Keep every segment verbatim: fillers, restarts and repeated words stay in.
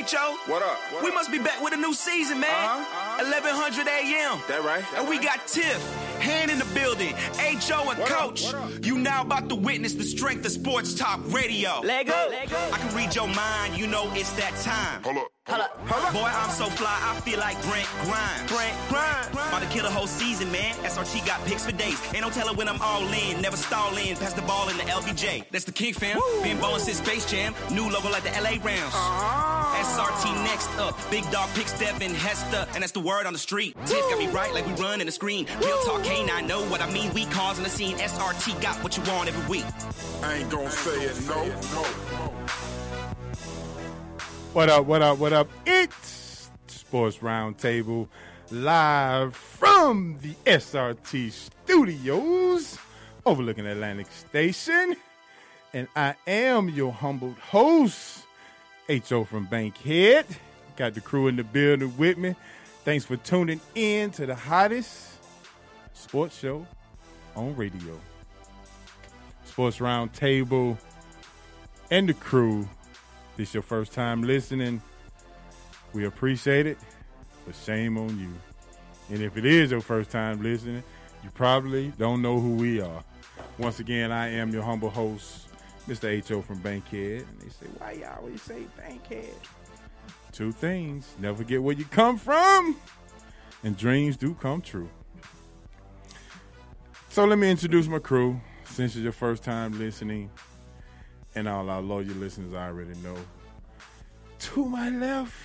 H O. What up? What we up? must be back with a new season, man. Uh-huh, uh-huh. eleven hundred A M. That right? That and we right. got Tiff, Hand in the building, H O and What up? Coach. What up? You now about to witness the strength of sports talk radio. Lego, Lego. I can read your mind, you know it's that time. Hold up. Hold up. Hold up. Boy, I'm so fly, I feel like Brent Grimes. Brent Grimes. About to kill a whole season, man. S R T got picks for days. Ain't no telling when I'm all in. Never stall in. Pass the ball in the L B J. That's the King fam. Woo. Been ballin' since Space Jam. New logo like the L A Rams. Uh-huh. S R T next up. Big dog picks Devin Hester. And that's the word on the street. Tiff got me right like we run in the screen. Real talk, can't I know what I mean? We causing the scene. S R T got what you want every week. I ain't gonna say it, no, no, no. What up, what up, what up? It's Sports Roundtable live from the S R T studios overlooking Atlantic Station. And I am your humbled host, H O from Bankhead. Got the crew in the building with me. Thanks for tuning in to the hottest sports show on radio. Sports Roundtable and the crew. This your first time listening, we appreciate it, but shame on you. And if it is your first time listening, you probably don't know who we are. Once again, I am your humble host, Mister H O from Bankhead. And they say, why you always say Bankhead? Two things. Never forget where you come from, and dreams do come true. So let me introduce my crew, since it's your first time listening. And all our loyal listeners already know. To my left,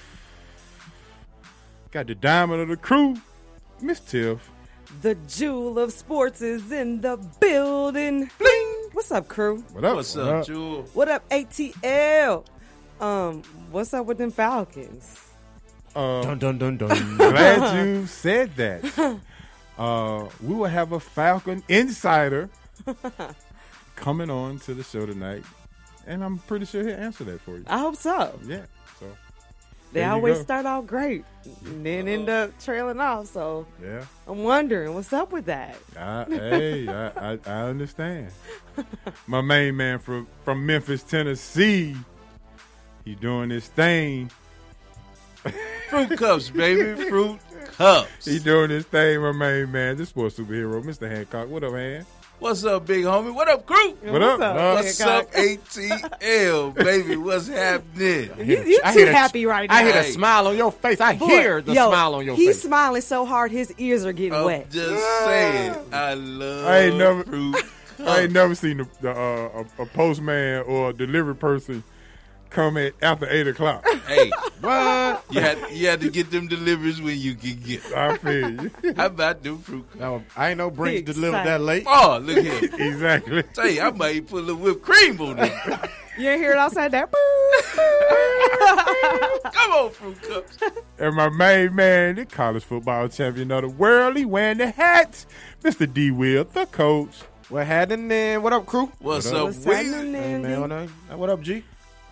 got the diamond of the crew, Miss Tiff. The jewel of sports is in the building. Bling. What's up, crew? What up? What's what up, up? Jewel? What up, A T L? Um, what's up with them Falcons? Uh, Dun dun dun dun. glad you said that. Uh, we will have a Falcon insider coming on to the show tonight, and I'm pretty sure he'll answer that for you. I hope so. Yeah, so They there you always go. start out great and then end up trailing off. So Yeah, I'm wondering what's up with that. I, hey, I, I, I understand. My main man from from Memphis, Tennessee, he doing his thing. Fruit cups, baby. Fruit cups. He doing his thing, my main man, the sports superhero, Mister Hancock. What up, man? What's up, big homie? What up, crew? What up? What's Hancock? up, A T L, baby? What's happening? You, you I too hear the- happy right now. I hear the Hey. smile on your face. I Boy, hear the yo, smile on your he's face. smiling so hard his ears are getting I'm wet. just saying, I love I ain't never- fruit cups. I ain't never seen the, the, uh, a, a postman or a delivery person come at after eight o'clock. Hey, what? You had, you had to get them deliveries when you can get them. I feel you. How about them fruit cups? No, I ain't no Brinks Big delivered sight. that late. Oh, look here. Exactly. Tell you, I might put a little whipped cream on them. You ain't hear it outside that? Come on, fruit cups. And my main man, the college football champion of the world, he wearing the hat, Mister D. Will, the coach. What happening? What up, crew? What's What up? up, What's Will? happening, Hey, Andy? man, what up, what up, G?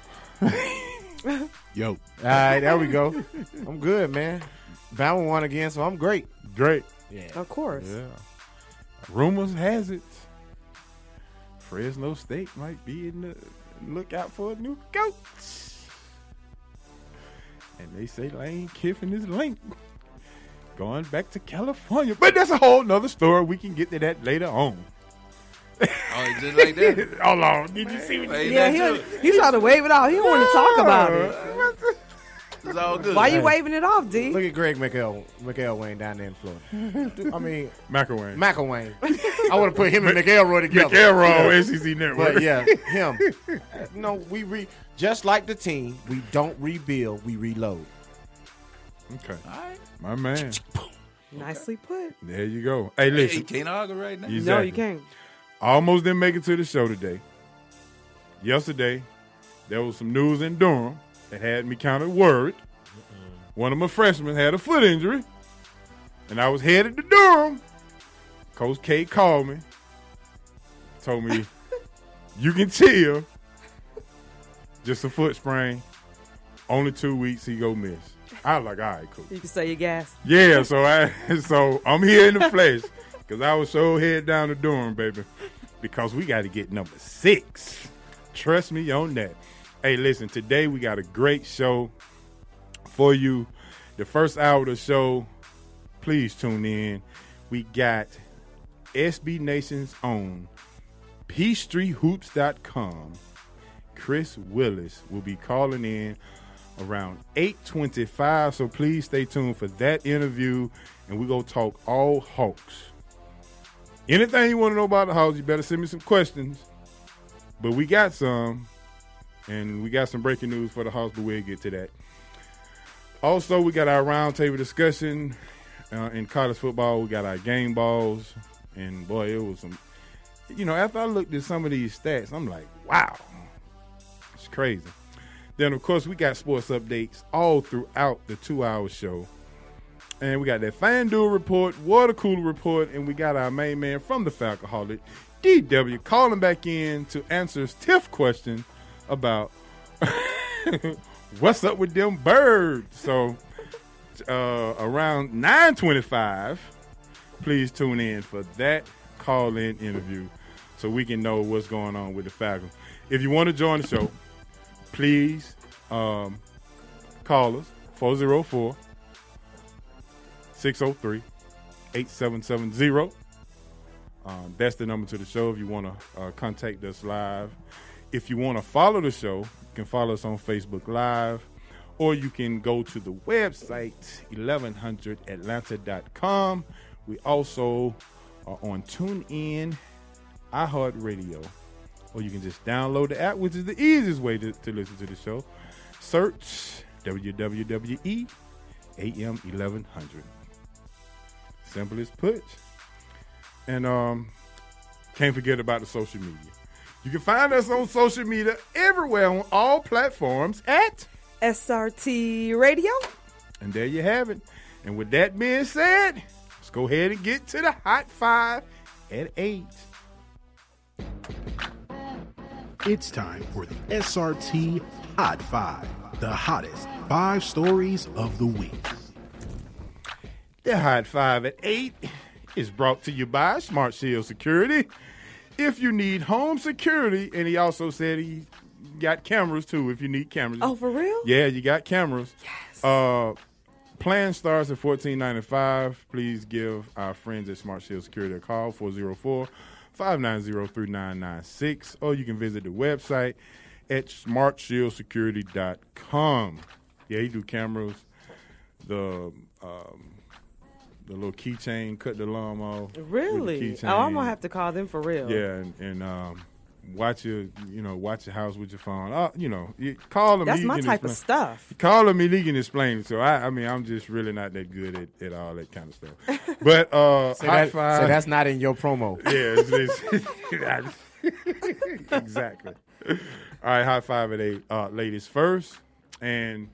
Yo. All right, there we go. I'm good, man. Bama won again, so I'm great. Great. Yeah. Of course. Yeah. Rumors has it Fresno State might be in the lookout for a new coach. And they say Lane Kiffin is linked. Going back to California. But that's a whole nother story. We can get to that later on. Oh, just like that. Hold on. Did you see what Ain't Yeah, that he, true? he's trying to wave it off. He don't want to talk about it. It's all good. Why you Hey. waving it off, D? Look at Greg McEl, McElwain down there in Florida. I mean, McElwain. McElwain. I want to put him and McElroy together. McElroy, S E C Network. But yeah, him. No, we re just like the team. We don't rebuild. We reload. Okay. All right. My man. Nicely put. There you go. Hey, Hey, listen. you can't argue right now. Exactly. No, you can't. Almost didn't make it to the show today. Yesterday, there was some news in Durham that had me kind of worried. One of my freshmen had a foot injury, and I was headed to Durham. Coach K called me, told me, you can chill. Just a foot sprain. Only two weeks he go miss. I was like, all right, cool. You can say your gas. Yeah, so I so I'm here in the flesh because I was so head down to Durham, baby, because we got to get number six. Trust me on that. Hey, listen, today we got a great show for you. The first hour of the show, please tune in. We got S B Nation's own Peachtree Hoops dot com. Chris Willis will be calling in around eight twenty-five, so please stay tuned for that interview, and we're going to talk all Hawks. Anything you want to know about the Hawks, you better send me some questions, but we got some. And we got some breaking news for the Hawks, but we'll get to that. Also, we got our roundtable discussion uh, in college football. We got our game balls. And, boy, it was some – you know, after I looked at some of these stats, I'm like, wow. It's crazy. Then, of course, we got sports updates all throughout the two-hour show. And we got that FanDuel report, water cooler report, and we got our main man from the Falcoholic, D W, calling back in to answer his Tiff question about what's up with them birds. So uh, around nine twenty-five, please tune in for that call-in interview so we can know what's going on with the Falcons. If you want to join the show, please um, call us, four oh four, six oh three, eight seven seven zero. Um, that's the number to the show if you want to uh, contact us live. If you want to follow the show, you can follow us on Facebook Live, or you can go to the website eleven hundred atlanta dot com. We also are on TuneIn, iHeartRadio, or you can just download the app, which is the easiest way to, to listen to the show. Search W W W E A M eleven hundred. Simple as put. And um, can't forget about the social media. You can find us on social media everywhere on all platforms at S R T Radio. And there you have it. And with that being said, let's go ahead and get to the Hot Five at eight. It's time for the S R T Hot Five, the hottest five stories of the week. The Hot Five at eight is brought to you by Smart Shield Security. If you need home security, and he also said he got cameras too if you need cameras. Oh, for real? Yeah, you got cameras. Yes. Uh, plan starts at fourteen ninety-five. Please give our friends at Smart Shield Security a call, four oh four, five nine zero, three nine nine six, or you can visit the website at smart shield security dot com. Yeah, he do cameras, the um, the little keychain, cut the alarm off. Really? Oh, I'm gonna have to call them for real. Yeah, and, and um, watch your, you know, watch your house with your phone. Uh, you know, you call him. That's he my can type explain. of stuff. Call him, and he can explain it. So I, I mean, I'm just really not that good at, at all that kind of stuff. But uh, So, high that, five. so that's not in your promo. Yeah, it's, it's, exactly. All right, high five at eight. Uh, ladies first, and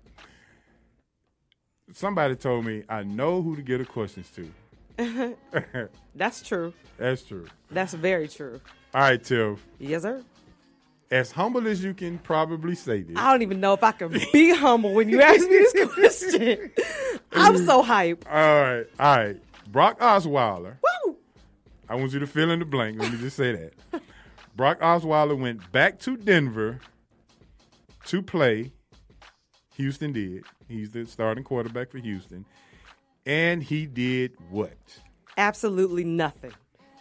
somebody told me I know who to get the questions to. That's true. That's true. That's very true. All right, Tiff. Yes, sir. As humble as you can probably say this. I don't even know if I can be humble when you ask me this question. I'm so hyped. All right, all right. Brock Osweiler. Woo! I want you to fill in the blank. Let me just say that. Brock Osweiler went back to Denver to play. Houston did. He's the starting quarterback for Houston. And he did what? Absolutely nothing.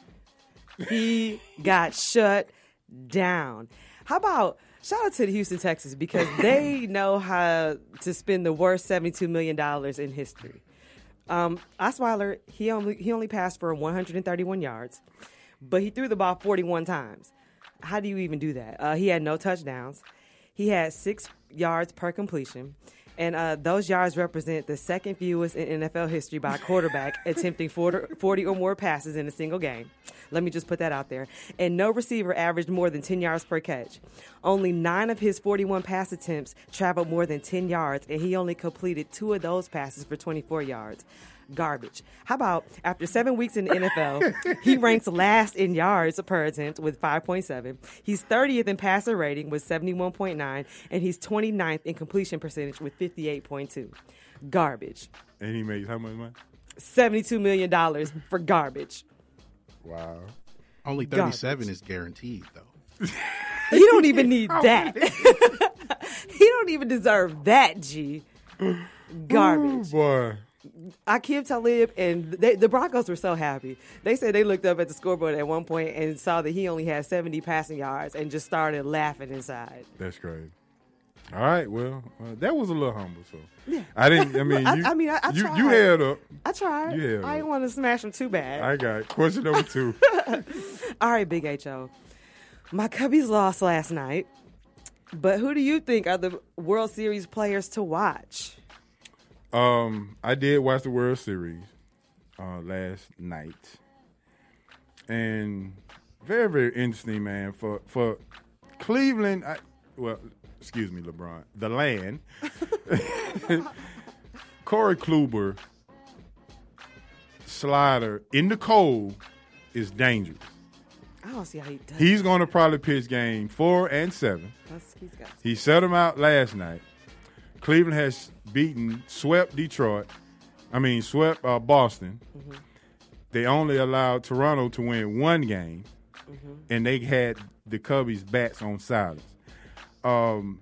He got shut down. How about shout out to the Houston Texans because they know how to spend the worst seventy-two million dollars in history. Um, Osweiler, he only he only passed for one hundred thirty-one yards, but he threw the ball forty-one times. How do you even do that? Uh, he had no touchdowns. He had six yards per completion. And uh, those yards represent the second fewest in N F L history by a quarterback attempting forty or more passes in a single game. Let me just put that out there. And no receiver averaged more than ten yards per catch. Only nine of his forty-one pass attempts traveled more than ten yards, and he only completed two of those passes for twenty-four yards. Garbage. How about after seven weeks in the N F L, he ranks last in yards per attempt with five point seven. He's thirtieth in passer rating with seventy-one point nine, and he's twenty-ninth in completion percentage with fifty-eight point two. Garbage. And he made how much money? seventy-two million dollars for garbage. Wow. Only thirty-seven is guaranteed, though. You don't even need that. he don't even deserve that, G. Garbage. Ooh, boy. Aqib Talib and they, the Broncos were so happy. They said they looked up at the scoreboard at one point and saw that he only had seventy passing yards and just started laughing inside. That's crazy. All right, well, uh, that was a little humble. So Yeah. I didn't. I mean, I- you, I mean, I- I you, tried. you held up. I tried. You held I up. didn't want to smash him too bad. I got it. Question number two. All right, Big H O. My Cubbies lost last night, but who do you think are the World Series players to watch? Um, I did watch the World Series uh, last night, and very, very interesting, man. For for Cleveland, I, well, excuse me, LeBron, the land. Corey Kluber slider in the cold is dangerous. I don't see how he does. He's going to probably pitch game four and seven. That's, he's got He set him out last night. Cleveland has beaten, swept Detroit. I mean, swept uh, Boston. Mm-hmm. They only allowed Toronto to win one game, mm-hmm. and they had the Cubbies' bats on silence. Um,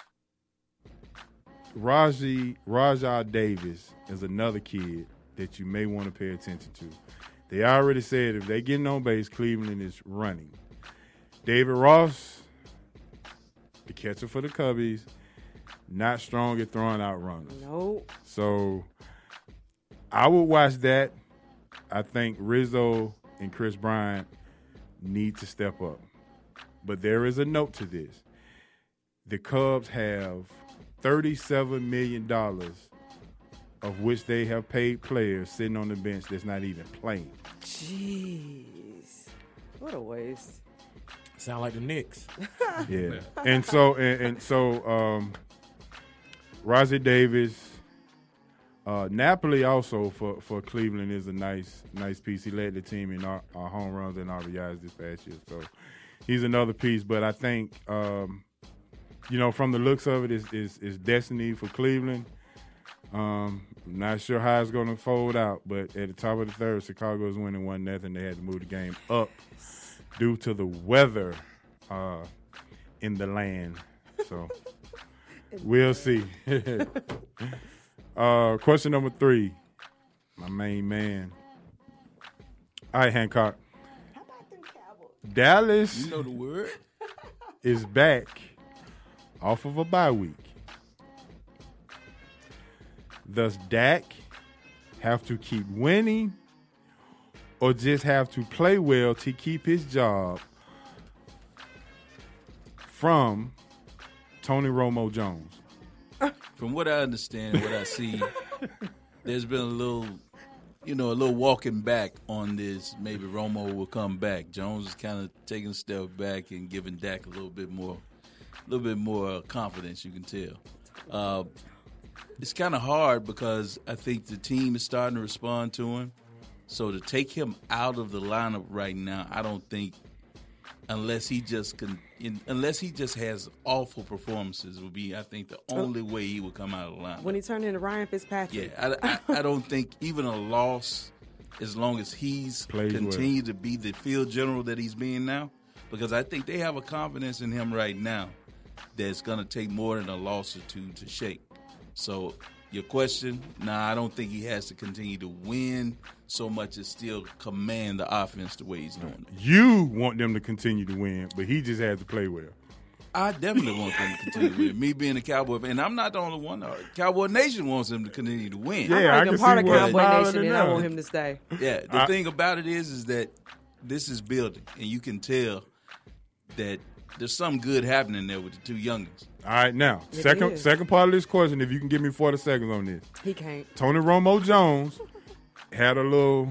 Raji Rajah Davis is another kid that you may want to pay attention to. They already said if they getting on base, Cleveland is running. David Ross, the catcher for the Cubbies, not strong at throwing out runners. no. So I would watch that. I think Rizzo and Chris Bryant need to step up. But there is a note to this. The Cubs have thirty-seven million dollars of which they have paid players sitting on the bench that's not even playing. Jeez. What a waste. Sound like the Knicks. Yeah. And so and, and so um Raji Davis, uh, Napoli also for, for Cleveland is a nice nice piece. He led the team in our, our home runs and R B Is this past year. So he's another piece. But I think um, you know, from the looks of it, is is is destiny for Cleveland. Um, not sure how it's going to fold out, but at the top of the third, Chicago is winning one nothing. They had to move the game up due to the weather uh, in the land. So we'll see. uh, question number three, my main man. All right, Hancock. Dallas You know the word. is back off of a bye week. Does Dak have to keep winning or just have to play well to keep his job from Tony Romo Jones? From what I understand, what I see, there's been a little, you know, a little walking back on this. Maybe Romo will come back. Jones is kind of taking a step back and giving Dak a little bit more, a little bit more confidence. You can tell. Uh, it's kind of hard because I think the team is starting to respond to him. So to take him out of the lineup right now, I don't think, unless he just can, in, unless he just has awful performances, would be I think the only way he would come out of the lineup. When he turned into Ryan Fitzpatrick. Yeah, I, I, I don't think even a loss, as long as he's Plays continued to be the field general that he's being now, because I think they have a confidence in him right now that's going to take more than a loss or two to shake. So your question, nah, I don't think he has to continue to win so much as still command the offense the way he's doing it. You want them to continue to win, but he just has to play well. I definitely want them to continue to win. Me being a Cowboy fan, and I'm not the only one. Cowboy Nation wants him to continue to win. Yeah, I'm I not can even part see of what's Cowboy smiling Nation, in and I that. want him to stay. Yeah, the I- thing about it is, is that this is building, and you can tell that there's something good happening there with the two youngins. All right, now, It second is. second part of this question, if you can give me forty seconds on this. He can't. Tony Romo Jones had a little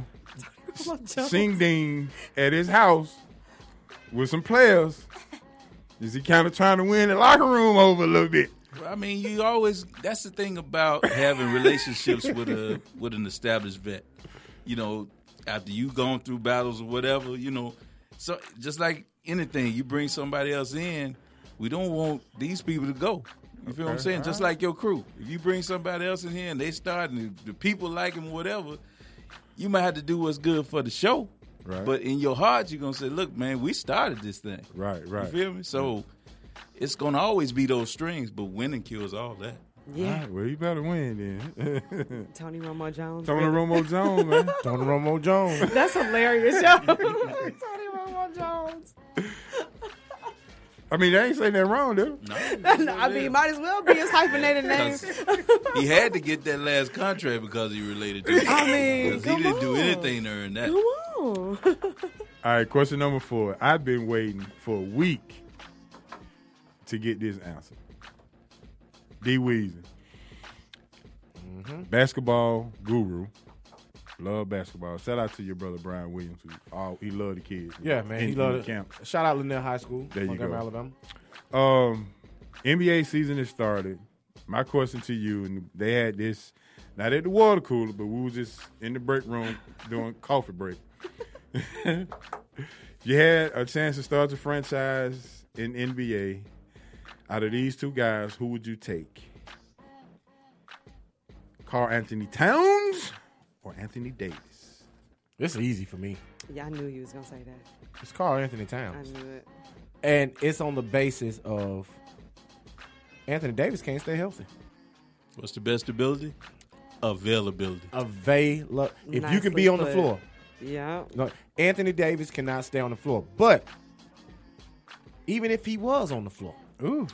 sing ding at his house with some players. Is he kind of trying to win the locker room over a little bit? Well, I mean, you always. That's the thing about having relationships with a with an established vet. You know, after you've gone through battles or whatever, you know, so just like anything, you bring somebody else in. We don't want these people to go. You feel what I'm Okay, saying? all Just right. like your crew. If you bring somebody else in here and they start and the people like them, whatever, you might have to do what's good for the show. Right. But in your heart, you're gonna say, "Look, man, we started this thing." Right, right. You feel me? So it's going to always be those strings, but winning kills all that. Yeah. All right, well, you better win then. Tony Romo Jones. Tony really. Romo Jones, man. Tony Romo Jones. That's hilarious, yo. Tony Romo Jones. I mean, they ain't saying that wrong, dude. No, I mean, might as well be his hyphenated name. he had to get that last contract because he related to it. I mean, because he come didn't do on. anything to earn that. Come on. All right, question number four. I've been waiting for a week to get this answer. D. Weezy. Mm-hmm. Basketball guru. Love basketball. Shout out to your brother Brian Williams. Who all, he loved the kids. Yeah, man. In, He loved in it. camp. Shout out Linnell High School. There you Montgomery, go. Alabama. Um, N B A season has started. My question to you, and they had this, not at the water cooler, but we was just in the break room doing coffee break. You had a chance to start your franchise in N B A. Out of these two guys, who would you take? Karl Anthony Towns or Anthony Davis? This is easy for me. Yeah, I knew you was gonna say that. It's Karl Anthony I Towns. knew it. And it's on the basis of Anthony Davis can't stay healthy. What's the best ability? Availability. Avail- if you Nicely can be on the put. floor. Yeah. No, Anthony Davis cannot stay on the floor. But even if he was on the floor, Ooh.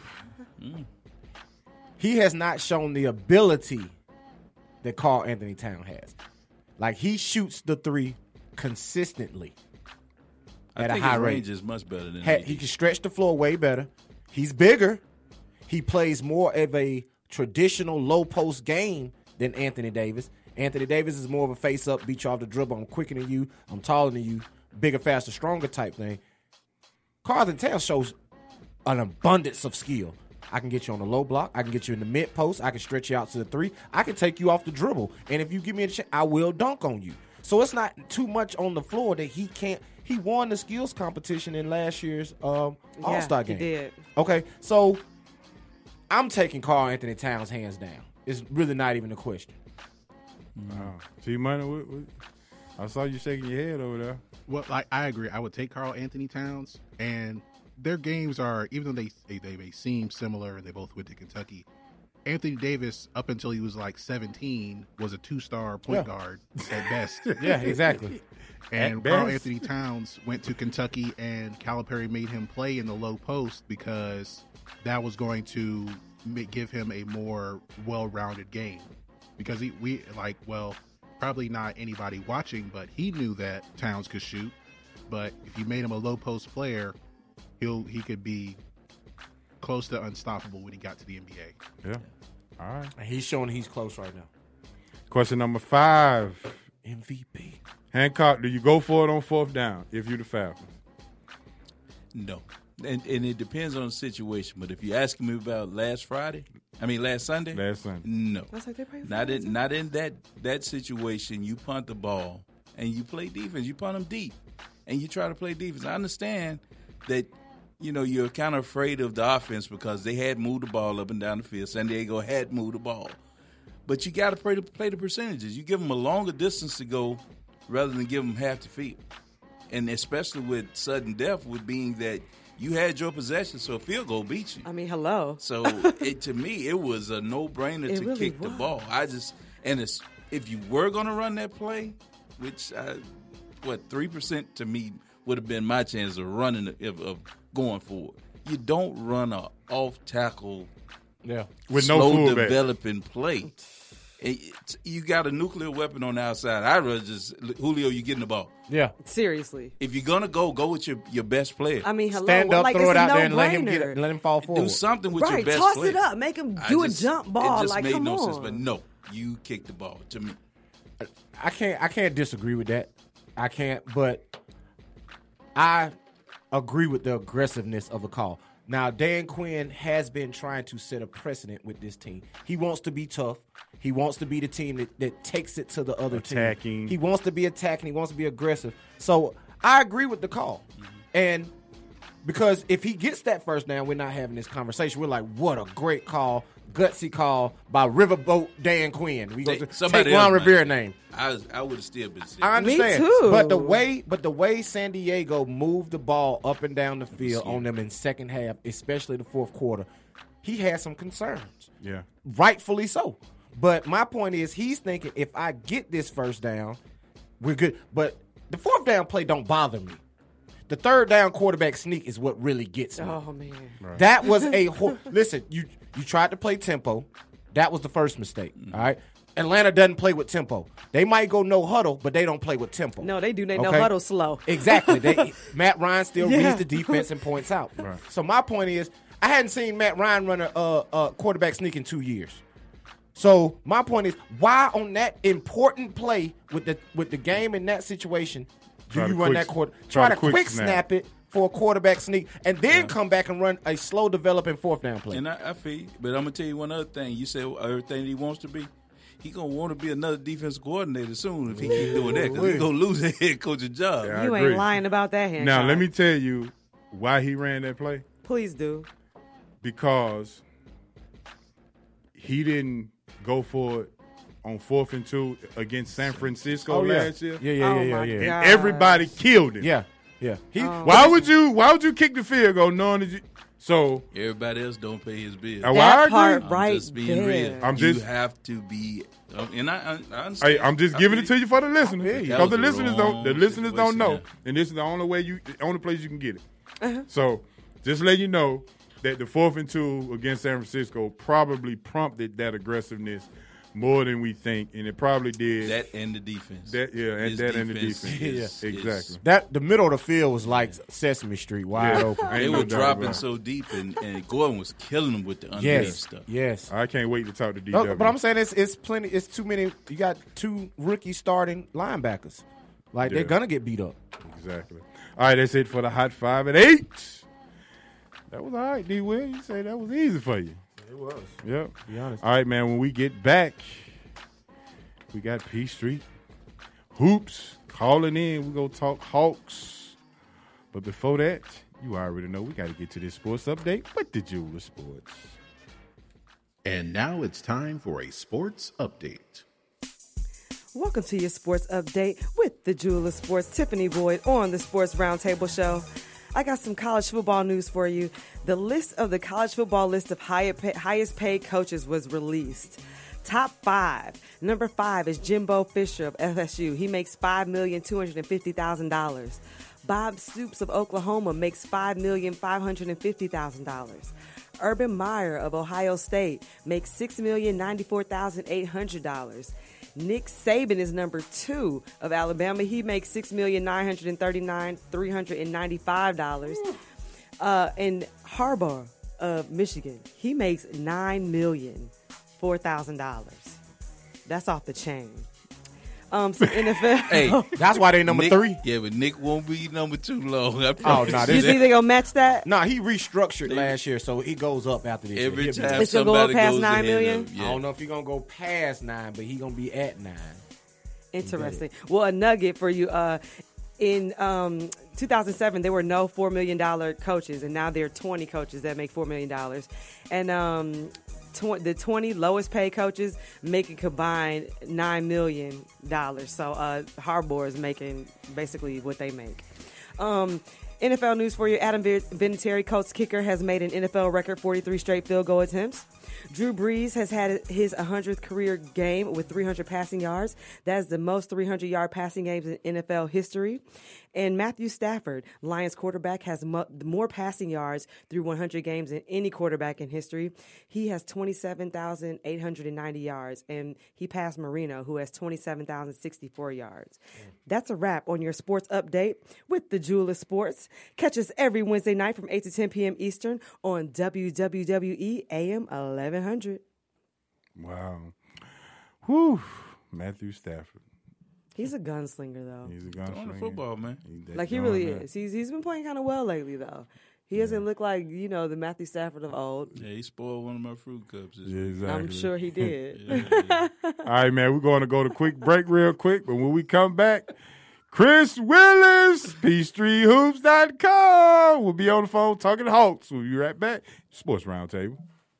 he has not shown the ability that Karl Anthony Towns has. Like, he shoots the three consistently I at a think high his rate. range is much better than Ha- A D. he can stretch the floor way better. He's bigger. He plays more of a traditional low post game than Anthony Davis. Anthony Davis is more of a face up, beat you off the dribble. I'm quicker than you. I'm taller than you. Bigger, faster, stronger type thing. Karl Anthony Towns shows an abundance of skill. I can get you on the low block. I can get you in the mid post. I can stretch you out to the three. I can take you off the dribble. And if you give me a chance, I will dunk on you. So it's not too much on the floor that he can't. He won the skills competition in last year's um, All Star yeah, game. He did. Okay, so I'm taking Karl Anthony Towns hands down. It's really not even a question. Wow. See, money. What, what? I saw you shaking your head over there. Well, like I agree. I would take Karl Anthony Towns, and their games are, even though they they, they may seem similar, and they both went to Kentucky. Anthony Davis, up until he was like seventeen, was a two-star point Yeah. guard at best. Yeah, exactly. And At Karl best. Anthony Towns went to Kentucky, and Calipari made him play in the low post because that was going to ma- give him a more well-rounded game. Because he, we like, well, probably not anybody watching, but he knew that Towns could shoot. But if you made him a low post player, he'll he could be close to unstoppable when he got to the N B A. Yeah. All right. And he's showing he's close right now. Question number five. M V P. Hancock, do you go for it on fourth down if you're the Falcons? No. And, and it depends on the situation. But if you're asking me about last Friday, I mean last Sunday, Last Sunday. no. That's like they play Not in not in that that situation. You punt the ball and you play defense. You punt them deep, and you try to play defense. I understand that you know you're kind of afraid of the offense because they had moved the ball up and down the field. San Diego had moved the ball, but you got to play the play the percentages. You give them a longer distance to go rather than give them half the field, and especially with sudden death, with being that you had your possession, so a field goal beat you. I mean, hello. So it, to me, it was a no-brainer It to really kick the was. ball. I just and it's, if you were going to run that play, which I, what three percent to me would have been my chance of running of, of going forward. You don't run a off tackle, Yeah. With no slow fullback. developing play. It, it's- you got a nuclear weapon on the outside. I'd rather just Julio, you getting the ball. Yeah. Seriously. If you're gonna go, go with your, your best player. I mean, hello. Stand up, like, throw it's it a out there, and let him no-brainer. get it, let him fall forward. Do something with Right, your best toss player. it up. Make him I do just- a jump ball. It just Like, made come no on. sense. But no, you kick the ball to me. I can't I can't disagree with that. I can't, but I agree with the aggressiveness of the call. Now, Dan Quinn has been trying to set a precedent with this team. He wants to be tough. He wants to be the team that, that takes it to the other Attacking. team. He wants to be attacking. He wants to be aggressive. So I agree with the call. And Because if he gets that first down, we're not having this conversation. We're like, what a great call, gutsy call by Riverboat Dan Quinn. We go Take to somebody take Ron else, Rivera man. name. I was, I would have still been sick. I understand, Me too. but the way, but the way San Diego moved the ball up and down the field see. on them in second half, especially the fourth quarter, he had some concerns. Yeah. Rightfully so. But my point is, he's thinking if I get this first down, we're good. But the fourth down play don't bother me. The third down quarterback sneak is what really gets me. Oh man. That was a ho- listen. You you tried to play tempo. That was the first mistake. All right. Atlanta doesn't play with tempo. They might go no huddle, but they don't play with tempo. No, they do. They no Okay? huddle slow. Exactly. They, Matt Ryan still Yeah. reads the defense and points out. So my point is, I hadn't seen Matt Ryan run a, a, a quarterback sneak in two years. So my point is, why on that important play with the with the game in that situation do Try you to run quick- that quarter? try Try, to to quick quick snap. snap it for a quarterback sneak, and then come back and run a slow developing fourth down play. And I, I feel, you. But I'm gonna tell you one other thing. You said everything he wants to be. He gonna want to be another defensive coordinator soon if he keep doing that because he's gonna lose a head coaching job. Yeah. I You agree. ain't lying about that, Hancock. Now let me tell you why he ran that play. Please do. Because he didn't go for it on fourth and two against San Francisco Oh, yeah. last year. Yeah, yeah, Oh, yeah, my yeah, And yeah. God. everybody killed him. Yeah, yeah. He, Why would you? Why would you kick the field goal knowing that you? So Everybody else don't pay his bills. uh, well, That I agree. part I'm right just being there. real. I'm you just- have to be, um, and I, I, I understand. I, I'm just I giving feel it to you for the listeners feel you. because That the was the listeners don't. The wrong listeners don't know, situation, and this is the only way you, the only place you can get it. So just let you know that the fourth and two against San Francisco probably prompted that aggressiveness more than we think, and it probably did. That and the defense. That- yeah, and His that and the defense defense. is- Yeah, is- exactly. that the middle of the field was like Sesame Street, wide Yeah. open. Ain't They no were doubt dropping about it. so deep, and, and Gordon was killing them with the underneath Yes, stuff. yes. I can't wait to talk to D No, W. but I'm saying it's it's plenty. It's too many. You got two rookie starting linebackers. Like Yeah. they're gonna get beat up. Exactly. All right, that's it for the hot five at eight. That was all right, D. Will. You say that was easy for you. It was. Yep. Be honest. All right, man. When we get back, we got P Street Hoops calling in. We gonna talk Hawks. But before that, you already know we got to get to this sports update with the Jeweler Sports. And now it's time for a sports update. Welcome to your sports update with the Jeweler Sports. Tiffany Boyd on the Sports Roundtable Show. I got some college football news for you. The list of the college football list of higher pay, highest paid coaches was released. Top five. Number five is Jimbo Fisher of F S U. He makes five million two hundred fifty thousand dollars. Bob Stoops of Oklahoma makes five million five hundred fifty thousand dollars. Urban Meyer of Ohio State makes six million ninety-four thousand eight hundred dollars. Nick Saban is number two of Alabama. He makes six million nine hundred thirty-nine thousand three hundred ninety-five dollars. Uh, and Harbaugh of Michigan, he makes nine million four thousand dollars. That's off the chain. Um, some N F L. Hey, That's why they number Nick, three. Yeah, but Nick won't be number two long. I Oh, promise nah, you this- You that. think they gonna match that? No, he restructured last year, so he goes up after this. Every year. He'll be- time It's gonna go up somebody past goes nine ahead million? of- yeah. I don't know if he's gonna go past nine, but he's gonna be at nine. Interesting. Well, a nugget for you. Uh, in um, two thousand seven, there were no four million dollars coaches, and now there are twenty coaches that make four million dollars. And um, tw- the twenty lowest paid coaches make a combined nine million dollars. So uh, Harbaugh is making basically what they make. Um, N F L news for you. Adam Vinatieri, Colts kicker, has made an N F L record forty-three straight field goal attempts. Drew Brees has had his one hundredth career game with three hundred passing yards. That is the most three hundred yard passing games in N F L history. And Matthew Stafford, Lions quarterback, has mo- more passing yards through one hundred games than any quarterback in history. He has twenty-seven thousand eight hundred ninety yards, and he passed Marino, who has twenty-seven thousand sixty-four yards. That's a wrap on your sports update with the Jeweler Sports. Catch us every Wednesday night from eight to ten p.m. Eastern on W W W E A M eleven hundred. Wow. Whew. Matthew Stafford. He's a gunslinger, though. He's a gunslinger. On the football, man. He that Like, he gone really now. is. He's He's been playing kind of well lately, though. He doesn't look like, you know, the Matthew Stafford of old. Yeah, he spoiled one of my fruit cups. this Yeah, week. exactly. I'm sure he did. Yeah, yeah. All right, man. We're going to go to quick break real quick, but when we come back, Chris Willis, Peachtree Hoops dot com. We'll be on the phone talking Hawks. We'll be right back. Sports Roundtable.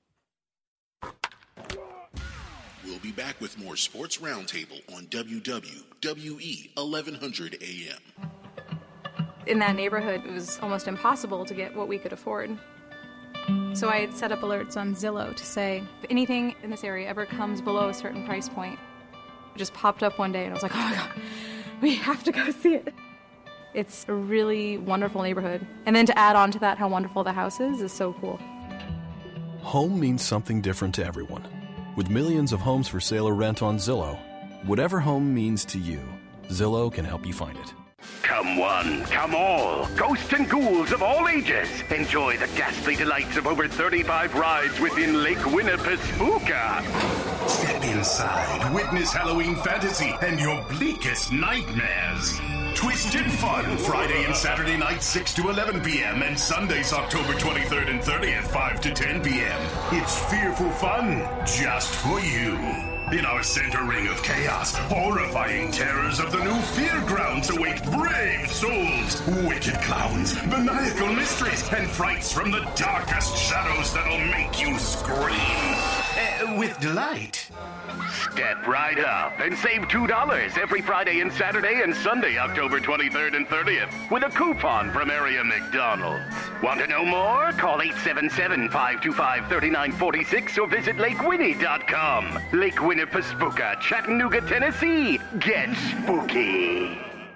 We'll be back with more Sports Roundtable on W W W E eleven hundred A M. In that neighborhood, it was almost impossible to get what we could afford. So I had set up alerts on Zillow to say, if anything in this area ever comes below a certain price point, it just popped up one day and I was like, oh my God, we have to go see it. It's a really wonderful neighborhood. And then to add on to that how wonderful the house is is so cool. Home means something different to everyone. With millions of homes for sale or rent on Zillow, whatever home means to you, Zillow can help you find it. Come one, come all, ghosts and ghouls of all ages. Enjoy the ghastly delights of over thirty-five rides within Lake Winnipesaukee. Step inside, witness Halloween fantasy and your bleakest nightmares. Twisted Fun, Friday and Saturday nights, six to eleven p.m. and Sundays, October twenty-third and thirtieth, five to ten p.m. It's fearful fun just for you. In our center ring of chaos, horrifying terrors of the new Feargrounds await brave souls, wicked clowns, maniacal mysteries, and frights from the darkest shadows that'll make you scream uh, with delight. Step right up and save two dollars every Friday and Saturday and Sunday, October twenty-third and thirtieth, with a coupon from area McDonald's. Want to know more? Call eight seven seven, five two five, three nine four six or visit Lake Winnie dot com. Lake Winnipesaukee, Chattanooga, Tennessee. Get spooky.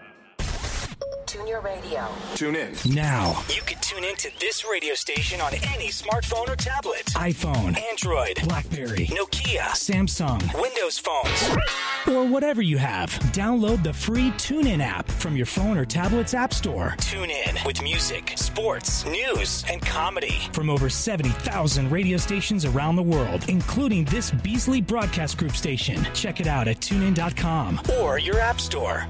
Tune your radio. Tune in. Now. You can tune in to this radio station on any smartphone or tablet. iPhone. Android. BlackBerry. Nokia. Samsung. Windows phones. Or whatever you have. Download the free TuneIn app from your phone or tablet's app store. Tune in with music, sports, news, and comedy. From over seventy thousand radio stations around the world, including this Beasley Broadcast Group station. Check it out at tune in dot com. Or your app store.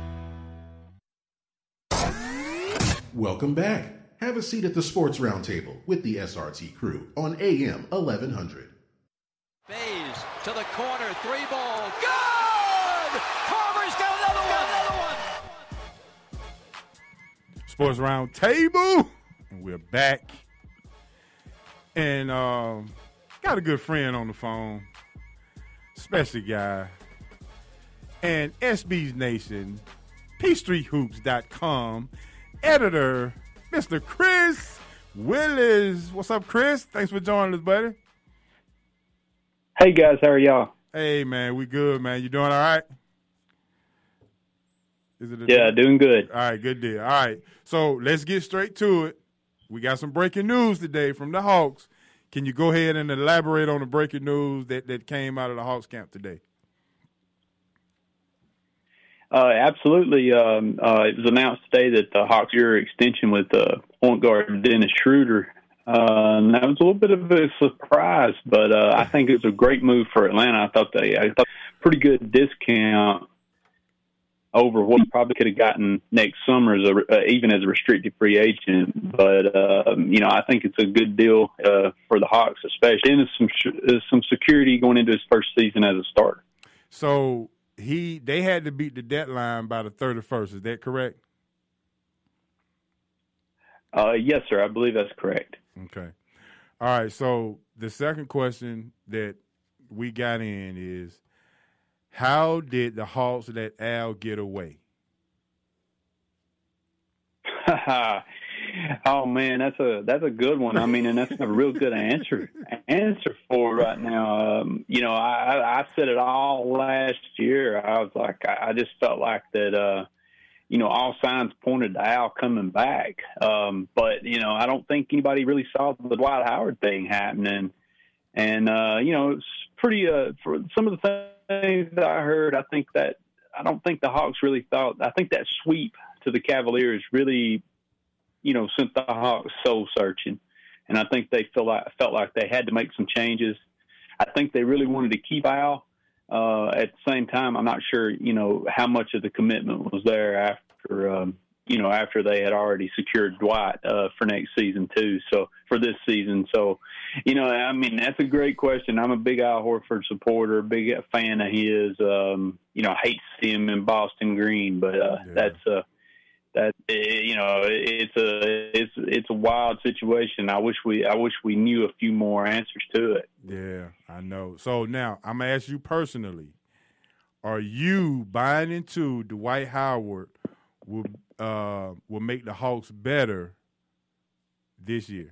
Welcome back. Have a seat at the Sports Roundtable with the S R T crew on A M eleven hundred. Bays to the corner, three ball, good! Carver's got another one, another one! Sports Roundtable, and we're back. And um, got a good friend on the phone, special guy, and S B's Nation, Peachtree Hoops dot com. Editor, Mister Chris Willis. What's up, Chris? Thanks for joining us, buddy. Hey, guys. How are y'all? Hey, man. We good, man. You doing all right? Is it a yeah, day? Doing good. All right, good deal. All right. So let's get straight to it. We got some breaking news today from the Hawks. Can you go ahead and elaborate on the breaking news that, that came out of the Hawks camp today? Uh, absolutely. Um, uh, it was announced today that the Hawks year extension with uh, point guard Dennis Schroeder. Uh, and that was a little bit of a surprise, but uh, I think it was a great move for Atlanta. I thought they, I thought pretty good discount over what he probably could have gotten next summer, as a, uh, even as a restricted free agent. But uh, you know, I think it's a good deal uh, for the Hawks, especially, and it's some uh, some security going into his first season as a starter. So. He they had to beat the deadline by the thirty-first. Is that correct? Uh, yes, sir. I believe that's correct. Okay. All right. So the second question that we got in is, how did the Hawks let Al get away? Oh man, that's a that's a good one. I mean, and that's a real good answer answer for right now. Um, you know, I, I said it all last year. I was like, I, I just felt like that. Uh, you know, all signs pointed to Al coming back. Um, but you know, I don't think anybody really saw the Dwight Howard thing happening. And uh, you know, it's pretty. Uh, for some of the things that I heard, I think that I don't think the Hawks really thought. I think that sweep to the Cavaliers really, you know, sent the Hawks soul searching, and I think they felt like felt like they had to make some changes. I think they really wanted to keep Al. Uh, at the same time, I'm not sure, you know, how much of the commitment was there after, um, you know, after they had already secured Dwight uh, for next season too. So for this season, so you know, I mean, that's a great question. I'm a big Al Horford supporter, big fan of his. Um, you know, I hate to see him in Boston green, but uh, yeah. that's uh, That you know, it's a it's it's a wild situation. I wish we I wish we knew a few more answers to it. Yeah, I know. So now I'm gonna ask you personally: are you buying into Dwight Howard will uh, will make the Hawks better this year?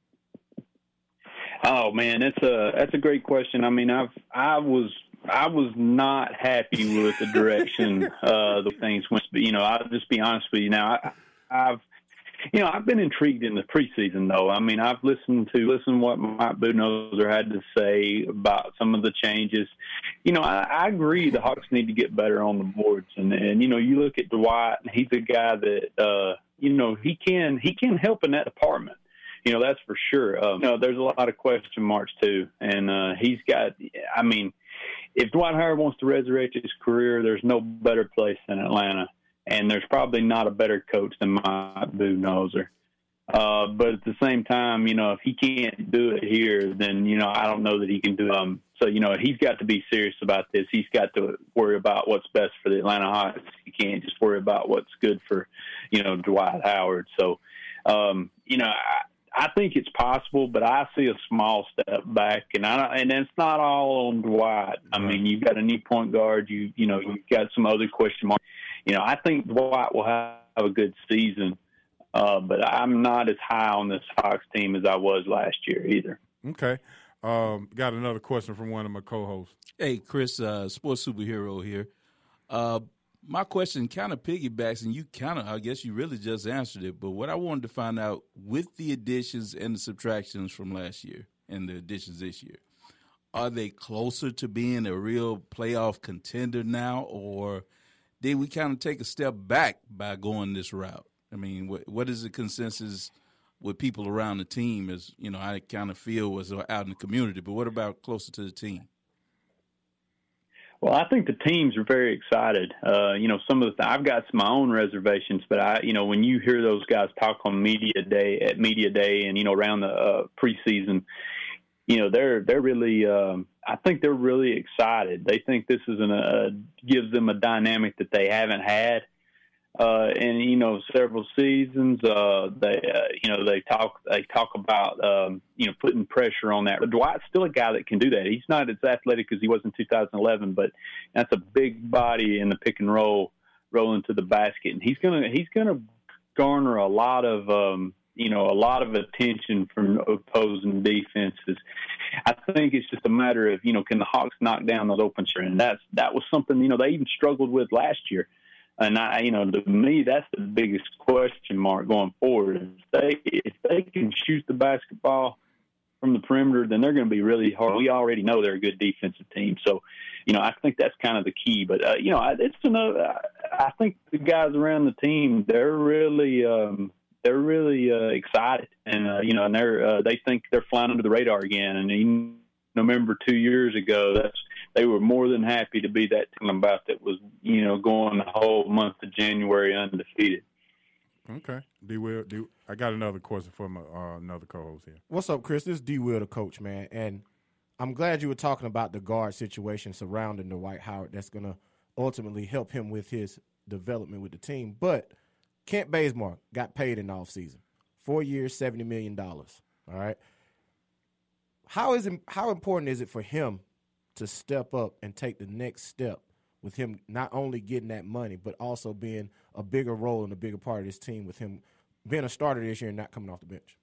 Oh man, that's a that's a great question. I mean, I've I was I was not happy with the direction uh, the things went. You know, I'll just be honest with you. Now, I, I've you know I've been intrigued in the preseason though. I mean, I've listened to listen what Mike Budenholzer had to say about some of the changes. You know, I, I agree the Hawks need to get better on the boards, and and you know you look at Dwight, and he's a guy that uh, you know he can he can help in that department. You know, that's for sure. Um, you know, there's a lot of question marks too, and uh, he's got. I mean, if Dwight Howard wants to resurrect his career, there's no better place than Atlanta, and there's probably not a better coach than Mike Budenholzer. Uh, but at the same time, you know, if he can't do it here, then you know, I don't know that he can do it. Um, so you know, he's got to be serious about this. He's got to worry about what's best for the Atlanta Hawks. He can't just worry about what's good for, you know, Dwight Howard. So, um, you know. I, I think it's possible, but I see a small step back, and I and it's not all on Dwight. I mean, you've got a new point guard. You you know you've got some other question marks. You know, I think Dwight will have a good season, uh, but I'm not as high on this Hawks team as I was last year either. Okay, um, got another question from one of my co-hosts. Hey, Chris, uh, sports superhero here. Uh, My question kind of piggybacks, and you kind of, I guess you really just answered it, but what I wanted to find out, with the additions and the subtractions from last year and the additions this year, are they closer to being a real playoff contender now, or did we kind of take a step back by going this route? I mean, what, what is the consensus with people around the team, as, you know, I kind of feel was out in the community, but what about closer to the team? Well, I think the teams are very excited. Uh, you know, some of the th- I've got my own reservations, but I, you know, when you hear those guys talk on media day at media day, and you know, around the uh, preseason, you know, they're they're really. Um, I think they're really excited. They think this is an uh, gives them a dynamic that they haven't had. Uh, and you know, several seasons, uh, they, uh, you know, they talk, they talk about, um, you know, putting pressure on that. But Dwight's still a guy that can do that. He's not as athletic as he was in two thousand eleven, but that's a big body in the pick and roll, rolling to the basket, and he's gonna, he's gonna garner a lot of, um, you know, a lot of attention from opposing defenses. I think it's just a matter of, you know, can the Hawks knock down those open shots? And that's that was something, you know, they even struggled with last year. And I, you know, to me, that's the biggest question mark going forward. If they if they can shoot the basketball from the perimeter, then they're going to be really hard. We already know they're a good defensive team, so you know I think that's kind of the key. But uh, you know, it's another. I think the guys around the team, they're really um, they're really uh, excited, and uh, you know, and they're uh, they think they're flying under the radar again. And you remember two years ago, that's. They were more than happy to be that team about that was, you know, going the whole month of January undefeated. Okay. D. Will, D. I got another question for my uh, another co-host here. What's up, Chris? This is D. Will, the coach, man. And I'm glad you were talking about the guard situation surrounding Dwight Howard. That's going to ultimately help him with his development with the team. But Kent Bazemore got paid in the offseason. Four years, seventy million dollars. All right. How is it, how important is it for him to step up and take the next step with him not only getting that money, but also being a bigger role and a bigger part of this team, with him being a starter this year and not coming off the bench?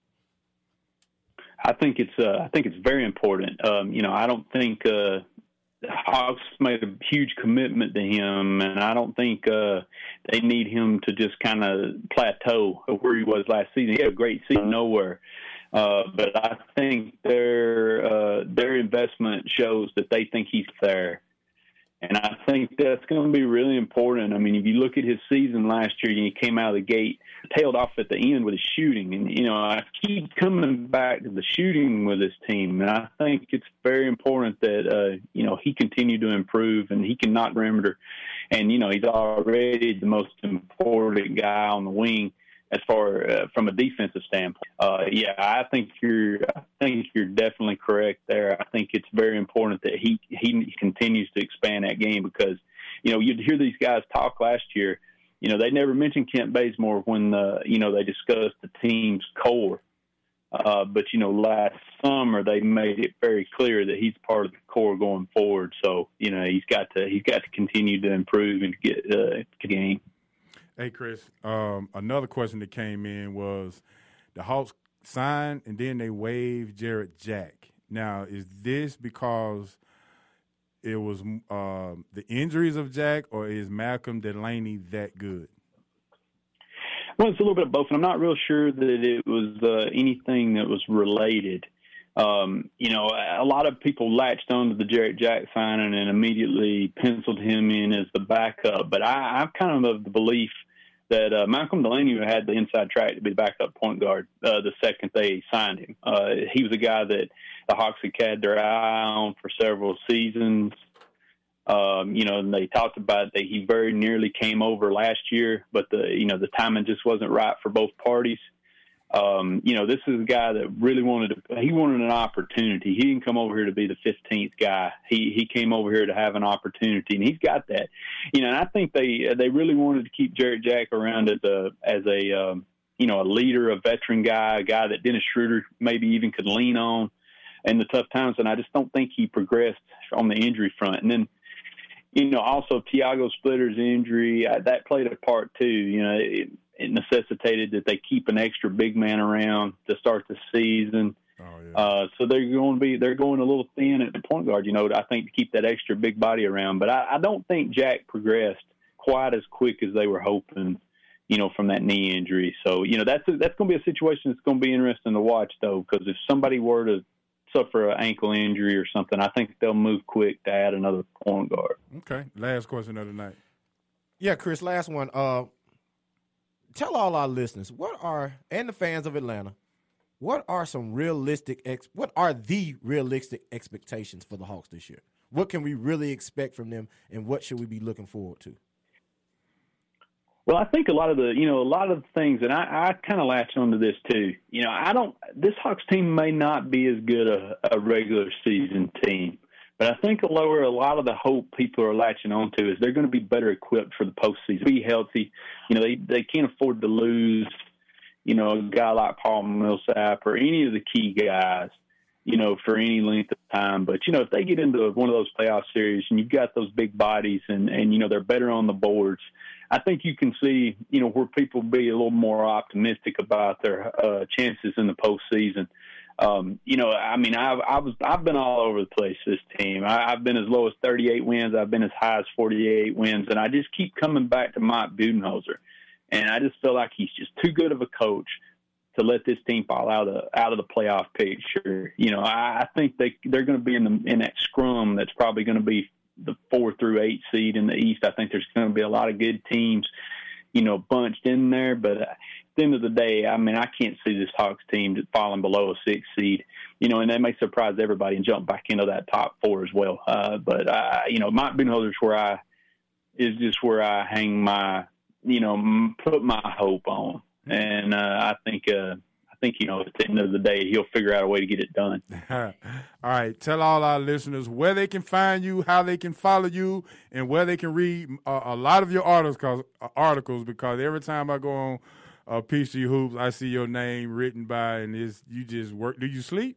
I think it's uh, I think it's very important. Um, you know, I don't think uh, the Hawks made a huge commitment to him, and I don't think uh, they need him to just kind of plateau where he was last season. He had a great season nowhere. Uh, but I think their uh, their investment shows that they think he's there. And I think that's going to be really important. I mean, if you look at his season last year, he came out of the gate, tailed off at the end with his shooting. And, you know, I keep coming back to the shooting with his team. And I think it's very important that, uh, you know, he continue to improve and he can knock perimeter. And, you know, he's already the most important guy on the wing. As far uh, from a defensive standpoint, uh, yeah, I think you're. I think you're definitely correct there. I think it's very important that he he continues to expand that game, because, you know, you'd hear these guys talk last year. you know, they never mentioned Kent Bazemore when, the, you know, they discussed the team's core. Uh, but, you know, last summer they made it very clear that he's part of the core going forward. So, you know, he's got to he's got to continue to improve and get uh, the game. Hey, Chris, um, another question that came in was the Hawks signed and then they waived Jarrett Jack. Now, is this because it was uh, the injuries of Jack, or is Malcolm Delaney that good? Well, it's a little bit of both, and I'm not real sure that it was uh, anything that was related. Um, you know, a lot of people latched onto the Jarrett Jack signing and immediately penciled him in as the backup. But I, I'm kind of of the belief that uh, Malcolm Delaney had the inside track to be the backup point guard uh, the second they signed him. Uh, he was a guy that the Hawks had had their eye on for several seasons. Um, you know, and they talked about that he very nearly came over last year, but the, you know, the timing just wasn't right for both parties. Um, you know, this is a guy that really wanted to, he wanted an opportunity. He didn't come over here to be the fifteenth guy. He, he came over here to have an opportunity, and he's got that. You know, and I think they, they really wanted to keep Jarrett Jack around as a, as a, um, you know, a leader, a veteran guy, a guy that Dennis Schroeder maybe even could lean on in the tough times. And I just don't think he progressed on the injury front. And then, you know, also Tiago Splitter's injury, uh, that played a part too. You know, it, it necessitated that they keep an extra big man around to start the season. Oh, yeah. uh, so they're going to be, they're going a little thin at the point guard, you know, I think to keep that extra big body around. But I, I don't think Jack progressed quite as quick as they were hoping, you know, from that knee injury. So, you know, that's, a, that's going to be a situation that's going to be interesting to watch though, because if somebody were to suffer an ankle injury or something, I think they'll move quick to add another point guard. Okay. Last question of the night. Yeah, Chris, last one. Uh, tell all our listeners, what are, and the fans of Atlanta, what are some realistic, ex, what are the realistic expectations for the Hawks this year? What can we really expect from them, and what should we be looking forward to? Well, I think a lot of the, you know, a lot of the things, and I, I kind of latch onto this too. You know, I don't, this Hawks team may not be as good a, a regular season team, but I think a lower, a lot of the hope people are latching onto is they're going to be better equipped for the postseason, be healthy. You know, they, they can't afford to lose, you know, a guy like Paul Millsap or any of the key guys, you know, for any length of time. But, you know, if they get into one of those playoff series and you've got those big bodies and, and, you know, they're better on the boards, I think you can see, you know, where people be a little more optimistic about their uh, chances in the postseason. Um, you know, I mean, I've, I've, I've been all over the place, this team. I, I've been as low as thirty-eight wins. I've been as high as forty-eight wins. And I just keep coming back to Mike Budenholzer. And I just feel like he's just too good of a coach to let this team fall out of the, out of the playoff picture. You know, I, I think they, they're going to be in the, in that scrum that's probably going to be the four through eight seed in the East. I think there's going to be a lot of good teams, you know, bunched in there. But at the end of the day, I mean, I can't see this Hawks team falling below a six seed, you know, and they may surprise everybody and jump back into that top four as well. Uh, but, uh, you know, Mike Budenholzer's where I, is just where I hang my, you know, put my hope on. And uh, I think, uh, I think, you know, at the end of the day, he'll figure out a way to get it done. All right. Tell all our listeners where they can find you, how they can follow you, and where they can read uh, a lot of your articles, uh, articles because every time I go on uh, Peachtree Hoops, I see your name written by, and it's, you just work. Do you sleep?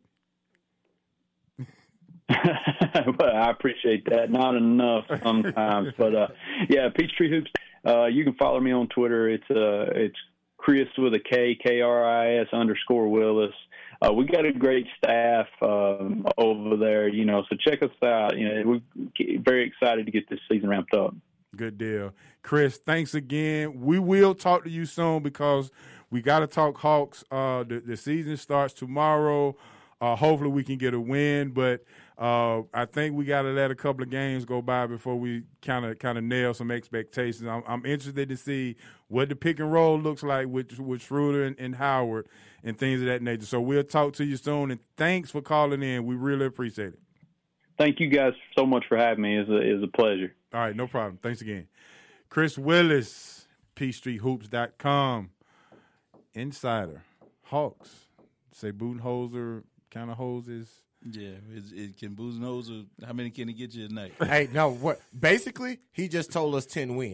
Well, I appreciate that. Not enough sometimes. But, uh, yeah, Peachtree Hoops, uh, you can follow me on Twitter. It's uh, it's Chris with a K, K R I S underscore Willis. Uh, we got a great staff um, over there, you know, so check us out. You know, we're very excited to get this season ramped up. Good deal. Chris, thanks again. We will talk to you soon because we got to talk Hawks. Uh, the, the season starts tomorrow. Uh, hopefully we can get a win, but uh, I think we got to let a couple of games go by before we kind of kind of nail some expectations. I'm, I'm interested to see what the pick and roll looks like with with Schroeder and, and Howard and things of that nature. So we'll talk to you soon, and thanks for calling in. We really appreciate it. Thank you guys so much for having me. It's a, it's a pleasure. All right, no problem. Thanks again. Chris Willis, Peachtree Hoops dot com, Insider, Hawks. Say Budenholzer kind of hoses. Yeah, it, it can Budenholzer. How many can he get you a night? Hey, no, what? Basically, he just told us ten wins.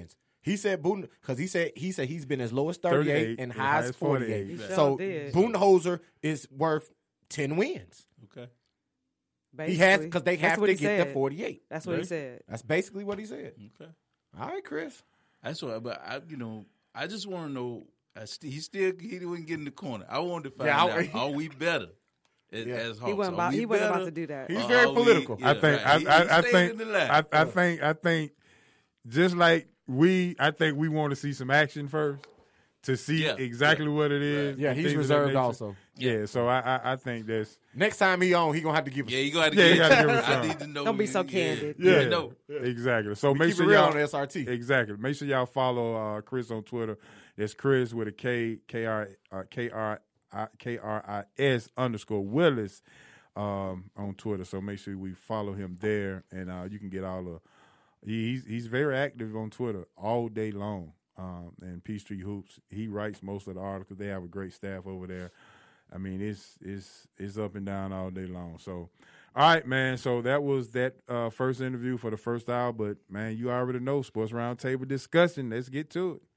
He said Buden because he said he said he's been as low as thirty-eight, thirty-eight and and high as high as forty-eight. forty-eight. He So sure did. Budenholzer is worth ten wins. Okay. He has Basically. because they That's have what to he get the said. forty-eight. That's what he said. That's basically what he said. Okay. All right, Chris. That's what. But I, you know, I just want to know. I st- he still he didn't get in the corner. I wanted to find Yeah, I- out. Are we better as, Yeah. as Hawks? He wasn't Are about- we he wasn't about better? to do that. He's Or very are we- political. yeah, I think right. I, He- I, he I stayed think in the line. I, I think I think just like we I think we want to see some action first to see Yeah, exactly yeah. what it is. Yeah, and he's things of that reserved nature. also. Yeah, so I, I I think that's Next time he on, he gonna have to give us. Yeah, you gonna have to Yeah, give, you gotta give us I some. need to know. Don't be so yeah, candid. yeah, Yeah, no. exactly. So We make keep sure it real y'all on S R T. exactly. Make sure y'all follow uh, Chris on Twitter. It's Chris with a K K R uh, K R I K R I S underscore Willis um, on Twitter. So make sure we follow him there, and uh, you can get all the. He's he's very active on Twitter all day long. Um, and P Street Hoops, he writes most of the articles. They have a great staff over there. I mean, it's it's it's up and down all day long. So, all right, man. So that was that uh, first interview for the first hour. But man, you already know Sports Roundtable discussion. Let's get to it.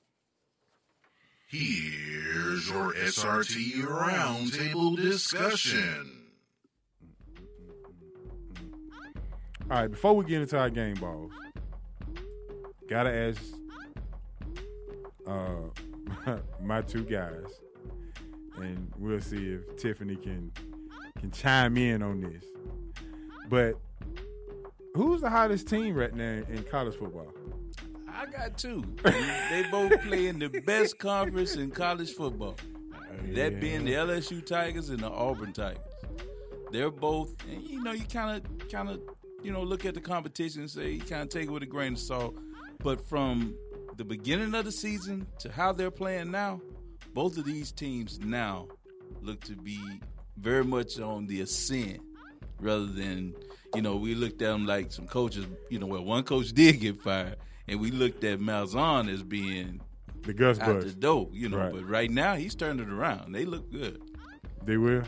Here's your S R T Roundtable discussion. All right, before we get into our game balls, gotta ask uh, my two guys, and we'll see if Tiffany can can chime in on this. But who's the hottest team right now in college football? I got two. They both play in the best conference in college football. That being the L S U Tigers and the Auburn Tigers. They're both, and you know, you kind of, kind of, you know, look at the competition and say you kind of take it with a grain of salt. But from the beginning of the season to how they're playing now, both of these teams now look to be very much on the ascent rather than, you know, we looked at them like some coaches, you know, well, one coach did get fired, and we looked at Malzahn as being the Gus out Bus. the door, you know. Right. But right now, he's turned it around. They look good. They will.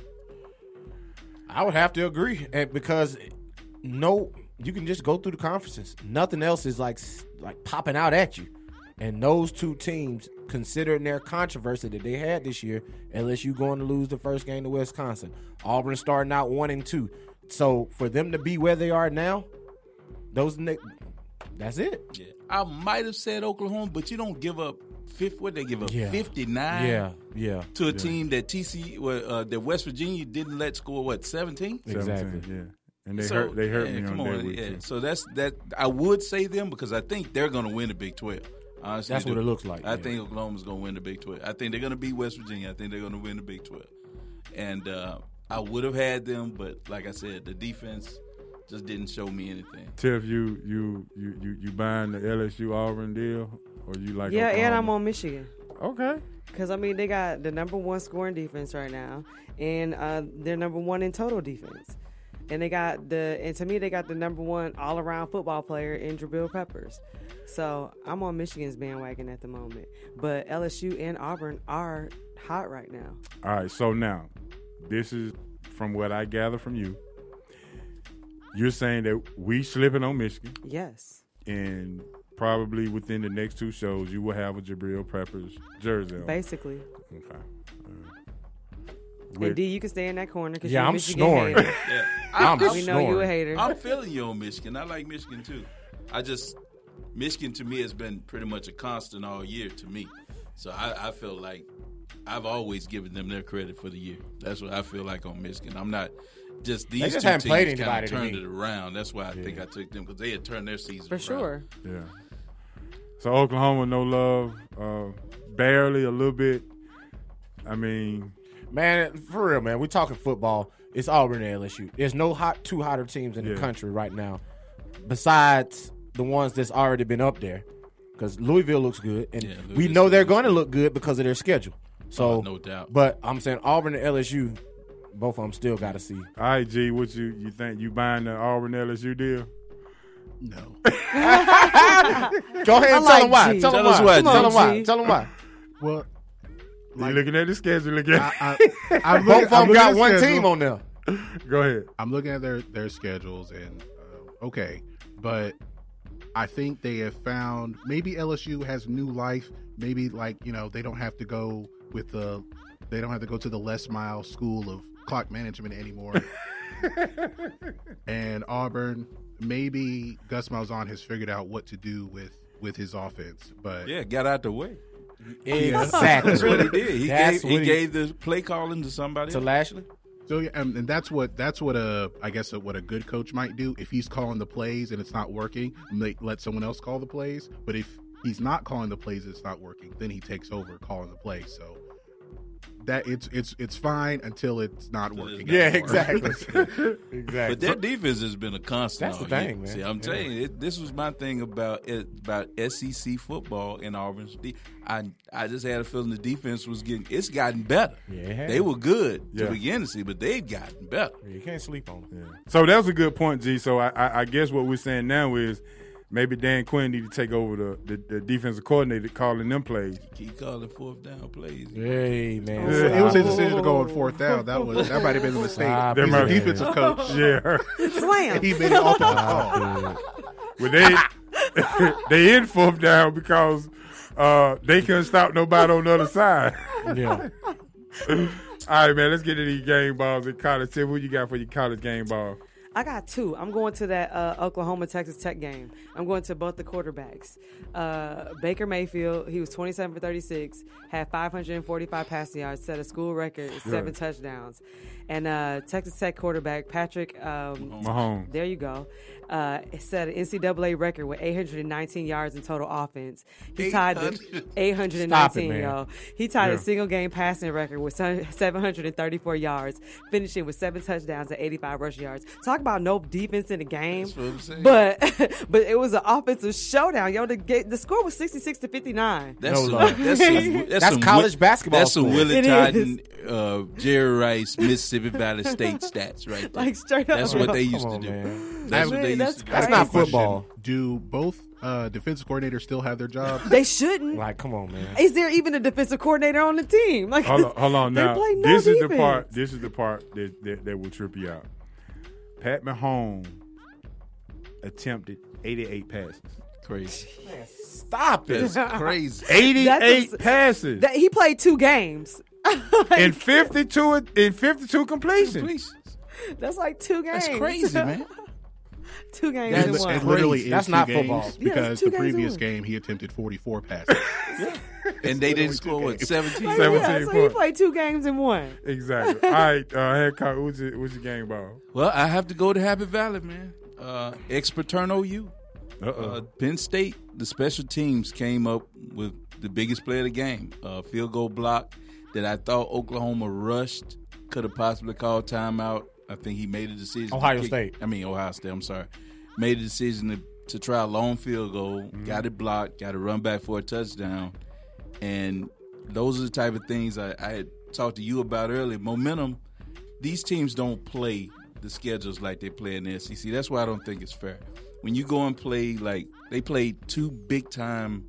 I would have to agree, and because no, you can just go through the conferences. Nothing else is like like popping out at you. And those two teams, considering their controversy that they had this year, L S U going to lose the first game to Wisconsin, Auburn starting out one and two. So for them to be where they are now, those ne- that's it. Yeah. I might have said Oklahoma, but you don't give up fifth. What they give up Yeah. fifty-nine. Yeah, yeah. To a Yeah. team that T C well, uh, that West Virginia didn't let score what seventeen. Exactly. Yeah. And they So, hurt. They hurt yeah, me come on that on, week yeah. too. So that's that. I would say them because I think they're going to win the Big twelve. Honestly, That's what do. it looks like, I yeah. think Oklahoma's going to win the Big twelve. I think they're going to beat West Virginia. I think they're going to win the Big twelve. And uh, I would have had them, but like I said, the defense just didn't show me anything. Tiff, you you you you you buying the L S U Auburn deal, or you like? Yeah, and Oklahoma? I'm on Michigan. Okay. Because, I mean, they got the number one scoring defense right now, and uh, they're number one in total defense. And they got the, and to me, they got the number one all around football player in Jabril Peppers. So I'm on Michigan's bandwagon at the moment. But L S U and Auburn are hot right now. All right. So now, this is from what I gather from you. You're saying that we slipping on Michigan. Yes. And probably within the next two shows, you will have a Jabril Peppers jersey on. Basically. Okay. And D, you can stay in that corner because Yeah, you're a I'm Michigan snoring. hater. Yeah. I'm we know you a hater. I'm feeling you on Michigan. I like Michigan too. I just Michigan to me has been pretty much a constant all year to me. So I, I feel like I've always given them their credit for the year. That's what I feel like on Michigan. I'm not just these They just two haven't teams played kind anybody of to turned me. it around. That's why I think I took them because they had turned their season For around. sure. Yeah. So Oklahoma, no love, uh, barely a little bit. I mean, Man, for real, man, we're talking football. It's Auburn and L S U. There's no hot two hotter teams in Yeah. the country right now, besides the ones that's already been up there. Because Louisville looks good, and Yeah, we Louisville know they're looks going to look good because of their schedule. So, Oh, no doubt. But I'm saying Auburn and L S U, both of them still got to see. all right, G, what you you think? You buying the Auburn L S U deal? No. Go ahead and I tell like them why. G. Tell them Tell us why. why, Tell G. them why. G. Tell them why. Well, you looking at the schedule again? I, I, I'm Both looking, of I'm them looking got at one schedule. team on there. Go ahead. I'm looking at their, their schedules and uh, okay, but I think they have found maybe L S U has new life. Maybe like you know they don't have to go with the they don't have to go to the Les Miles school of clock management anymore. And Auburn, maybe Gus Malzahn has figured out what to do with, with his offense. But yeah, got out the way. Exactly. That's what he did. He That's gave he, he, gave the play calling to somebody to else. Lashley. So yeah, and, and that's what that's what a I guess a, what a good coach might do. If he's calling the plays and it's not working, make, let someone else call the plays. But if he's not calling the plays, it's not working, then he takes over calling the plays. So that it's it's it's fine until it's not working. Yeah, anymore. exactly. exactly. But their defense has been a constant. That's the all year. thing, man. See, I'm Yeah. telling you, it, this was my thing about it, about S E C football in Auburn. I I just had a feeling the defense was getting. It's gotten better. Yeah, it has. They were good Yeah. to begin to see, but they've gotten better. You can't sleep on them. Yeah. So that was a good point, G. So I, I, I guess what we're saying now is maybe Dan Quinn need to take over the, the, the defensive coordinator calling them plays. Keep calling fourth down plays. Hey, man. It was his decision to go on fourth down. That was that might have been a mistake. Stop He's it, a man. defensive coach. Yeah. Slam. He made an offensive call. Stop Well, they they in fourth down because uh, they couldn't stop nobody on the other side. it. Yeah. All right, man. Let's get to these game balls in college. Tim, what you got for your college game ball? I got two. I'm going to that uh, Oklahoma Texas Tech game. I'm going to both the quarterbacks. Uh, Baker Mayfield, he was twenty-seven for thirty-six, had five hundred forty-five passing yards, set a school record, seven Good. touchdowns. And uh, Texas Tech quarterback Patrick um, Mahomes. There you go. Uh, set an N C double A record with eight hundred nineteen yards in total offense. He tied the eight hundred nineteen, Stop it, man. yo. He tied Yeah. a single game passing record with seven hundred thirty-four yards, finishing with seven touchdowns and eighty-five rushing yards. Talk about no defense in the game. That's what I'm saying. But but it was an offensive showdown, yo. The ga- the score was sixty-six to fifty-nine. That's No, some, Lord. that's, some, that's, That's some college Wi- basketball That's some score. Willie It Titan, uh, Jerry Rice, Mississippi Valley State stats right there. Like, straight up, That's yo. what they used Come to on, do. man. That's what Man, they used that's to do. That's crazy. not football. Do both uh, defensive coordinators still have their jobs? They shouldn't. Like, come on, man. Is there even a defensive coordinator on the team? Like, Hold on, hold on they now. play no this is the defense. part. This is the part that, that that will trip you out. Pat Mahomes attempted eighty-eight passes. Crazy. Stop it. That's crazy. eighty-eight That's passes That, he played two games. in fifty-two in fifty-two completions. Completions. That's like two games. That's crazy, man. two games That's in It one. literally is That's two not games football. Yeah, it's because two the games in previous one. game he attempted forty-four passes. And they didn't score, what, seventeen? Like, seventeen yeah, so he points. played two games in one. Exactly. All right, uh, head coach, what's your, what's your game ball? Well, I have to go to Happy Valley, man. Uh, Ex-Paterno U. Uh-oh. Uh, Penn State, the special teams came up with the biggest play of the game, a field goal block that I thought Oklahoma rushed, could have possibly called timeout. I think he made a decision. to Ohio kick- State. I mean, Ohio State, I'm sorry. Made a decision to, to try a long field goal, Mm-hmm. got it blocked, got to run back for a touchdown. And those are the type of things I, I had talked to you about earlier. Momentum, these teams don't play the schedules like they play in the S E C. That's why I don't think it's fair. When you go and play, like, they played two big-time,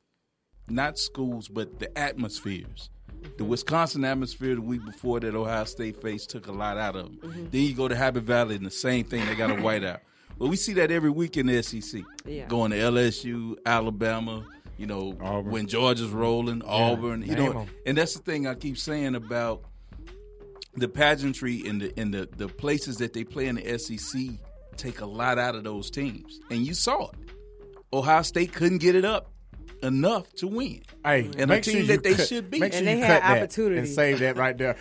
not schools, but the atmospheres. The Wisconsin atmosphere the week before that Ohio State faced took a lot out of them. Mm-hmm. Then you go to Happy Valley and the same thing, they got a whiteout. Well, we see that every week in the S E C. Yeah. Going to L S U, Alabama, you know, Auburn. when Georgia's rolling, Auburn, you name know. 'em. And that's the thing I keep saying about the pageantry and the and the, the places that they play in the S E C take a lot out of those teams. And you saw it. Ohio State couldn't get it up enough to win. Hey, and make a team sure you that they cut- should be. Make sure And you they cut had that opportunity. and save that right there.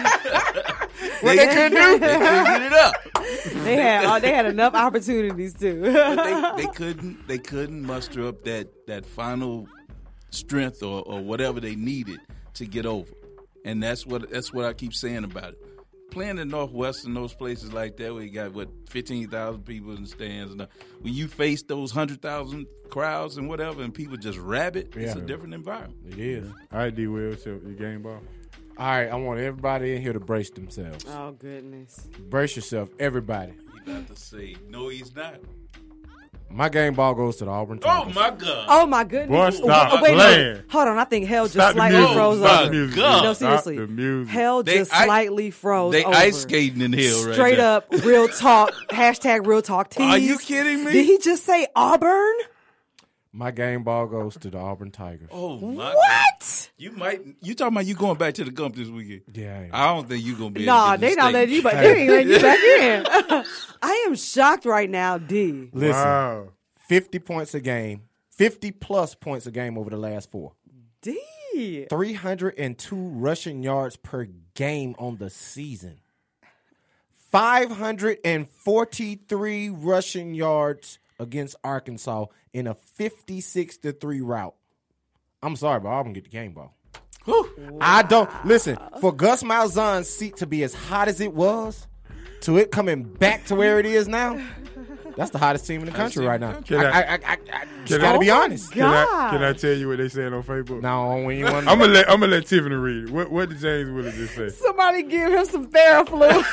What they couldn't do? They couldn't get it up. They had uh, they had enough opportunities too. But they, they couldn't they couldn't muster up that, that final strength or, or whatever they needed to get over. And that's what that's what I keep saying about it. Playing in Northwestern, those places like that, where you got what fifteen thousand people in the stands, and uh, when you face those hundred thousand crowds and whatever, and people just rabid, it's a Yeah. different environment. It is. All right, D. Will, what's your, your game ball? All right, I want everybody in here to brace themselves. Oh goodness! Brace yourself, everybody. He about to say no, he's not. My game ball goes to the Auburn Oh Tigers. my God! Oh my goodness! Boy, stop wait, playing. wait, hold on. I think hell just Stop the slightly music. froze Stop over. the music. God. No, Stop seriously. the music. Hell They just I- slightly froze They over. ice skating in hell right Straight now. up, real talk. Hashtag real talk tease. Are you kidding me? Did he just say Auburn? My game ball goes to the Auburn Tigers. Oh my What? God. You might. You talking about you going back to the Gump this weekend? Yeah. I don't think you gonna be. Nah, able to they get not the letting you, state. but they ain't letting you back in. I am shocked right now, D. Listen, Wow. fifty points a game, fifty plus points a game over the last four. D. three hundred two rushing yards per game on the season. five hundred forty-three rushing yards against Arkansas in a fifty-six to three route. I'm sorry, but Auburn get the game ball. Wow. I don't listen for Gus Malzahn's seat to be as hot as it was, to it coming back to where it is now. That's the hottest team in the country right now. Can I, I- I, I, I, I just Can gotta I- be honest. Can I, can I tell you what they saying on Facebook? No, when you want. I'm gonna let I'm gonna let Tiffany read it. What what did James Willis just say? Somebody give him some Theraflu.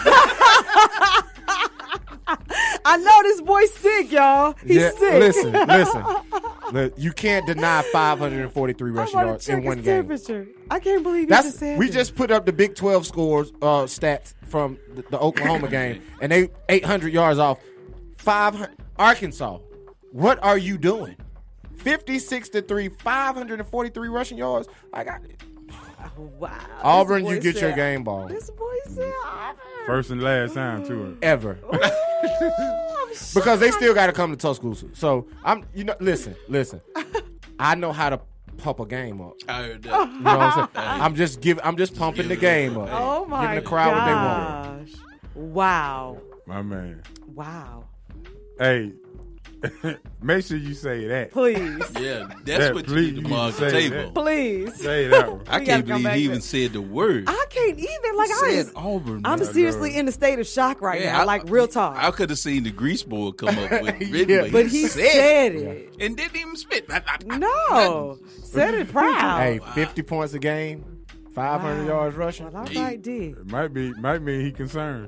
I know this boy's sick, y'all. He's Yeah, sick. Listen, listen. Look, you can't deny five hundred forty-three I'm rushing gonna yards check in one his game. temperature. I can't believe you That's just said we that. just put up the Big twelve scores uh, stats from the, the Oklahoma game, and they eight hundred yards off. Five hundred Arkansas. What are you doing? Fifty-six to three, five hundred and forty-three rushing yards. I got it. Wow. Auburn, This you boy get your said- game ball This boy said Auburn. First and last time too. ever. Because they still got to come to Tuscaloosa. So I'm, you know, listen, listen. I know how to pump a game up. I heard that. You know what I'm saying? I'm just giving. I'm just pumping the game up. Oh my Giving the crowd what they want. gosh. Wow. My man. Wow. Hey, make sure you say that. Please. Yeah, that's That, what please, you need to you mark the say table. Please. Say that one. I We can't gotta come believe back he to- even said the word. I can't either. Like I said was, Auburn. I'm man. seriously in a state of shock right Yeah, now. I- like real talk. I could have seen the grease board come up with written, Yeah. but, but he said it. and didn't even spit. I- I- I- No. Said it proud. Hey, fifty points a game, five hundred Wow. yards rushing. Well, all right, D. It might be might mean he concerned.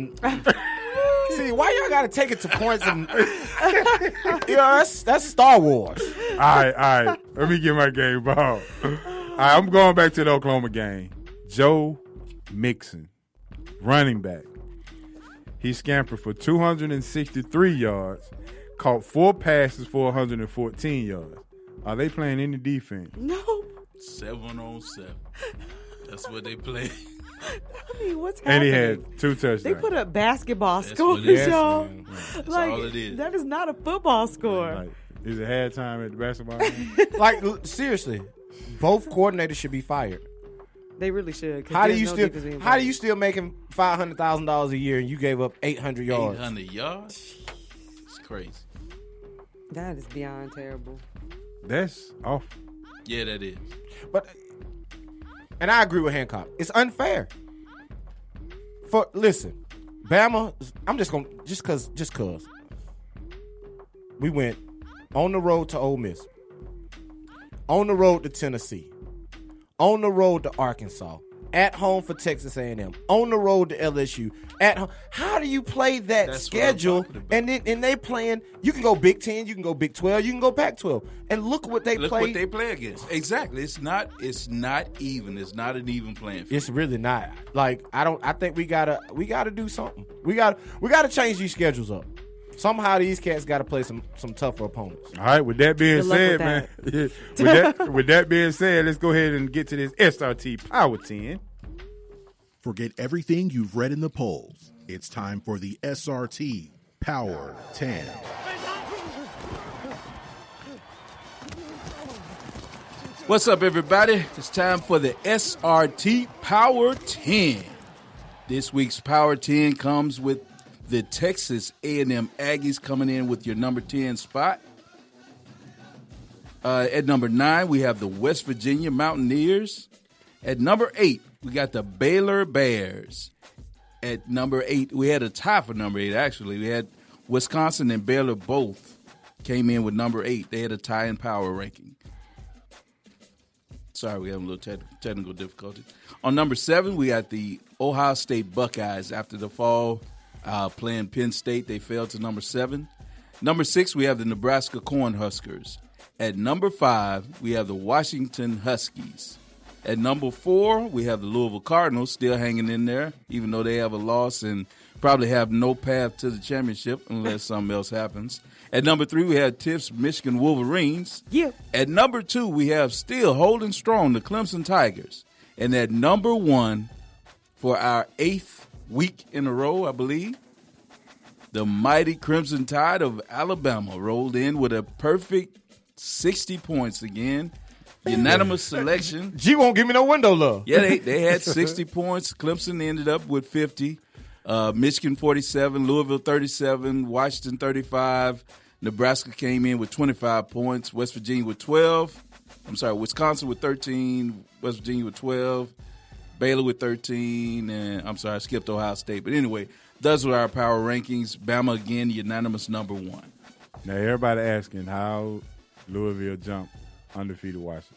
See, why y'all got to take it to points? And, you know, that's that's Star Wars. All right, all right. Let me get my game ball. All right, I'm going back to the Oklahoma game. Joe Mixon, running back. He scampered for two hundred sixty-three yards, caught four passes for one hundred fourteen yards. Are they playing any defense? No. Seven on seven. That's what they play. I mean, what's And he happening? had two touchdowns. They put up basketball That's scores, what it is, y'all. man. That's Like all it is. that is not a football score. Like, is it halftime at the basketball game? Like l- seriously, both coordinators should be fired. They really should. 'cause How do there's you no still? defense being How do played. you still making five hundred thousand dollars a year and you gave up eight hundred yards? Eight hundred yards. It's crazy. That is beyond terrible. That's off. Yeah, that is. But and I agree with Hancock. It's unfair. For listen, Bama. I'm just gonna just cause just cause we went on the road to Ole Miss, on the road to Tennessee, on the road to Arkansas, at home for Texas A and M, on the road to L S U. At home, how do you play that That's what I'm schedule? talking about. And then and they playing. You can go Big Ten, you can go Big Twelve, you can go Pac twelve, and look what they Look play. what they play against. Exactly. It's not. It's not even. It's not an even playing field. It's really not. Like I don't. I think we gotta. We gotta do something. We got. We gotta change these schedules up. Somehow these cats got to play some some tougher opponents. All right, with that being Good luck said, with man. with, that, with that being said, let's go ahead and get to this S R T Power ten. Forget everything you've read in the polls. It's time for the S R T Power ten. What's up, everybody? It's time for the S R T Power ten. This week's Power ten comes with the Texas A and M Aggies coming in with your number ten spot. Uh, at number nine, we have the West Virginia Mountaineers. At number eight, we got the Baylor Bears. At number eight, we had a tie for number eight, actually. We had Wisconsin and Baylor both came in with number eight. They had a tie in power ranking. Sorry, we have a little te- technical difficulty. On number seven, we got the Ohio State Buckeyes. After the fall, uh, playing Penn State, they fell to number seven. Number six, we have the Nebraska Cornhuskers. At number five, we have the Washington Huskies. At number four, we have the Louisville Cardinals still hanging in there, even though they have a loss and probably have no path to the championship unless something else happens. At number three, we have Tiff's Michigan Wolverines. Yeah. At number two, we have still holding strong the Clemson Tigers. And at number one, for our eighth week in a row, I believe, the mighty Crimson Tide of Alabama rolled in with a perfect sixty points again. Unanimous selection. G won't give me no window love. Yeah, they, they had sixty points. Clemson ended up with fifty. Uh, Michigan forty-seven, Louisville thirty-seven, Washington thirty-five. Nebraska came in with twenty-five points. West Virginia with twelve. I'm sorry, Wisconsin with thirteen. West Virginia with twelve. Baylor with thirteen. And I'm sorry, I skipped Ohio State. But anyway, those were our power rankings. Bama, again, unanimous number one. Now, everybody asking how Louisville jumped undefeated Washington.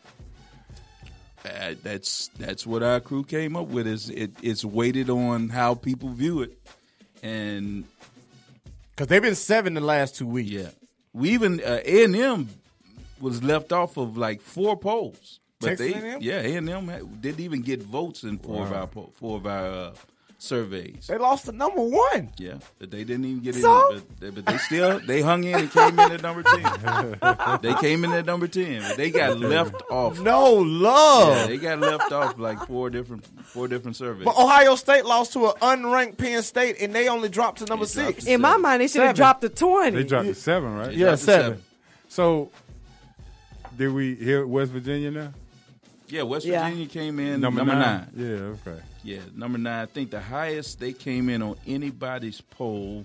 Uh, that's that's what our crew came up with. Is it, it's weighted on how people view it, and because they've been seven the last two weeks. Yeah, we even uh, A and M was left off of like four polls, but Texas they A and M? yeah A and M had, didn't even get votes in four Wow. of our po- four of our uh, surveys. They lost to number one. Yeah, but they didn't even get So? in. But they, but they still they hung in and came in at number ten. They came in at number ten. But they got left off. No love. Yeah, they got left off like four different four different surveys. But Ohio State lost to an unranked Penn State, and they only dropped to number six. In my mind, they should have Seven. dropped to twenty. They dropped to seven, right? They Yeah, dropped to seven. So, did we hear West Virginia now? Yeah, West Yeah. Virginia came in Number number, nine? nine. Yeah, okay. Yeah, number nine. I think the highest they came in on anybody's poll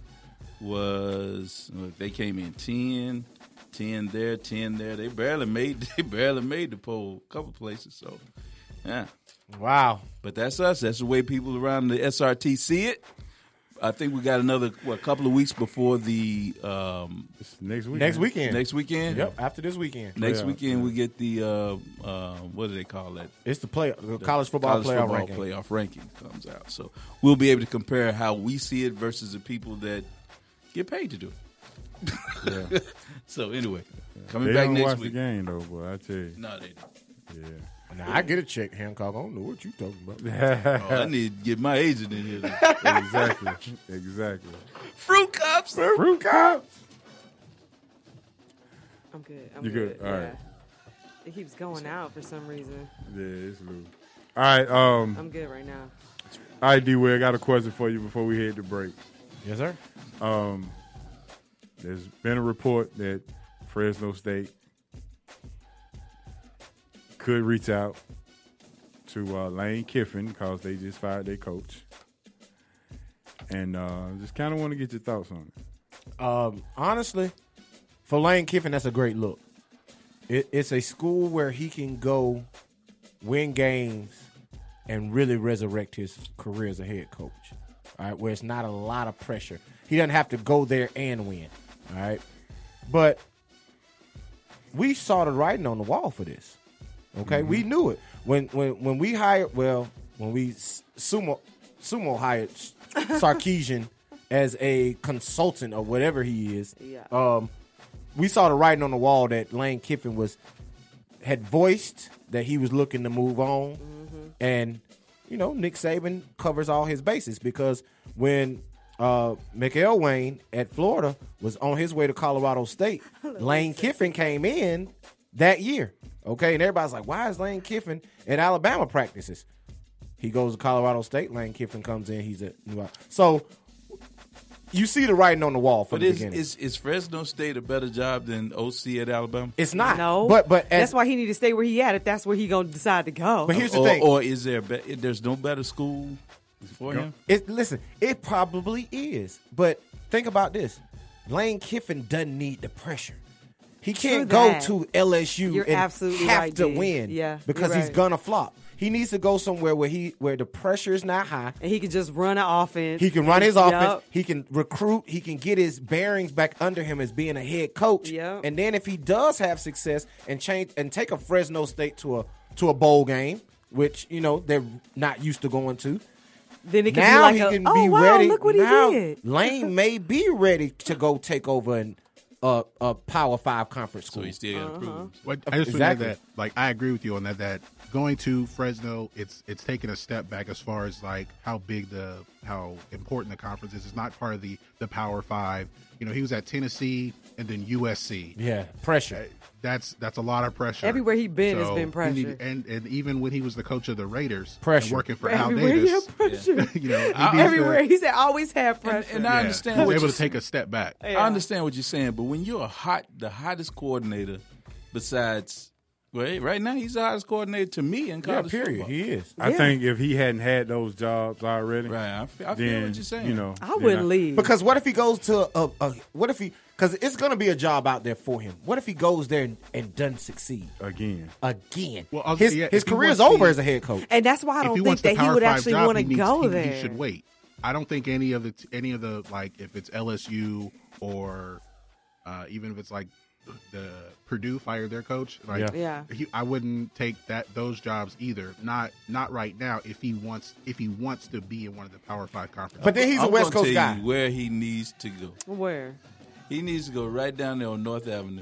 was look, they came in ten, ten there, ten there. They barely made they barely made the poll a couple places. So, yeah. Wow. But that's us. That's the way people around the S R T see it. I think we got another what, couple of weeks before the um, next weekend. Next weekend. Next weekend. Yep, after this weekend. Next Playoff, weekend yeah. we get the uh, uh, what do they call that? It's the play the college football college playoff football ranking. playoff ranking comes out. So we'll be able to compare how we see it versus the people that get paid to do it. Yeah. So anyway, coming They back don't next watch week. the game though, boy. I tell you. No, they don't. Yeah. Now I get a check, Hancock. I don't know what you talking about. Oh, I need to get my agent in here. Exactly. Exactly. Fruit cups. Fruit cups. I'm good. I'm You good? All yeah. right. It keeps going out for some reason. Yeah, it's loose. All right. Um. I'm good right now. All right, D-Way, I got a question for you before we head to break. Yes, sir. Um, there's been a report that Fresno State could reach out to uh, Lane Kiffin because they just fired their coach. And uh, just kind of want to get your thoughts on it. Um, honestly, for Lane Kiffin, that's a great look. It, it's a school where he can go win games and really resurrect his career as a head coach. All right, where it's not a lot of pressure. He doesn't have to go there and win. All right, but we saw the writing on the wall for this. Okay, Mm-hmm. we knew it when when when we hired. Well, when we s- sumo sumo hired Sarkisian as a consultant or whatever he is. Yeah. Um, we saw the writing on the wall that Lane Kiffin was had voiced that he was looking to move on, and you know Nick Saban covers all his bases because when uh, McElwain at Florida was on his way to Colorado State, Lane Kiffin came in that year. Okay, and everybody's like, why is Lane Kiffin at Alabama practices? He goes to Colorado State. Lane Kiffin comes in. He's at New York. So you see the writing on the wall from But the is, beginning. is is Fresno State a better job than O C at Alabama? It's not. No, But but as, that's why he need to stay where he at. If that's where he gonna decide to go. But here's the or, thing. Or is there be, there's no better school for him? It, listen, it probably is. But think about this. Lane Kiffin doesn't need the pressure. He can't True go that. to L S U You're and absolutely have right, to D. win Yeah, because you're he's right. gonna flop. He needs to go somewhere where he where the pressure is not high. And he can just run an offense. He can run his Yup. offense. He can recruit. He can get his bearings back under him as being a head coach. Yep. And then if he does have success and change and take a Fresno State to a to a bowl game, which you know they're not used to going to, Then it can now be like he a, can oh, be wow, ready. look what now, he did. Lane may be ready to go take over an, uh, a Power Five conference school. So he still got to prove it. What, I just Exactly. exactly. that, like, I agree with you on that. That going to Fresno, it's it's taken a step back as far as like how big the how important the conference is. It's not part of the the Power Five. You know, he was at Tennessee and then U S C. Yeah, pressure. That's that's a lot of pressure. Everywhere he been has So been he pressure. need- and and even when he was the coach of the Raiders, Pressure. and working for Al Everywhere he Davis, had pressure. you know, he I- needs Everywhere. to, He said always have pressure. And I yeah, understand he's what able you're to take a step back. Yeah. I understand what you're saying, but when you're a hot, the hottest coordinator, besides, well, right now he's the hottest coordinator to me in Yeah, college period. football. He is. I Yeah. think if he hadn't had those jobs already, Right, I feel, I feel then what you're saying. you know, I then wouldn't leave. Because what if he goes to a, a what if he because it's going to be a job out there for him. What if he goes there and, and doesn't succeed again. again? Well, I'll- his yeah, his if he career's wants over the- as a head coach. And that's why I if don't he think wants the that he Power would Five actually job, want to he needs- go he, there. He should wait. I don't think any of the any of the like if it's L S U or uh, even if it's like the Purdue fired their coach, like Yeah. Yeah. He, I wouldn't take that those jobs either. Not not right now. If he wants if he wants to be in one of the Power Five conferences, But then he's I'm a West gonna Coast tell guy. you where he needs to go. Where? He needs to go right down there on North Avenue.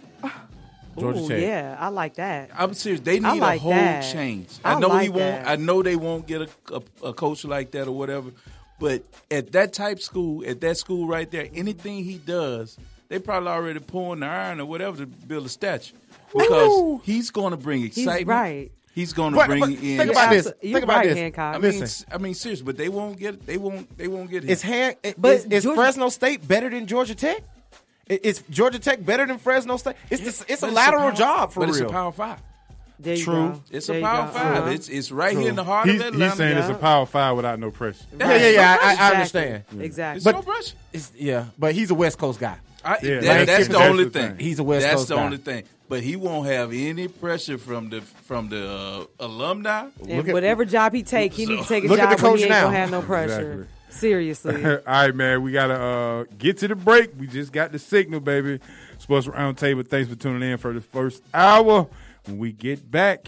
Georgia Ooh, Tech. yeah, I like that. I'm serious. They I need like a whole that. change. I I know he like won't. that. I know they won't get a, a, a coach like that or whatever. But at that type school, at that school right there, anything he does, they probably already pouring the iron or whatever to build a statue because Ooh. he's going to bring He's excitement. right. He's going to But- bring but in. think about this. Absol- Think you're about right, this. Hancock. I mean, Listen. I mean, serious, but they won't get. They won't. They won't get him. Is hand But is, is Georgia- Fresno State better than Georgia Tech? I- Is Georgia Tech better than Fresno State? It's this, it's a But lateral power- job for but real. it's a power five. There you True. go. It's There a you power go. five. Uh-huh. It's it's right True. here in the heart He's, of Atlanta. he's saying it's a Yeah. power five without no pressure. yeah, yeah, yeah. I, I, I Exactly. understand. Exactly. It's But- no pressure. It's, yeah, but he's a West Coast guy. I, Yeah, that- like, that's the that's only the thing. thing. He's a West That's Coast the guy. only thing. But he won't have any pressure from the from the uh, alumni. And whatever job he take, he needs to take a Look at job the where coach he ain't now. gonna have no pressure. Seriously. All right, man. We gotta uh, get to the break. We just got the signal, baby. Sports Roundtable. Thanks for tuning in for the first hour. When we get back,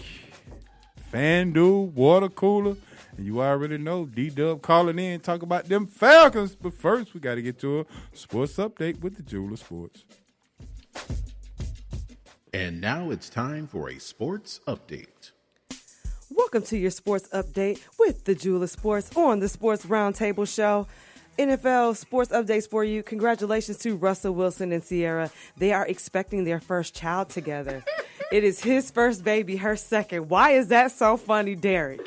FanDuel, water cooler, and you already know D Dub calling in, talk about them Falcons. But first, we got to get to a sports update with the Jeweler Sports. And now it's time for a sports update. Welcome to your sports update with the Jeweler Sports on the Sports Roundtable Show. N F L sports updates for you. Congratulations to Russell Wilson and Sierra. They are expecting their first child together. It is his first baby, her second. Why is that so funny, Derek?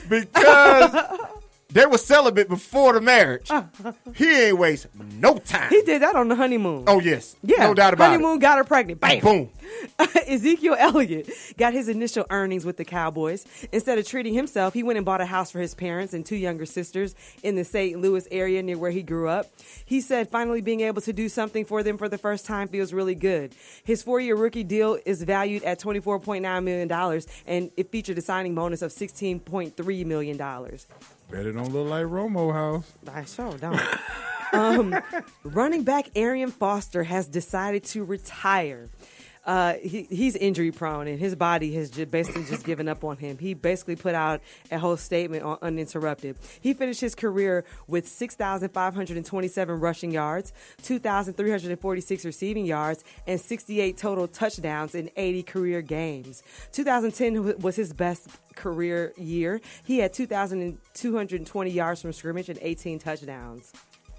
Because they were celibate before the marriage. He ain't waste no time. He did that on the honeymoon. Oh, yes. Yeah, No doubt about honeymoon got her pregnant. Bam. it. Boom. Ezekiel Elliott got his initial earnings with the Cowboys. Instead of treating himself, he went and bought a house for his parents and two younger sisters in the Saint Louis area near where he grew up. He said finally being able to do something for them for the first time feels really good. His four-year rookie deal is valued at twenty-four point nine million dollars, and it featured a signing bonus of sixteen point three million dollars. Bet it don't look like Romo House. I sure don't. um, running back Arian Foster has decided to retire. Uh, he, he's injury prone, and his body has just basically just given up on him. He basically put out a whole statement on Uninterrupted. He finished his career with six thousand five hundred twenty-seven rushing yards, two thousand three hundred forty-six receiving yards, and sixty-eight total touchdowns in eighty career games. two thousand ten was his best career year. He had two thousand two hundred twenty yards from scrimmage and eighteen touchdowns.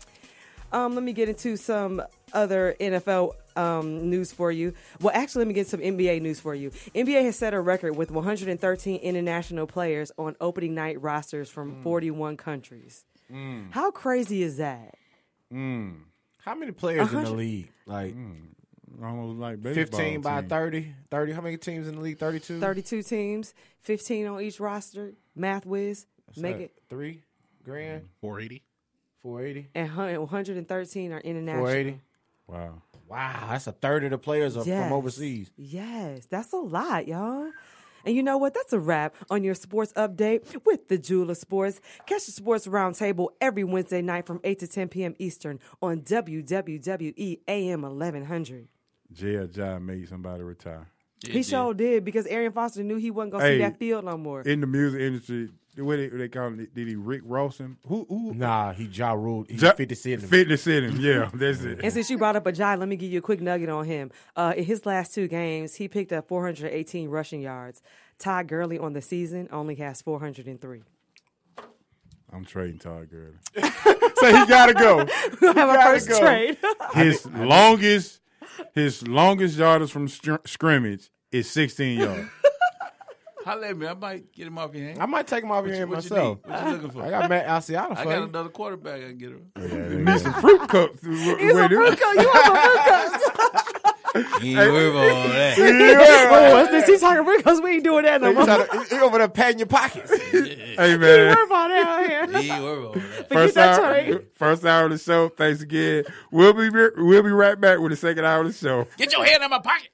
Um, let me get into some other N F L um, news for you. Well, actually, let me get some N B A news for you. N B A has set a record with one hundred thirteen international players on opening night rosters from mm. forty-one countries. Mm. How crazy is that? Mm. How many players in the league? Like mm. almost like baseball fifteen by team. thirty. thirty. How many teams in the league? thirty-two? thirty-two teams, fifteen on each roster. Math whiz. What's Make that? it three grand. four eighty. four eighty. And one hundred thirteen are international. four eighty. Wow. Wow, that's a third of the players are yes. from overseas. Yes, that's a lot, y'all. And you know what? That's a wrap on your sports update with the Jeweler Sports. Catch the Sports Roundtable every Wednesday night from eight to ten p.m. Eastern on W W W E A M eleven hundred. J L J made somebody retire. He did. sure did because Arian Foster knew he wasn't gonna hey, see that field no more. In the music industry, what they, they call him? Did he Rick Ross him? Who? who? Nah, he Ja Rule. He ja, fifty Cent him. fifty Cent him. Yeah, that's it. And since you brought up a Ja, let me give you a quick nugget on him. Uh, in his last two games, he picked up four hundred eighteen rushing yards. Todd Gurley on the season only has four hundred three. I'm trading Todd Gurley. So he gotta go. We'll have our first go. trade. His longest, his longest yardage from scr- scrimmage is sixteen yards. Holla at me. I might get him off your hand. I might take him off what your hand you, myself. What you, what you looking for? I got Matt Asiata for I got you. another quarterback I can get him. Yeah, need some fruit cups. He's a fruit cup. You want some fruit cups? He ain't worried about all that. Oh, what's this? He's talking because we ain't doing that no more. He over there patting your pockets. Hey, man. He ain't worried about that out here. He ain't worried about that. First that hour, trade. first hour of the show. Thanks again. We'll be we'll be right back with the second hour of the show. Get your hand in my pocket.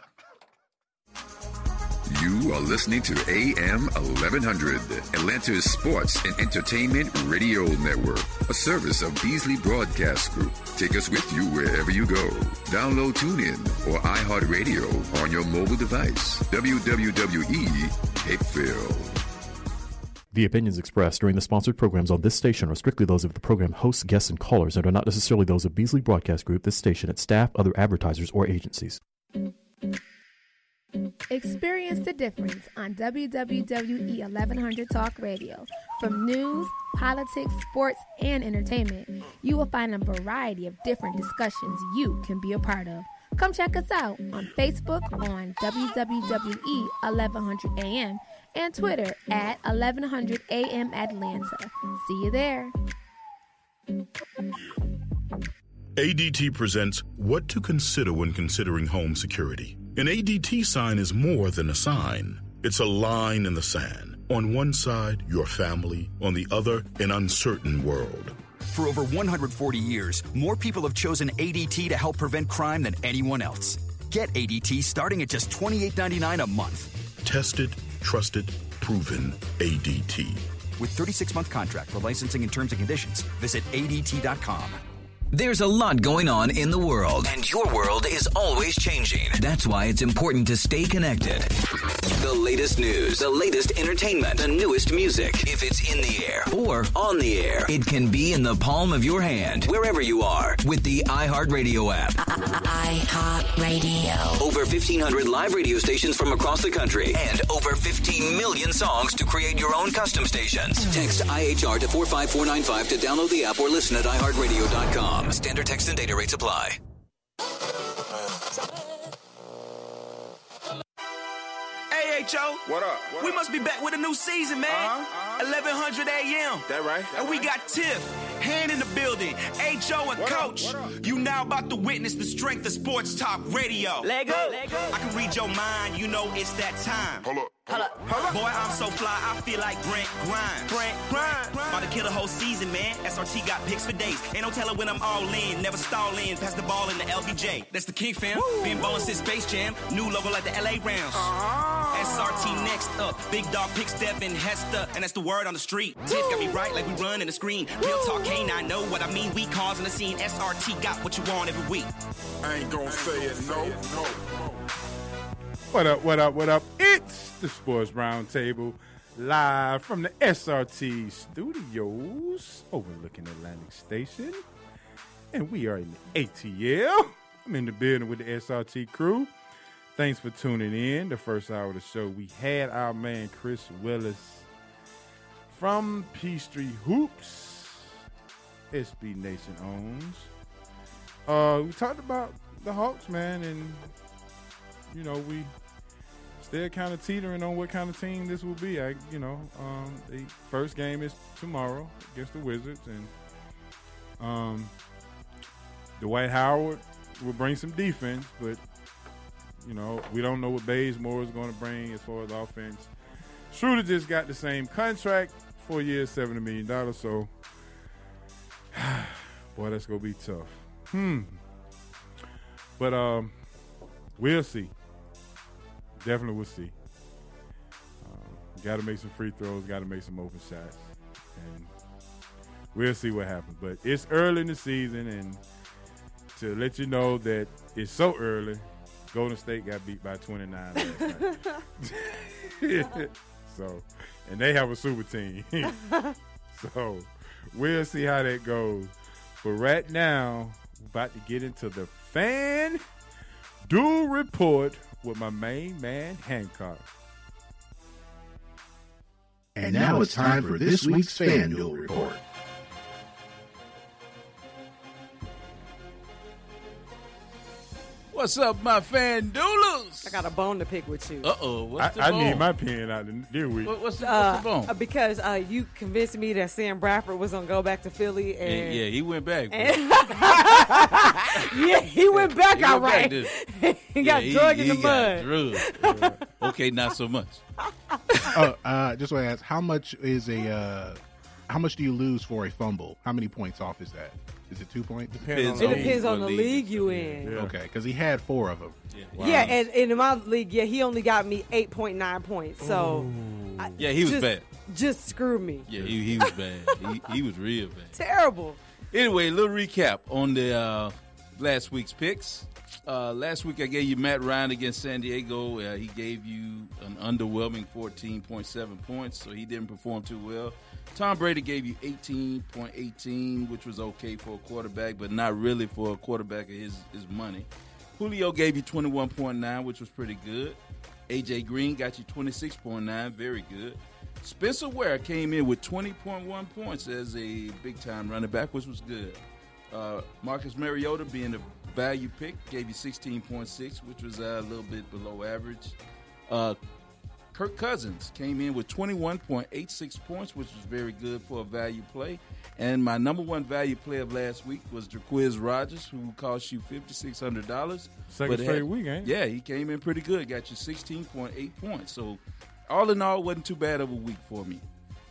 You are listening to A M eleven hundred, Atlanta's sports and entertainment radio network, a service of Beasley Broadcast Group. Take us with you wherever you go. Download TuneIn or iHeartRadio on your mobile device. W W W E Hapeville. The opinions expressed during the sponsored programs on this station are strictly those of the program hosts, guests, and callers and are not necessarily those of Beasley Broadcast Group, this station, its staff, other advertisers, or agencies. Experience the difference on W W W E eleven hundred Talk Radio. From news, politics, sports, and entertainment, you will find a variety of different discussions you can be a part of. Come check us out on Facebook on W W W E eleven hundred A M and Twitter at eleven hundred A M Atlanta. See you there. A D T presents What to Consider When Considering Home Security. An A D T sign is more than a sign. It's a line in the sand. On one side, your family. On the other, an uncertain world. For over one hundred forty years, more people have chosen A D T to help prevent crime than anyone else. Get A D T starting at just twenty-eight ninety-nine a month. Tested, trusted, proven A D T. With thirty-six month contract for licensing and terms and conditions, visit A D T dot com. There's a lot going on in the world, and your world is always changing. That's why it's important to stay connected. The latest news, the latest entertainment, the newest music. If it's in the air or on the air, it can be in the palm of your hand, wherever you are, with the iHeartRadio app. iHeartRadio. Over fifteen hundred live radio stations from across the country, and over fifteen million songs to create your own custom stations. Text I H R to four five four nine five to download the app or listen at i heart radio dot com. Standard text and data rates apply. Hey, H O. What up? What we up? must be back with a new season, man. Uh-huh, uh-huh. eleven hundred A M. That right? That and we right. got Tiff, Hand in the building, H O and What up? Coach. What up? You now about to witness the strength of sports talk radio. Lego. Lego. I can read your mind, you know it's that time. Hold up. Hold up. Hold up. Boy, I'm so fly, I feel like Brent Grimes. Brent Grimes. About to kill the whole season, man. S R T got picks for days. Ain't no telling when I'm all in. Never stall in. Pass the ball in the L B J. That's the King fam. Woo. Been ballin' since Space Jam. New logo like the L A Rams. Uh-huh. S R T next up. Big dog picks Devin Hester. And that's the word on the street. Tiff got me right like we run in the screen. Real talk canine, I know what I mean. We causing the scene. S R T got what you want every week. I ain't gonna say it, no, no. What up, what up, what up? It's the Sports Roundtable, live from the S R T studios overlooking Atlantic Station. And we are in the A T L. I'm in the building with the S R T crew. Thanks for tuning in. The first hour of the show, we had our man Chris Willis from Peachtree Hoops, S B Nation owns. Uh, we talked about the Hawks, man, and you know, we still kind of teetering on what kind of team this will be. I, you know, um, the first game is tomorrow against the Wizards, and um, Dwight Howard will bring some defense, but you know, we don't know what Bazemore is going to bring as far as offense. Schroeder just got the same contract, four years, seventy million dollars. So, boy, that's gonna be tough. Hmm. But um, we'll see. Definitely we'll see. Um, got to make some free throws. Got to make some open shots, and we'll see what happens. But it's early in the season, and to let you know that it's so early, Golden State got beat by twenty-nine last night. So, and they have a super team. So, we'll see how that goes. But right now, we're about to get into the fan duel report with my main man, Hancock. And now it's time for this week's fan duel report. What's up, my fan doodles? I got a bone to pick with you. Uh oh, what's the I, bone? I need my pen out this week. What, what's, the, Uh, what's the bone? uh, because uh, you convinced me that Sam Bradford was gonna go back to Philly, Yeah, and yeah, he went back. bro. and- yeah, he went back He all went back, right. didn't he Yeah, got drugged he in the got mud. drugged. Okay, not so much. Oh, uh, just want to ask, how much is a uh, how much do you lose for a fumble? How many points off is that? Is it two points? Depends It on depends on the what league you in. Yeah. Okay, because he had four of them. Yeah, Yeah, and, and in my league, yeah, he only got me eight point nine points. So, I, Yeah, he was just, bad. Just screw me. Yeah, he, he was bad. he, he was real bad. Terrible. Anyway, a little recap on the uh, last week's picks. Uh, last week I gave you Matt Ryan against San Diego. Uh, he gave you an underwhelming fourteen point seven points, so he didn't perform too well. Tom Brady gave you eighteen point one eight, which was okay for a quarterback, but not really for a quarterback of his, his money. Julio gave you twenty-one point nine, which was pretty good. A J Green got you twenty-six point nine, very good. Spencer Ware came in with twenty point one points as a big-time running back, which was good. Uh, Marcus Mariota, being a value pick, gave you sixteen point six, which was uh, a little bit below average. Uh, Kirk Cousins came in with twenty-one point eight six points, which was very good for a value play. And my number one value play of last week was Jaquiz Rogers, who cost you five thousand six hundred dollars. Second straight week, ain't it? Yeah, he came in pretty good. Got you sixteen point eight points. So, all in all, wasn't too bad of a week for me.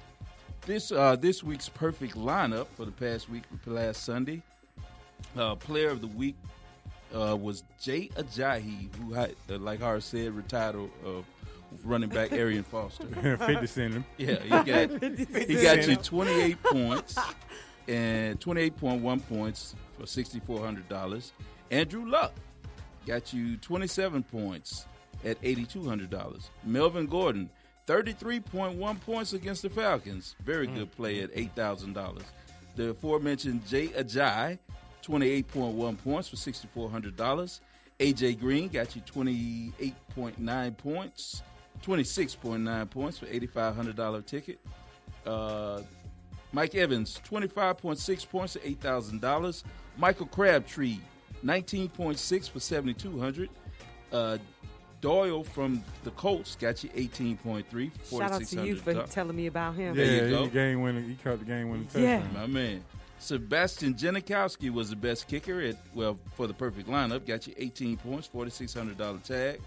This uh, this week's perfect lineup for the past week, for last Sunday, uh, player of the week uh, was Jay Ajayi, who, had, uh, like Hart said, retired uh, running back Arian Foster. fifty cent him. Yeah, he got, he got you twenty-eight points and twenty-eight point one points for six thousand four hundred dollars. Andrew Luck got you twenty-seven points at eight thousand two hundred dollars. Melvin Gordon, thirty-three point one points against the Falcons. Very good play at eight thousand dollars. The aforementioned Jay Ajayi, twenty-eight point one points for six thousand four hundred dollars. A J Green got you twenty-eight point nine points, twenty-six point nine points for eight thousand five hundred dollars ticket. Uh, Mike Evans, twenty-five point six points for eight thousand dollars. Michael Crabtree, nineteen point six for seven thousand two hundred dollars. Uh, Doyle from the Colts got you eighteen point three for Shout out to you for dollars. telling me about him. Yeah, There you he go. game winner. He caught the game winning touchdown. Yeah. My man. Sebastian Janikowski was the best kicker at, well, for the perfect lineup. Got you eighteen points, four thousand six hundred dollars tag.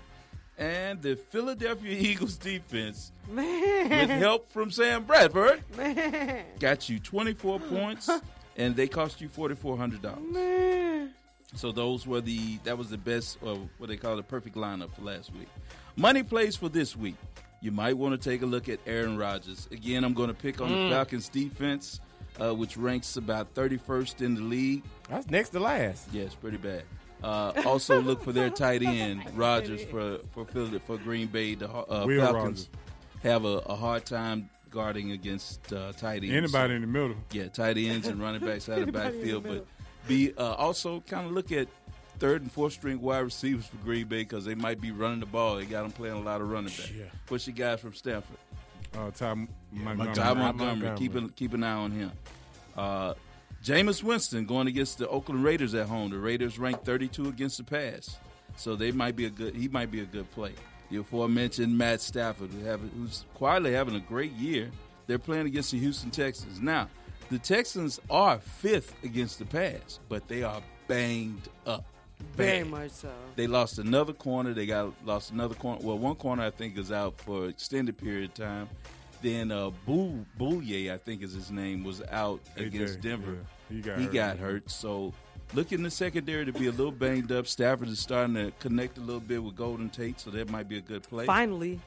And the Philadelphia Eagles defense, Man. with help from Sam Bradford, Man. got you twenty-four points, and they cost you four thousand four hundred dollars. Man. So those were the, that was the best, or what they call the perfect lineup for last week. Money plays for this week. You might want to take a look at Aaron Rodgers. Again, I'm going to pick on Mm. the Falcons defense, uh, which ranks about thirty-first in the league. That's next to last. Yeah, it's pretty bad. Uh, also look for their tight end, Rodgers, for for Philly, for Green Bay. The uh, Will Falcons have a, a hard time guarding against uh, tight ends. Anybody in the middle. Yeah, tight ends and running backs out of the Anybody in the backfield. middle. But be uh, also kind of look at third and fourth string wide receivers for Green Bay because they might be running the ball. They got them playing a lot of running back. Yeah. What's your guys from Stanford? Uh, Ty Montgomery. Ty Montgomery. Keep, an, keep an eye on him. Uh, Jameis Winston going against the Oakland Raiders at home. The Raiders ranked thirty-two against the pass, so they might be a good. He might be a good play. The aforementioned Matt Stafford, who have, who's quietly having a great year. They're playing against the Houston Texans. Now, the Texans are fifth against the pass, but they are banged up. Very Bad. much so. They lost another corner. They got lost another corner. Well, one corner I think is out for an extended period of time. Then uh, Bou- Bouye, I think is his name, was out A J, against Denver. yeah. He got he hurt. got hurt. So look in the secondary to be a little banged up. Stafford is starting to connect a little bit with Golden Tate, so that might be a good play. Finally.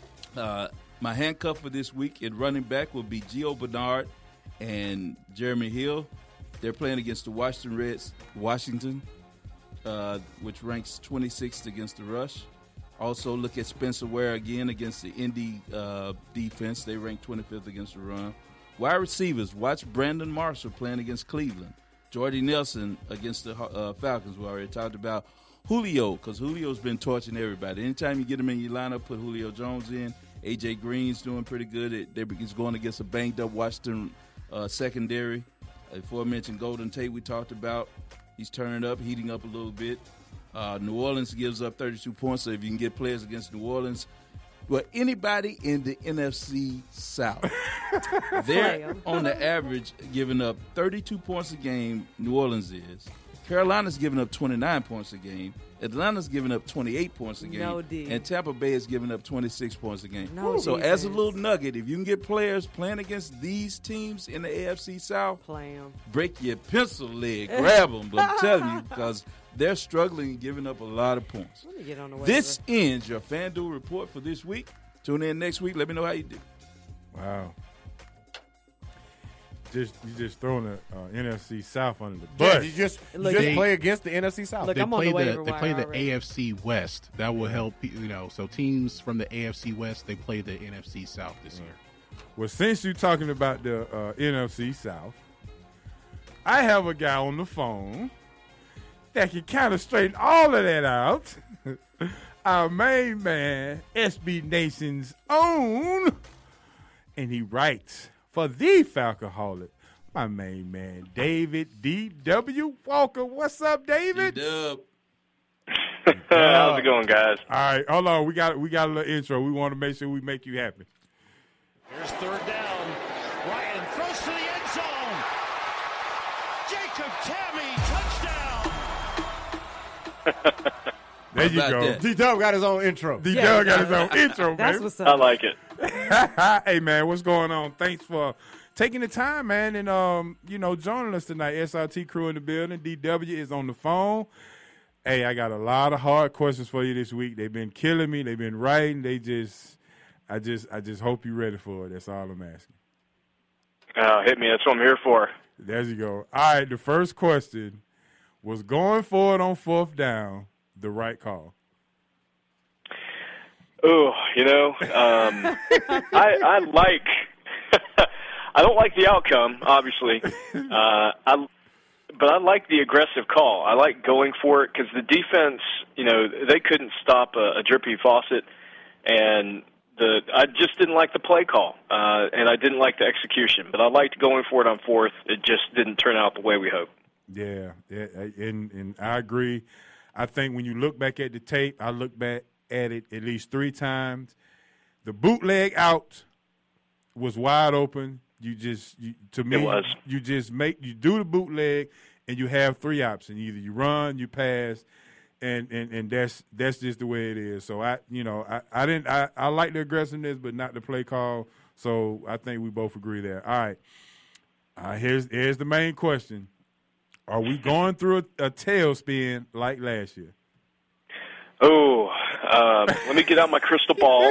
Uh, my handcuff for this week in running back will be Gio Bernard and Jeremy Hill. They're playing against the Washington Reds. Washington. uh, which ranks twenty-sixth against the rush. Also, look at Spencer Ware again against the Indy uh, defense. They rank twenty-fifth against the run. Wide receivers, watch Brandon Marshall playing against Cleveland. Jordy Nelson against the uh, Falcons. We already talked about Julio, because Julio's been torching everybody. Anytime you get him in your lineup, put Julio Jones in. A J. Green's doing pretty good. He's going against a banged-up Washington uh, secondary. Aforementioned Golden Tate we talked about. He's turning up, heating up a little bit. Uh, New Orleans gives up thirty-two points, so if you can get players against New Orleans. But anybody in the N F C South, they're on the average giving up thirty-two points a game, New Orleans is. Carolina's giving up twenty-nine points a game. Atlanta's giving up twenty-eight points a game. No D. And Tampa Bay is giving up twenty-six points a game. No so defense. as a little nugget, if you can get players playing against these teams in the A F C South, Play 'em. break your pencil leg, grab them. But I'm telling you, because they're struggling and giving up a lot of points. Let me get on the way. This ends your FanDuel report for this week. Tune in next week. Let me know how you do. Wow. Just you just throwing the uh, N F C South under the Yeah, bus. you just, you Look, just they- play against the N F C South. Look, they I'm on play the the, waiver they wire play the already. A F C West. That will help, you know. So teams from the A F C West, they play the N F C South this year. Well, since you're talking about the uh, N F C South, I have a guy on the phone that can kind of straighten all of that out. Our main man, S B Nation's own, and he writes for the Falcoholic, my main man, David D W. Walker. What's up, David? D-Dub. How's it going, guys? All right, hold on. We got we got a little intro. We want to make sure we make you happy. Here's third down. Ryan throws to the end zone. Jacob Tammy, touchdown. There you How about go. that? D-Dub got his own intro. D Yeah, Dub got his own intro, That's man. what's I up. like it. Hey man, what's going on? Thanks for taking the time, man, and um, you know, joining us tonight. S R T crew in the building. D W is on the phone. Hey, I got a lot of hard questions for you this week. They've been killing me. They've been writing. They just, I just, I just hope you're ready for it. That's all I'm asking. Uh, hit me. That's what I'm here for. There you go. All right, the first question was going for it on fourth down. The right call. Oh, you know, um, I, I like. I don't like the outcome, obviously. Uh, I, but I like the aggressive call. I like going for it because the defense, you know, they couldn't stop a, a drippy faucet, and the I just didn't like the play call, uh, and I didn't like the execution. But I liked going for it on fourth. It just didn't turn out the way we hoped. Yeah, yeah, and and I agree. I think when you look back at the tape, I look back at it at least three times. The bootleg out was wide open. You just you, to me, It was. you just make you do the bootleg, and you have three options: either you run, you pass, and and, and that's that's just the way it is. So I, you know, I, I didn't I, I like the aggressiveness, but not the play call. So I think we both agree there. All right, uh, here's here's the main question. Are we going through a, a tailspin like last year? Oh, um, let me get out my crystal ball.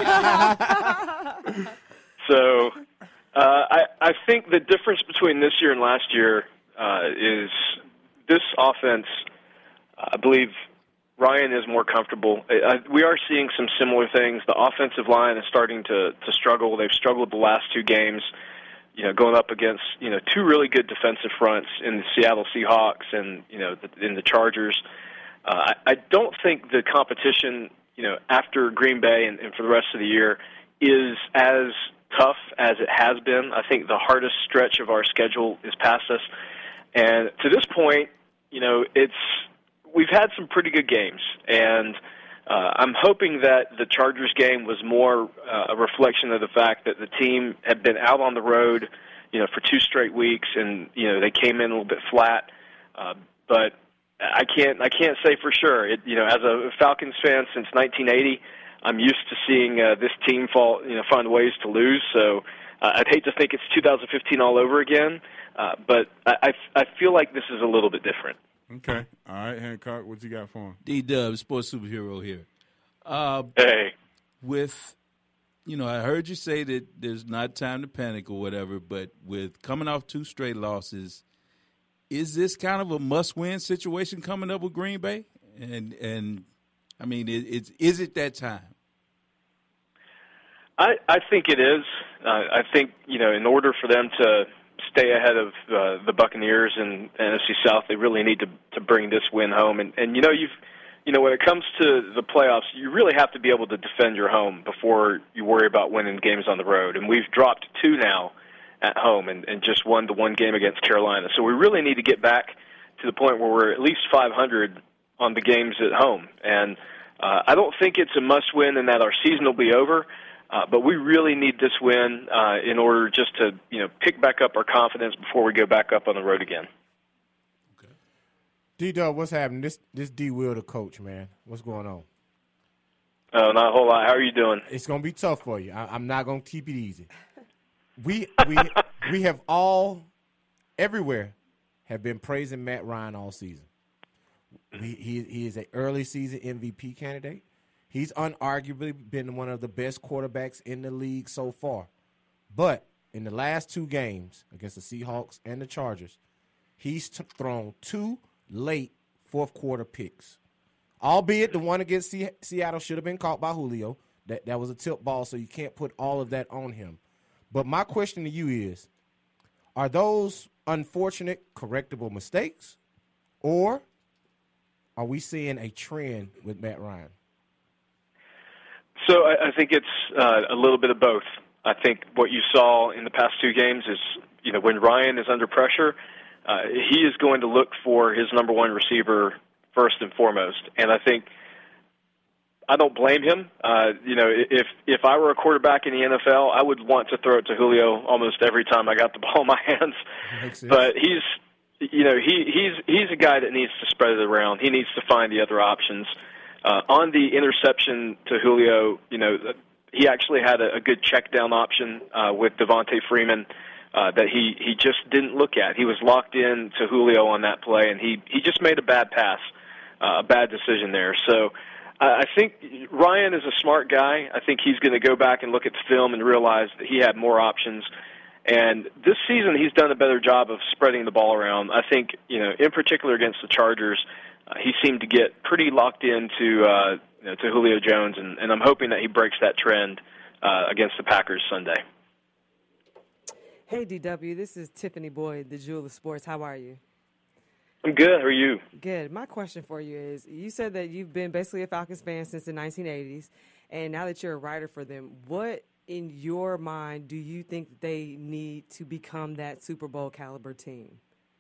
so, uh, I, I think the difference between this year and last year uh, is this offense. I believe Ryan is more comfortable. I, we are seeing some similar things. The offensive line is starting to, to struggle. They've struggled the last two games. You know, going up against, you know, two really good defensive fronts in the Seattle Seahawks and, you know, the, in the Chargers. Uh, I, I don't think the competition, you know, after Green Bay and, and for the rest of the year is as tough as it has been. I think the hardest stretch of our schedule is past us. And to this point, you know, it's we've had some pretty good games. And Uh, I'm hoping that the Chargers game was more uh, a reflection of the fact that the team had been out on the road, you know, for two straight weeks, and you know they came in a little bit flat. Uh, but I can't I can't say for sure. It, you know, as a Falcons fan since nineteen eighty, I'm used to seeing uh, this team fall, you know, find ways to lose. So uh, I'd hate to think it's two thousand fifteen all over again. Uh, but I, I I feel like this is a little bit different. Okay. All right, Hancock, what you got for him? D-Dub, sports superhero here. Uh, hey. With, you know, I heard you say that there's not time to panic or whatever, but with coming off two straight losses, is this kind of a must-win situation coming up with Green Bay? And, and I mean, it, it's, is it that time? I, I think it is. Uh, I think, you know, in order for them to stay ahead of uh, the Buccaneers and N F C South, they really need to to bring this win home. And, and you know, you've, you know, when it comes to the playoffs, you really have to be able to defend your home before you worry about winning games on the road. And we've dropped two now at home and, and just won the one game against Carolina. So we really need to get back to the point where we're at least five hundred on the games at home. And uh, I don't think it's a must-win and that our season will be over. Uh, but we really need this win uh, in order just to, you know, pick back up our confidence before we go back up on the road again. Okay. D-Dub, what's happening? This this D. Will, the coach, man. What's going on? Oh, not a whole lot. How are you doing? It's going to be tough for you. I, I'm not going to keep it easy. We we we have all, everywhere, have been praising Matt Ryan all season. He he, he is an early season M V P candidate. He's unarguably been one of the best quarterbacks in the league so far. But in the last two games against the Seahawks and the Chargers, he's t- thrown two late fourth-quarter picks. Albeit the one against C- Seattle should have been caught by Julio. That, that was a tip ball, so you can't put all of that on him. But my question to you is, are those unfortunate correctable mistakes, or are we seeing a trend with Matt Ryan? So I, I think it's uh, a little bit of both. I think what you saw in the past two games is, you know, when Ryan is under pressure, uh, he is going to look for his number one receiver first and foremost. And I think I don't blame him. Uh, you know, if if I were a quarterback in the N F L, I would want to throw it to Julio almost every time I got the ball in my hands. But he's, you know, he he's he's a guy that needs to spread it around. He needs to find the other options. Uh, on the interception to Julio, you know, he actually had a, a good check down option uh, with Devontae Freeman uh, that he, he just didn't look at. He was locked in to Julio on that play, and he, he just made a bad pass, uh, a bad decision there. So uh, I think Ryan is a smart guy. I think he's going to go back and look at the film and realize that he had more options. And this season he's done a better job of spreading the ball around. I think, you know, in particular against the Chargers, Uh, he seemed to get pretty locked into uh, you know, to Julio Jones, and, and I'm hoping that he breaks that trend uh, against the Packers Sunday. Hey, D W, this is Tiffany Boyd, the Jewel of Sports. How are you? I'm good. How are you? Good. My question for you is, you said that you've been basically a Falcons fan since the nineteen eighties, and now that you're a writer for them, what in your mind do you think they need to become that Super Bowl caliber team?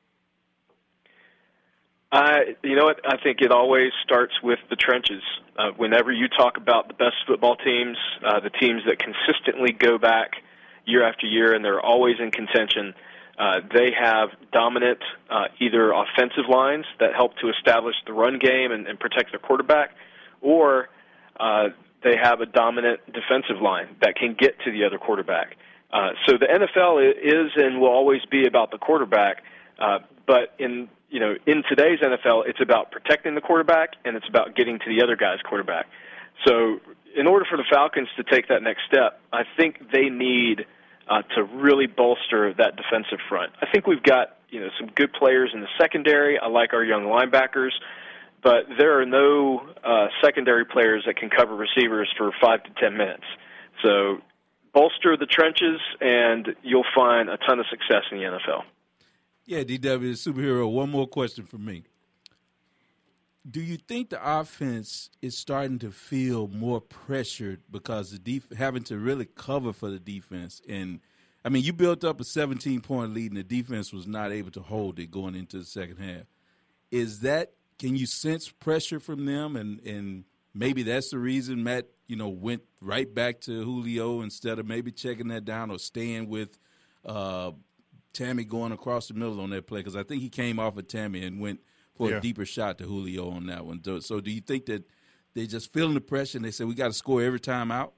I, you know what? I think it always starts with the trenches. Uh, whenever you talk about the best football teams, uh, the teams that consistently go back year after year and they're always in contention, uh, they have dominant uh, either offensive lines that help to establish the run game and, and protect their quarterback, or uh, they have a dominant defensive line that can get to the other quarterback. Uh, so the N F L is and will always be about the quarterback, uh, but in You know, in today's N F L, it's about protecting the quarterback and it's about getting to the other guy's quarterback. So in order for the Falcons to take that next step, I think they need uh, to really bolster that defensive front. I think we've got, you know, some good players in the secondary. I like our young linebackers, but there are no uh, secondary players that can cover receivers for five to ten minutes. So bolster the trenches and you'll find a ton of success in the N F L. Yeah, D W, the superhero, one more question for me. Do you think the offense is starting to feel more pressured because the def- having to really cover for the defense? And, I mean, you built up a seventeen-point lead, and the defense was not able to hold it going into the second half. Is that – can you sense pressure from them? And, and maybe that's the reason Matt, you know, went right back to Julio instead of maybe checking that down or staying with uh, – Tammy going across the middle on that play, because I think he came off of Tammy and went for yeah. a deeper shot to Julio on that one. So do you think that they're just feeling the pressure and they say we got to score every time out?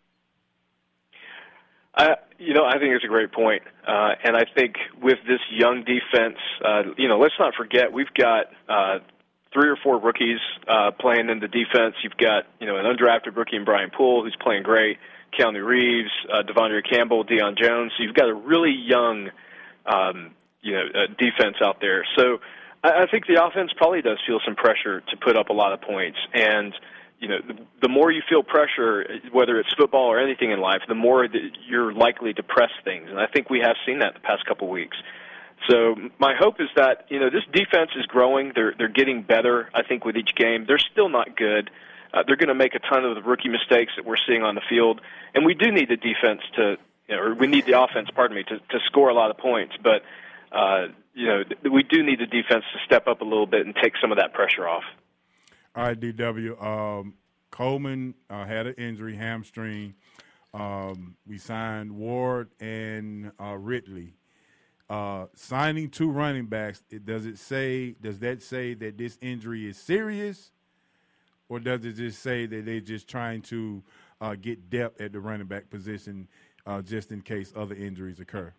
I, you know, I think it's a great point. Uh, and I think with this young defense, uh, you know, let's not forget we've got uh, three or four rookies uh, playing in the defense. You've got, you know, an undrafted rookie in Brian Poole who's playing great, Keanu Reeves, uh, Devondre Campbell, Deion Jones. So you've got a really young – Um, you know, uh, defense out there. So I, I think the offense probably does feel some pressure to put up a lot of points. And, you know, the, the more you feel pressure, whether it's football or anything in life, the more that you're likely to press things. And I think we have seen that the past couple of weeks. So my hope is that, you know, this defense is growing. They're they're getting better, I think, with each game. They're still not good. Uh, they're going to make a ton of the rookie mistakes that we're seeing on the field. And we do need the defense to, you know, or we need the offense, pardon me, to, to score a lot of points. But, uh, you know, we do need the defense to step up a little bit and take some of that pressure off. All right, D W. Um, Coleman uh, had an injury, hamstring. Um, we signed Ward and uh, Ridley. Uh, signing two running backs, it, does it say? Does that say that this injury is serious, or does it just say that they're just trying to uh, get depth at the running back position, uh, just in case other injuries occur?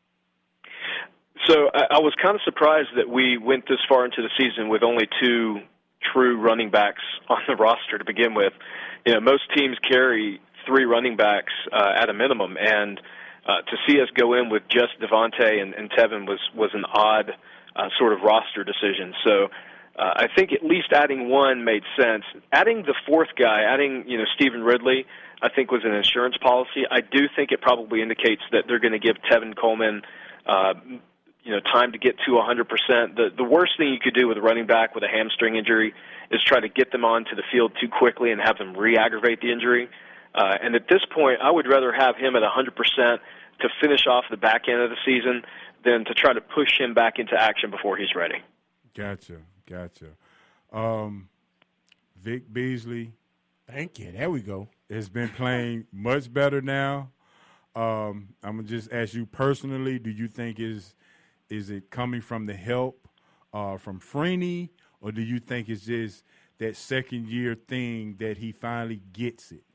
So I, I was kind of surprised that we went this far into the season with only two true running backs on the roster to begin with. You know, most teams carry three running backs uh, at a minimum, and Uh, to see us go in with just Devontae and, and Tevin was, was an odd uh, sort of roster decision. So uh, I think at least adding one made sense. Adding the fourth guy, adding, you know, Stephen Ridley, I think was an insurance policy. I do think it probably indicates that they're going to give Tevin Coleman, uh, you know, time to get to one hundred percent. The, the worst thing you could do with a running back with a hamstring injury is try to get them onto the field too quickly and have them re-aggravate the injury. Uh, and at this point, I would rather have him at one hundred percent to finish off the back end of the season than to try to push him back into action before he's ready. Gotcha, gotcha. Um, Vic Beasley. Thank you. There we go. Has been playing much better now. Um, I'm going to just ask you personally, do you think is is it coming from the help uh, from Freeney, or do you think it's just that second-year thing that he finally gets it?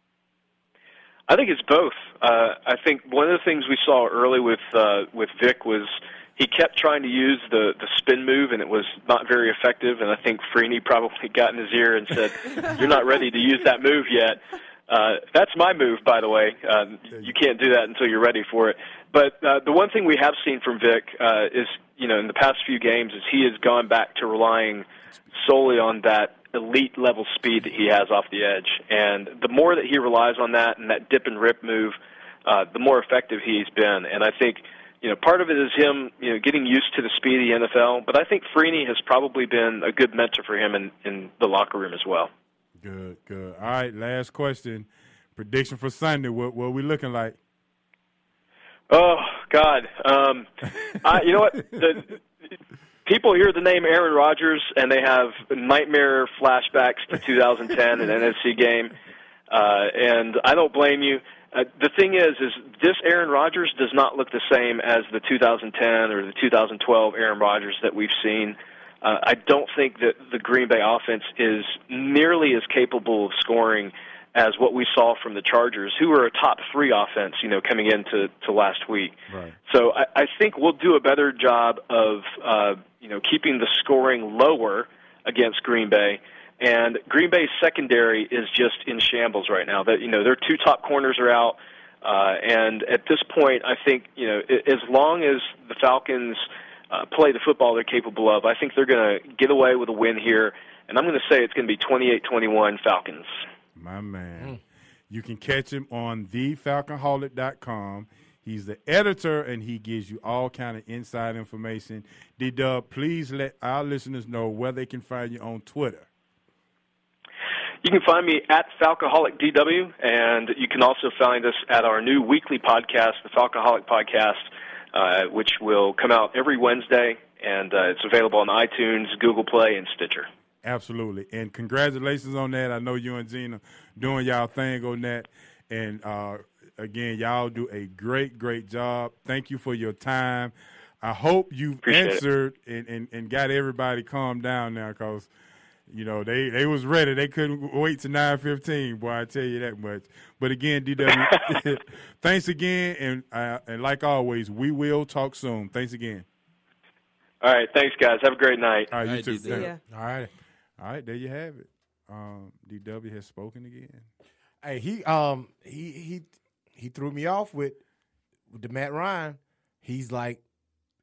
I think it's both. Uh, I think one of the things we saw early with uh, with Vic was he kept trying to use the, the spin move, and it was not very effective. And I think Freeney probably got in his ear and said, "You're not ready to use that move yet." Uh, that's my move, by the way. Uh, you can't do that until you're ready for it. But uh, the one thing we have seen from Vic uh, is, you know, in the past few games, is he has gone back to relying solely on that elite level speed that he has off the edge. And the more that he relies on that and that dip and rip move, uh, the more effective he's been. And I think, you know, part of it is him, you know, getting used to the speed of the N F L. But I think Freeney has probably been a good mentor for him in, in the locker room as well. Good, good. All right, last question. Prediction for Sunday. What, what are we looking like? Oh, God. Um, I, you know what? The, people hear the name Aaron Rodgers, and they have nightmare flashbacks to two thousand ten, an N F C game, uh, and I don't blame you. Uh, the thing is, is this Aaron Rodgers does not look the same as the two thousand ten or the two thousand twelve Aaron Rodgers that we've seen. Uh, I don't think that the Green Bay offense is nearly as capable of scoring as what we saw from the Chargers, who were a top three offense, you know, coming into to last week. Right. So I, I think we'll do a better job of, uh, you know, keeping the scoring lower against Green Bay. And Green Bay's secondary is just in shambles right now. That, you know, their two top corners are out. Uh, and at this point, I think, you know, as long as the Falcons uh, play the football they're capable of, I think they're going to get away with a win here. And I'm going to say it's going to be twenty-eight twenty-one Falcons. My man. Mm. You can catch him on the falconholic dot com. He's the editor, and he gives you all kind of inside information. D-Dub, please let our listeners know where they can find you on Twitter. You can find me at Falcoholic D W, and you can also find us at our new weekly podcast, the Falcoholic Podcast, uh, which will come out every Wednesday, and uh, it's available on iTunes, Google Play, and Stitcher. Absolutely. And congratulations on that. I know you and Gina doing y'all thing on that. And, uh, again, y'all do a great, great job. Thank you for your time. I hope you've Appreciate answered and, and, and got everybody calmed down now because, you know, they, they was ready. They couldn't wait to nine fifteen, boy, I tell you that much. But, again, D W, thanks again. And, uh, and like always, we will talk soon. Thanks again. All right. Thanks, guys. Have a great night. All right, you right, too. D W. Yeah. All right. All right, there you have it. Um, D W has spoken again. Hey, he um he he he threw me off with with the Matt Ryan. He's like,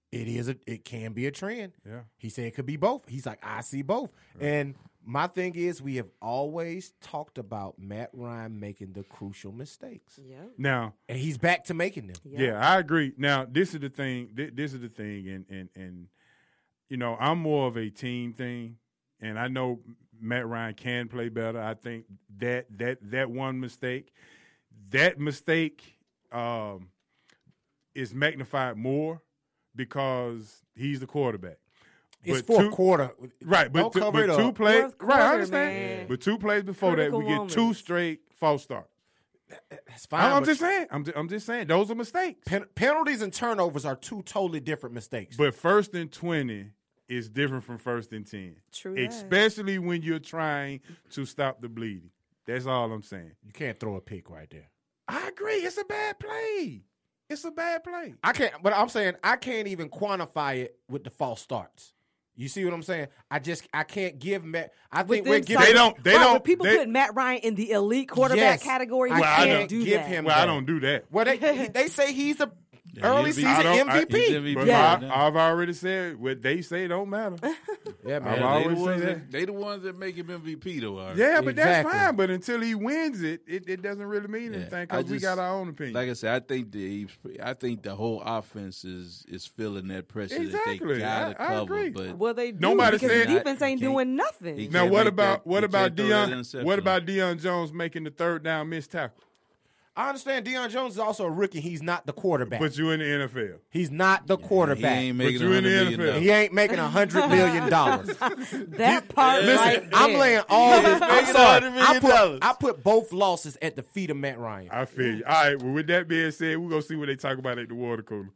it is a, it can be a trend. Yeah. He said it could be both. He's like, I see both. Right. And my thing is, we have always talked about Matt Ryan making the crucial mistakes. Yeah. Now, and he's back to making them. Yeah, yeah I agree. Now, this is the thing. Th- this is the thing, and and and you know, I'm more of a team thing, and I know Matt Ryan can play better. I think that that that one mistake, that mistake, um, is magnified more because he's the quarterback. It's but fourth two, quarter, right? But, Don't two, cover but it two up. plays, Fourth right? I quarter, understand. man. But two plays before Critical that, we get moments. two straight false starts. That's fine. I'm but just saying. I'm just, I'm just saying. Those are mistakes. Pen- penalties and turnovers are two totally different mistakes. But first and twenty is different from first and ten. True that. Especially when you're trying to stop the bleeding. That's all I'm saying. You can't throw a pick right there. I agree. It's a bad play. It's a bad play. I can't. But I'm saying I can't even quantify it with the false starts. You see what I'm saying? I just I can't give Matt. I With think we're them giving. They don't. They right, don't. with people they, putting Matt Ryan in the elite quarterback Yes. category. I You Well, I can't don't do give that. him Well, I that. don't do that. Well, they they say he's the Yeah, early he'll be- season I don't- I- M V P. he's M V P. But Yeah. I, I've already said what they say don't matter. Yeah, I've man. they, always the say ones that. that, they the ones that make him M V P, though. Ari. Yeah, but that's Exactly. fine. But until he wins it, it, it doesn't really mean Yeah. anything I because we just- got our own opinion. Like I said, I think the I think the whole offense is is feeling that pressure that Exactly. they gotta I- I cover. agree. But Well, they do Nobody because said- the defense ain't He can't- doing nothing. he now, can't what make about that- what he about can't throw that Deion? interception. What about Deion Jones making the third down missed tackle? I understand Deion Jones is also a rookie. He's not the quarterback. But you in the N F L. He's not the he quarterback. ain't But making you in the $one hundred N F L. million dollars. He ain't making a hundred million dollars. That part Listen, right I'm there. laying all this. I'm making sorry. $one hundred I million put, dollars. I put both losses at the feet of Matt Ryan. I feel you. All right. Well, with that being said, we're gonna see what they talk about at the water cooler.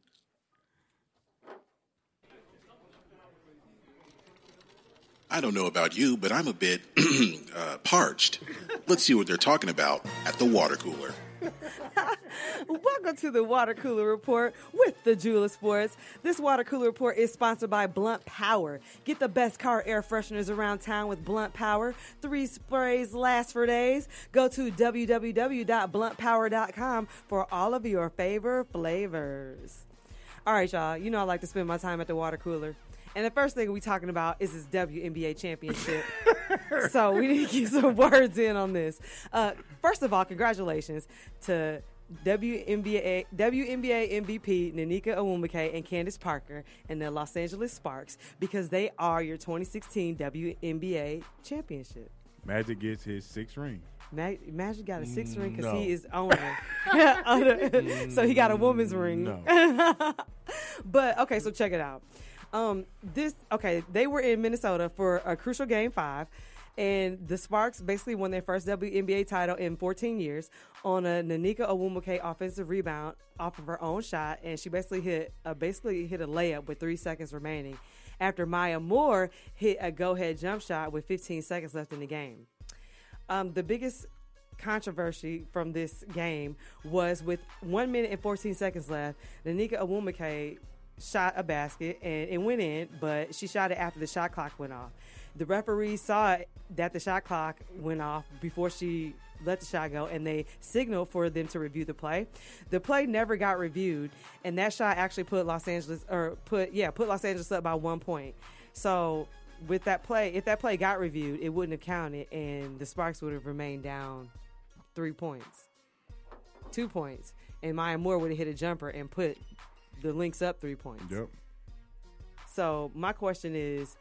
I don't know about you, but I'm a bit uh, parched. Let's see what they're talking about at the water cooler. Welcome to the Water Cooler Report with the Jewel of Sports. This Water Cooler Report is sponsored by Blunt Power. Get the best car air fresheners around town with Blunt Power. Three sprays last for days. Go to w w w dot blunt power dot com for all of your favorite flavors. All right, y'all. You know I like to spend my time at the water cooler. And the first thing we're talking about is this W N B A championship. So we need to get some words in on this. Uh, first of all, congratulations to W N B A W N B A M V P Nanika Awumake and Candace Parker and the Los Angeles Sparks because they are your twenty sixteen W N B A championship. Magic gets his sixth ring. Mag- Magic got a six ring because No. he is owner. So he got a woman's ring. No. But, okay, so check it out. Um, this okay, they were in Minnesota for a crucial game five, and the Sparks basically won their first W N B A title in fourteen years on a Nanika Awumake offensive rebound off of her own shot, and she basically hit a basically hit a layup with three seconds remaining after Maya Moore hit a go-ahead jump shot with fifteen seconds left in the game. Um, the biggest controversy from this game was with one minute and fourteen seconds left, Nanika Awumake shot a basket and it went in, but she shot it after the shot clock went off. The referee saw that the shot clock went off before she let the shot go, and they signaled for them to review the play. The play never got reviewed, and that shot actually put Los Angeles or put yeah put Los Angeles up by one point. So with that play, if that play got reviewed, it wouldn't have counted, and the Sparks would have remained down three points, two points, and Maya Moore would have hit a jumper and put the Lynx up three points. Yep. So my question is,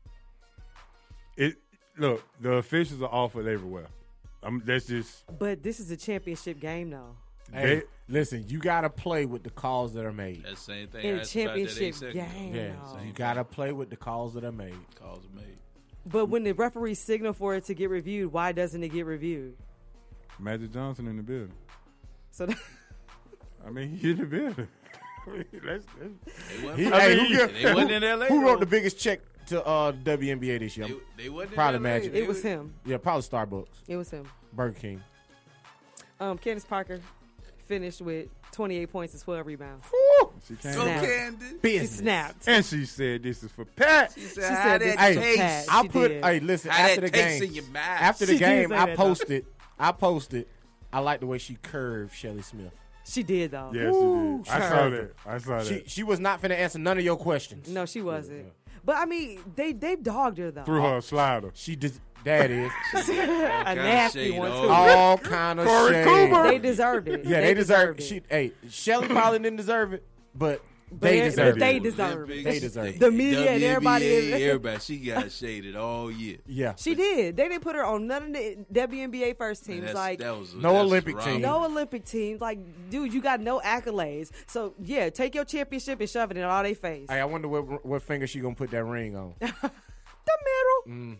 It look, the officials are awful everywhere. Um, that's just but this is a championship game, though. Hey, They- listen, you got to play with the calls that are made. That's the same thing. In I a asked about that championship eight seconds ago. game. Yeah, no. so you got to play with the calls that are made. Calls are made. But when the referee signal for it to get reviewed, why doesn't it get reviewed? Magic Johnson in the building. So that, I mean, he in the building. I mean, that's, that's, They wasn't, He, I hey, mean, who, yeah, get- they who- wasn't in L A. who though. wrote the biggest check to uh, W N B A this year? They, they wasn't Probably in L A. Magic. They it was was- him. Yeah, probably Starbucks, It was him. Burger King. Um, Candace Parker finished with twenty-eight points and twelve rebounds. she came Go Snap. Candy. She Business. snapped. and she said, "This is for Pat." She She said, said how this that is Hey, for taste? Pat. I She put. did. Hey, listen. How after the that tastes game, in your mouth. after the She did game, say I that, though. posted. I posted. I like the way she curved Shelly Smith. She did though. Yes, Ooh, she did. I she saw served that. her. I saw that. She she was not finna answer none of your questions. No, she wasn't. But I mean, they they dogged her though. Threw her a slider. She did. That is a nasty one too. All kind of Corey shade. Cooper. They deserved it. Yeah, they, they deserve deserved it. it. She, hey, Shelly probably didn't deserve it, but But they it- deserve they it. deserve it. They deserve it. The media and everybody W N B A, is- everybody, she got shaded all year. Yeah. She did. They didn't put her on none of the W N B A first teams. that's- Like that was- No that's Olympic wrong. team. no Olympic teams. Like, dude, you got no accolades. So yeah, take your championship and shove it in all their face. Hey, I wonder what what finger she gonna put that ring on. The middle. Mm.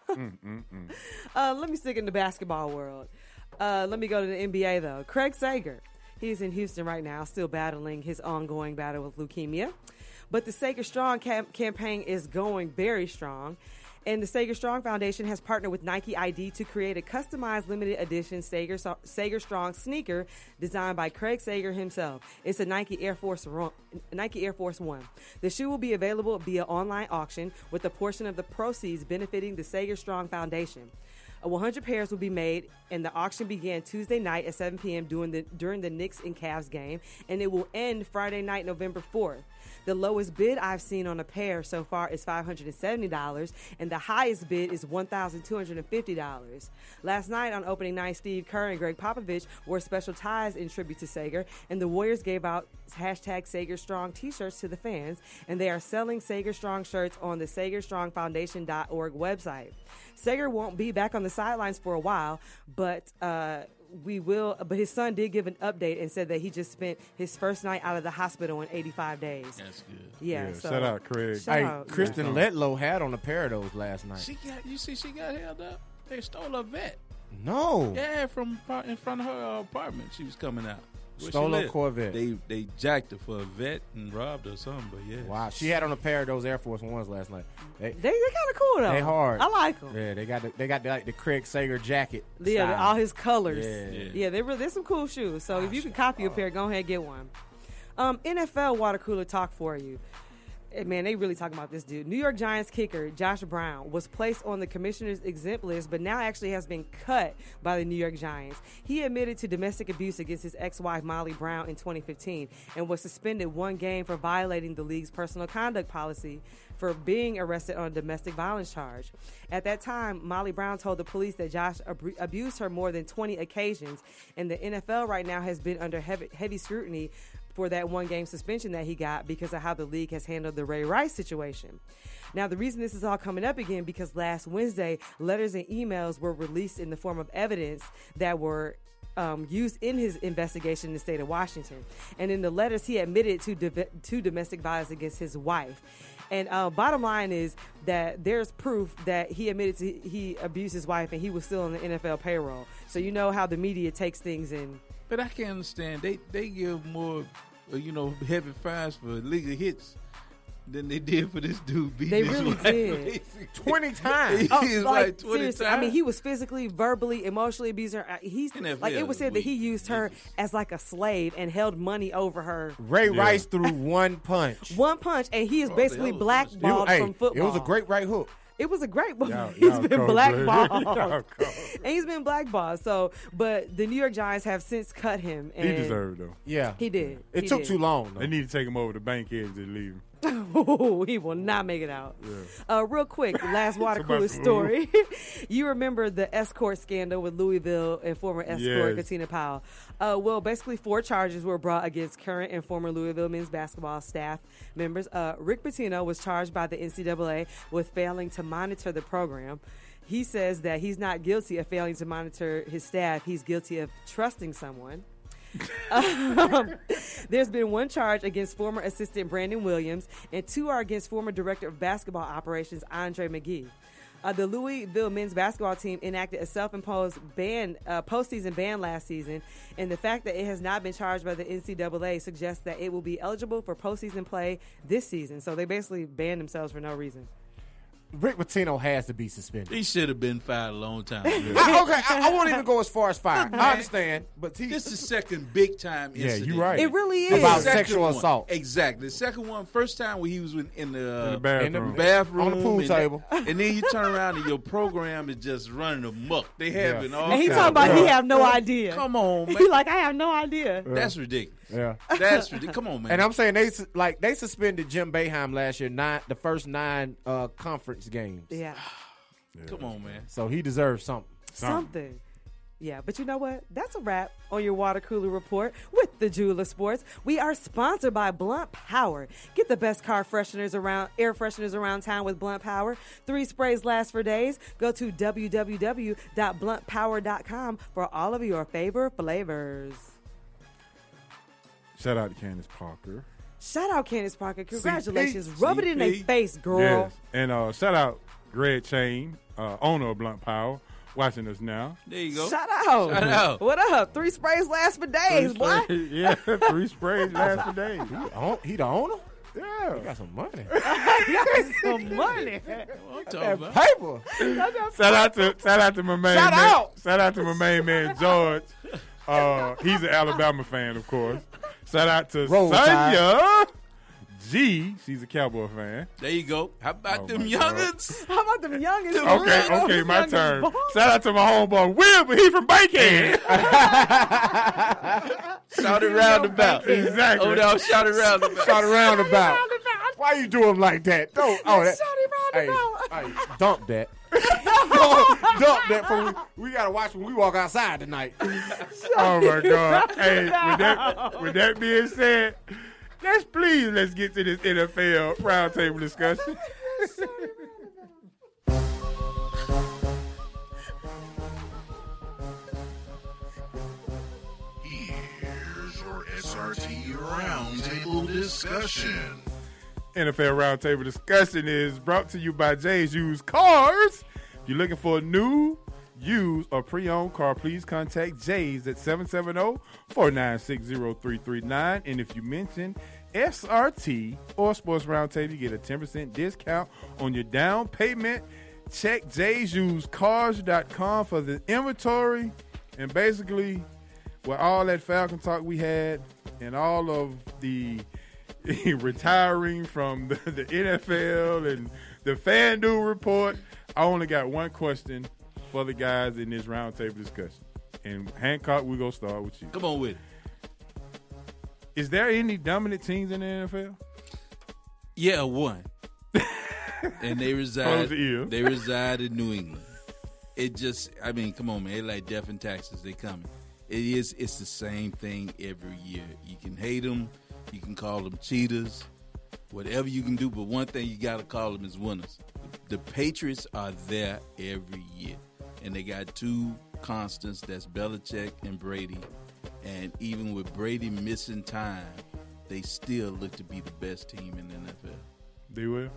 Uh, let me stick in the basketball world. Uh, let me go to the N B A though. Craig Sager, he's in Houston right now, still battling his ongoing battle with leukemia. But the Sager Strong cam- campaign is going very strong. And the Sager Strong Foundation has partnered with Nike I D to create a customized limited edition Sager, Sager Strong sneaker designed by Craig Sager himself. It's a Nike Air Force Ro- Nike Air Force One. The shoe will be available via online auction with a portion of the proceeds benefiting the Sager Strong Foundation. Uh, one hundred pairs will be made, and the auction began Tuesday night at seven p.m. during the during the Knicks and Cavs game, and it will end Friday night, November fourth. The lowest bid I've seen on a pair so far is five hundred seventy dollars, and the highest bid is one thousand two hundred fifty dollars. Last night on opening night, Steve Kerr and Greg Popovich wore special ties in tribute to Sager, and the Warriors gave out hashtag Sager Strong t-shirts to the fans, and they are selling Sager Strong shirts on the Sager Strong Foundation dot org website. Sager won't be back on the sidelines for a while, but uh, we will. But his son did give an update and said that he just spent his first night out of the hospital in eighty-five days. That's good. Yeah. Yeah, so, shout out, Craig. shout Hey, out. Kristen Letlow had on a pair of those last night. She got. You see, she got held up. They stole a vet. No. Yeah, from par- in front of her uh, apartment. She was coming out. Where she Stole a lived. Corvette. They they jacked her for a vet and robbed her or something. But yeah. Wow, she had on a pair of those Air Force Ones last night. They They they kind of cool though. they hard. I like them. Yeah, they got the, they got the, like the Craig Sager jacket. Yeah, style. all his colors. Yeah. Yeah, yeah they really, there's some cool shoes. So if you can copy a pair, go ahead and get one. Um, N F L water cooler talk for you. Eh, Man, they really talking about this dude. New York Giants kicker Josh Brown was placed on the commissioner's exempt list, but now actually has been cut by the New York Giants. He admitted to domestic abuse against his ex-wife Molly Brown in twenty fifteen and was suspended one game for violating the league's personal conduct policy for being arrested on a domestic violence charge. At that time, Molly Brown told the police that Josh ab- abused her more than twenty occasions, and the N F L right now has been under heavy, heavy scrutiny for that one-game suspension that he got because of how the league has handled the Ray Rice situation. Now, the reason this is all coming up again because last Wednesday, letters and emails were released in the form of evidence that were Um, used in his investigation in the state of Washington. And in the letters, he admitted to do- to domestic violence against his wife. And uh, bottom line is that there's proof that he admitted to he abused his wife and he was still on the N F L payroll. So you know how the media takes things in. But I can't understand. They they give more, uh, you know, heavy fines for legal hits than they did for this dude beating They his really wife. did. twenty times. Oh, He's like, like twenty seriously, times. I mean, he was physically, verbally, emotionally abusing her. Uh, He's N F L like it was is said that he weak. used her as like a slave and held money over her. Ray Yeah. Rice threw one punch. One punch, and he is Oh, basically that was- blackballed It- hey, from football. It was a great right hook. It was a great one. Y'all- He's y'all been cold, blackballed. Y'all cold. And he's been blackballed. So, but the New York Giants have since cut him. And He deserved it, though. Yeah. He did. It He took did. too long, though. They need to take him over to Bankhead to leave him. He will not make it out. Yeah. Uh, real quick, last water Somebody- cooler story. You remember the escort scandal with Louisville and former escort Yes. Katina Powell. Uh, well, basically four charges were brought against current and former Louisville men's basketball staff members. Uh, Rick Pitino was charged by the N C double A with failing to monitor the program. He says that he's not guilty of failing to monitor his staff. He's guilty of trusting someone. um, there's been one charge against former assistant Brandon Williams, and two are against former director of basketball operations Andre McGee. Uh, the Louisville men's basketball team enacted a self-imposed ban, uh, postseason ban last season, and the fact that it has not been charged by the N C double A suggests that it will be eligible for postseason play this season. So they basically banned themselves for no reason. Rick Pitino has to be suspended. He should have been fired a long time ago. I, okay, I, I won't even go as far as fired. I understand, but he, this is the second big time Yeah, incident. you're right. It really is. About The second sexual one- assault. Exactly. The second one, first time when he was in, in the, uh, In the bathroom. in the bathroom, On the pool and, table. and then you turn around and your program is just running amok. They having all. And he kinds talking about of- he have no idea. Come on, man. He like, I have no idea. That's ridiculous. Yeah. That's ridiculous. Come on, man. And I'm saying they su- like they suspended Jim Boeheim last year, nine the first nine uh, conference games. Yeah. Come on, man. So he deserves something. Something. Yeah, but you know what? That's a wrap on your water cooler report with the Jewel of Sports. We are sponsored by Blunt Power. Get the best car fresheners around, air fresheners around town with Blunt Power. Three sprays last for days. Go to w w w dot blunt power dot com for all of your favorite flavors. Shout out to Candace Parker. Shout out Candace Parker. Congratulations. C P. Rub it in their C P. face, girl. Yes. And uh, shout out Greg Chain, uh, owner of Blunt Power, watching us now. There you go. Shout out. Shout out. What up? Three sprays last for days, Three boy. sprays- yeah, three sprays last for days. He, own, he the owner? Yeah. He got some money. He got some money. What That I'm talking about? paper. Shout out to shout out to my main Shout man. out. Shout out to my main man George. Uh, he's an Alabama fan, of course. Shout out to Roll Sonya G. She's a Cowboy fan. There you go. How about Oh, them my God. youngins? How about them youngest? Okay, okay, my turn. Shout out to my homeboy Will, but he from Bankhead. Shout it roundabout. Exactly. Oh, no, shout it roundabout. Shout around about. Why you do him like that? Don't. Oh, that. Hey, roundabout. hey, dump that. dump that. For we, we gotta watch when we walk outside tonight. Oh my God! Hey, with that, with that being said, let's please let's get to this N F L roundtable discussion. Here's your S R T Roundtable discussion. N F L roundtable discussion is brought to you by Jay's Used Cars. If you're looking for a new, used, or pre-owned car, please contact Jay's at seven seven zero, four nine six, zero three three nine. And if you mention S R T or Sports Roundtable, you get a ten percent discount on your down payment. Check jays used cars dot com for the inventory. And basically, with all that Falcon talk we had and all of the retiring from the, the N F L and the FanDuel report, I only got one question for the guys in this roundtable discussion. And Hancock, we're going to start with you. Come on with it. Is there any dominant teams in the N F L? Yeah, one. And they reside. Close the ear. They reside in New England. It just, I mean, come on, man. They like death and taxes. They coming. It is. It's the same thing every year. You can hate them. You can call them cheaters. Whatever you can do, but one thing you got to call them is winners. The Patriots are there every year, and they got two constants. That's Belichick and Brady. And even with Brady missing time, they still look to be the best team in the N F L. They will.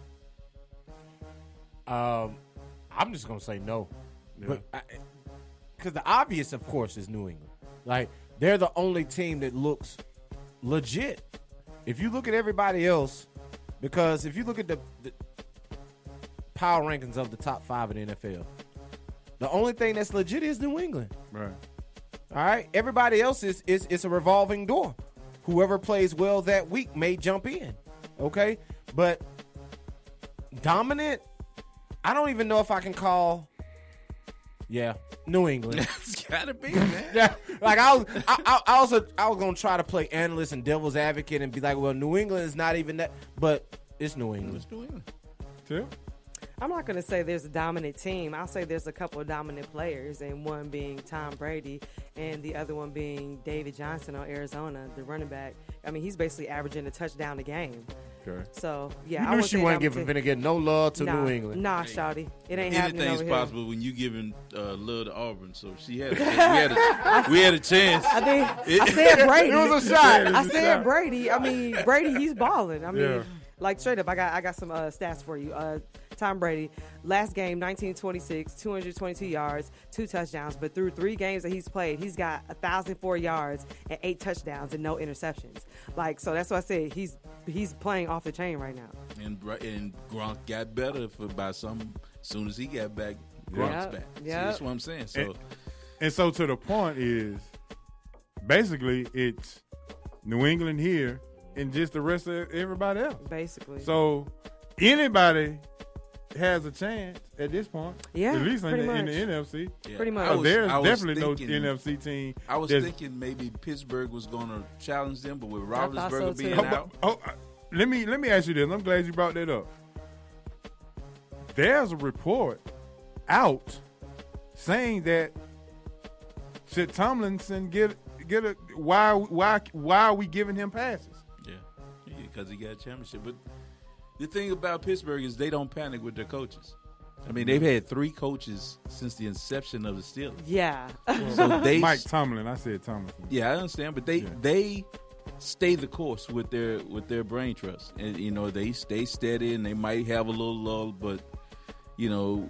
Um, I'm just gonna say no, Yeah. but because the obvious, of course, is New England. Like they're the only team that looks legit. If you look at everybody else, because if you look at the, the power rankings of the top five in the N F L, the only thing that's legit is New England. Right. All right. Everybody else is is it's a revolving door. Whoever plays well that week may jump in. Okay, but dominant. I don't even know if I can call. Yeah, New England. It's gotta be, man. Yeah, like I was, I, I, I was, a, I was gonna try to play analyst and devil's advocate and be like, well, New England is not even that, but it's New England. It's New England. Too? I'm not going to say there's a dominant team. I'll say there's a couple of dominant players, and one being Tom Brady and the other one being David Johnson on Arizona, the running back. I mean, he's basically averaging a touchdown a game. Okay. So, yeah. You I knew would she say wasn't dominant giving team. finna get no love to nah, New England. Nah, shawty. It ain't happening Anything's over here. possible when you giving uh, love to Auburn. So she had, a, we had a, we had a chance. I mean, I said Brady. It was a shot. I said Brady. I mean, Brady, he's balling. I mean, Yeah. like straight up, I got I got some uh, stats for you. Uh, Tom Brady, last game, nineteen twenty-six, two hundred twenty-two yards, two touchdowns. But through three games that he's played, he's got one thousand four yards and eight touchdowns and no interceptions. Like, so that's why I said he's he's playing off the chain right now. And and Gronk got better for by some. As soon as he got back, Gronk's Yep, back. yep. See, that's what I'm saying. So, And, and so to the point is, basically, it's New England here and just the rest of everybody else. Basically. So anybody has a chance at this point. Yeah, at least in pretty the, in much. the N F C. Yeah. Pretty much. I was- There's I was definitely thinking- no N F C team. I was that's- thinking maybe Pittsburgh was going to challenge them, but with I thought so, Roethlisberger too. being Oh, out, oh, uh, let me let me ask you this. I'm glad you brought that up. There's a report out saying that should Tomlinson get get a why why why are we giving him passes? yeah, because he got a championship. But the thing about Pittsburgh is they don't panic with their coaches. I mean, they've had three coaches since the inception of the Steelers. Yeah. So they Mike Tomlin, I said Tomlinson. Yeah, I understand, but they Yeah. they stay the course with their with their brain trust, and you know they stay steady, and they might have a little lull, but you know,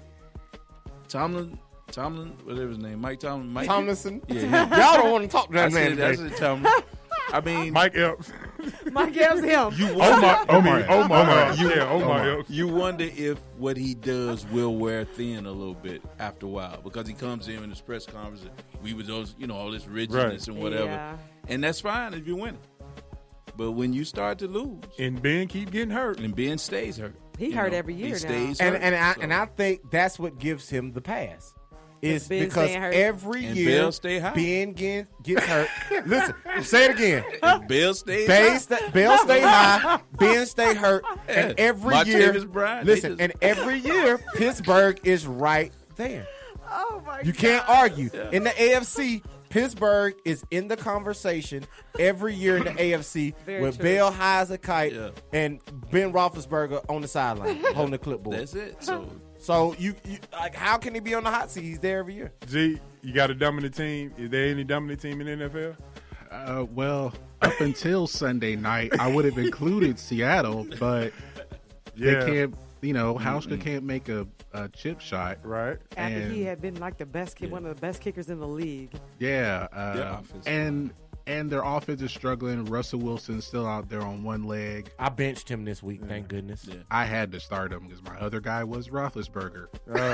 Tomlin, Tomlin, whatever his name, Mike Tomlin, Mike Tomlinson? yeah, him. Y'all don't want to talk to that I man said, I today. said Tomlin. I mean, Mike Epps. Mike Epps him. you Omar, wonder, I mean, Omar, Omar. you, yeah, Omar Epps. you wonder if what he does will wear thin a little bit after a while, because he comes in in his press conference, and we were those, you know, all this rigidness Right. and whatever, Yeah. and that's fine if you win. But when you start to lose, And Ben keep getting hurt. and Ben stays hurt, He you hurt know, every year he now. stays And hurt, and I so- and I think that's what gives him the pass. Is Ben because staying hurt. every And year Bell stay high. Ben get, gets hurt. Listen, say it again. And Bill stays Bell high. stay, Bell stay high, Ben stay hurt, and Yeah. every Martavis year, Bryant, they listen, just- and every year Pittsburgh is right there. Oh my You God. can't argue. In the A F C, Pittsburgh is in the conversation every year in the A F C Very with true. Bell high as a kite Yeah. and Ben Roethlisberger on the sideline holding the clipboard. That's it. So So you, you like, how can he be on the hot seat? He's there every year. G, you got a dominant team. Is there any dominant team in the N F L? Uh, well, up until Sunday night, I would have included Seattle, but Yeah. they can't. You know, Hauschka can't make a, a chip shot. Right. After And- he had been like the best kid, one of the best kickers in the league. Yeah, uh, Their offense. and and their offense is struggling. Russell Wilson's still out there on one leg. I benched him this week, thank goodness. Yeah. I had to start him because my other guy was Roethlisberger.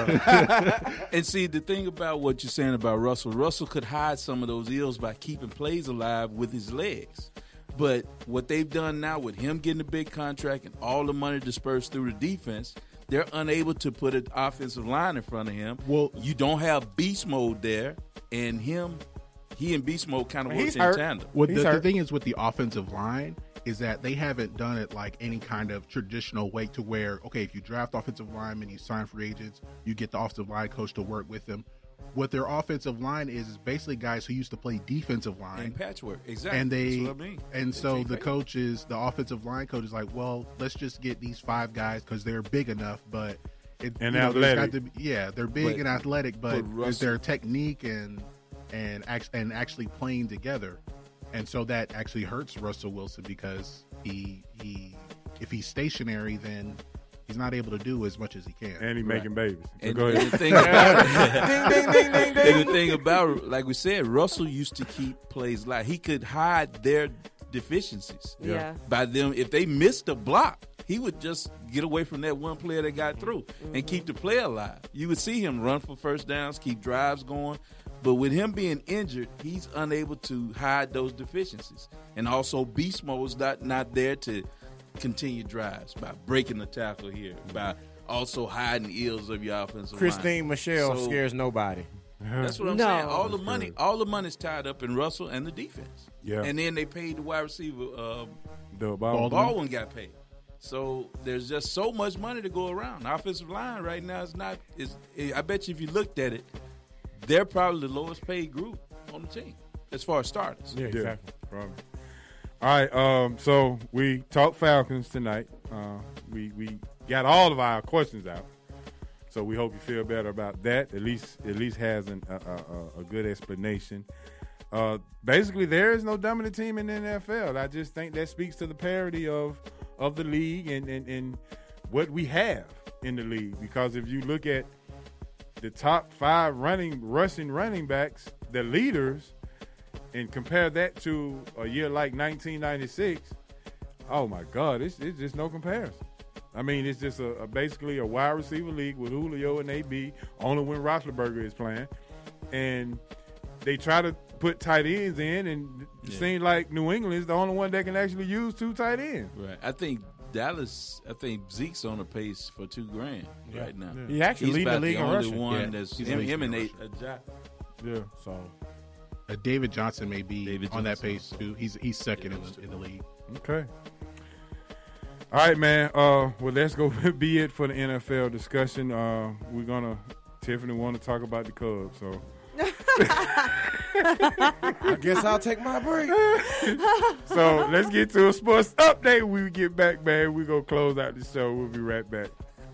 and see the thing about what you're saying about Russell, Russell could hide some of those ills by keeping plays alive with his legs. But what they've done now with him getting a big contract and all the money dispersed through the defense, they're unable to put an offensive line in front of him. Well, you don't have beast mode there, and him, he and beast mode kind of work He's in hurt. tandem. What He's the, the hurt. thing is with the offensive line is that they haven't done it like any kind of traditional way to where, okay, if you draft offensive linemen, you sign free agents, you get the offensive line coach to work with them. What their offensive line is is basically guys who used to play defensive line. And patchwork, exactly. And they, That's what I mean. and They so take the bait. coaches, the offensive line coach is like, well, let's just get these five guys because they're big enough, but it, And you know, there's athletic. got to be- yeah, they're big But- and athletic, but, but it's their Russell- technique and and act, and actually playing together, and so that actually hurts Russell Wilson because he he if he's stationary, then he's not able to do as much as he can. And he making babies. So And, go and ahead. the thing about Ding, ding, ding, ding, ding. and the thing about, like we said, Russell used to keep plays live. He could hide their deficiencies. Yeah. By them, if they missed a block, he would just get away from that one player that got through and keep the play alive. You would see him run for first downs, keep drives going. But with him being injured, he's unable to hide those deficiencies. And also, beast mode's not, not there to continue drives by breaking the tackle here, by also hiding ills of your offensive line. Christine Michelle So- scares nobody. That's what I'm No. saying. All the That's money, good. all the money's tied up in Russell and the defense. Yeah. And then they paid the wide receiver. Uh, The Baldwin. Baldwin got paid. So there's just so much money to go around. The offensive line right now is not. Is I bet you if you looked at it, they're probably the lowest paid group on the team as far as starters. Yeah, exactly. Probably. All right. Um. So we talked Falcons tonight. Uh. We we got all of our questions out. So we hope you feel better about that. At least at least has an, a, a, a good explanation. Uh. Basically, there is no dominant team in the N F L. I just think that speaks to the parity of of the league and and, and what we have. in the league because if you look at the top five running, rushing running backs, the leaders, and compare that to a year like nineteen ninety-six, oh my God, it's, it's just no comparison. I mean, it's just a, a basically a wide receiver league with Julio and A B, only when Roethlisberger is playing. And they try to put tight ends in, and it Yeah. seems like New England is the only one that can actually use two tight ends. Right. I think Dallas, I think Zeke's on the pace for two grand Yeah. right now. Yeah. He actually He's leading the about league in only rushing. one Yeah. that's He's him, leading him in and Nate. rushing. uh, Ja- Yeah. So Uh, David Johnson may be David on that Johnson pace too. He's he's second in the, in the league. Okay. All right, man. Uh, well, let's go be it for the N F L discussion. Uh, we're gonna Tiffany want to talk about the Cubs, so I guess I'll take my break. so let's get to a sports update. When we get back, man, we gonna close out the show. We'll be right back.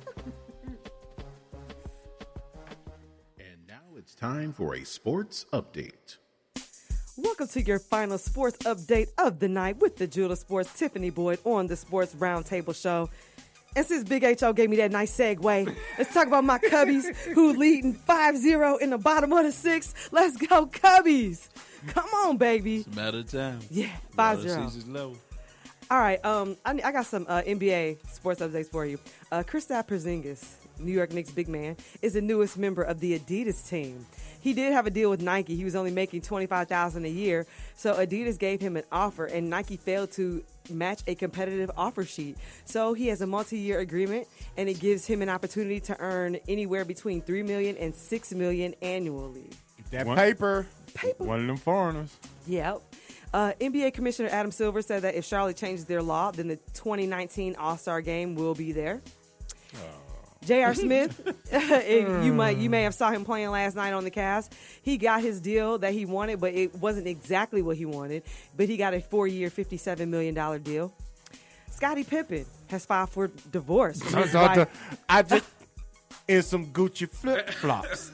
And now it's time for a sports update. Welcome to your final sports update of the night with the Jewel of Sports, Tiffany Boyd, on the Sports Roundtable Show. And since Big H O gave me that nice segue, let's talk about my Cubbies who leading five zero in the bottom of the sixth. Let's go, Cubbies. Come on, baby. It's a matter of time. Yeah, five Matter of zero. season's level. All right, um, I, I got some uh, N B A sports updates for you. Uh, Kristaps Porzingis, New York Knicks big man, is the newest member of the Adidas team. He did have a deal with Nike. He was only making twenty-five thousand dollars a year, so Adidas gave him an offer, and Nike failed to match a competitive offer sheet. So he has a multi-year agreement, and it gives him an opportunity to earn anywhere between three million dollars and six million dollars annually. That One- paper. Paper. One of them foreigners. Yep. Uh, N B A Commissioner Adam Silver said that if Charlotte changes their law, then the twenty nineteen All-Star Game will be there. J R. Smith, it- you might you may have saw him playing last night on the Cavs. He got his deal that he wanted, but it wasn't exactly what he wanted. But he got a four-year, fifty-seven million dollars deal. Scottie Pippen has filed for divorce. from his wife. I just in some Gucci flip flops.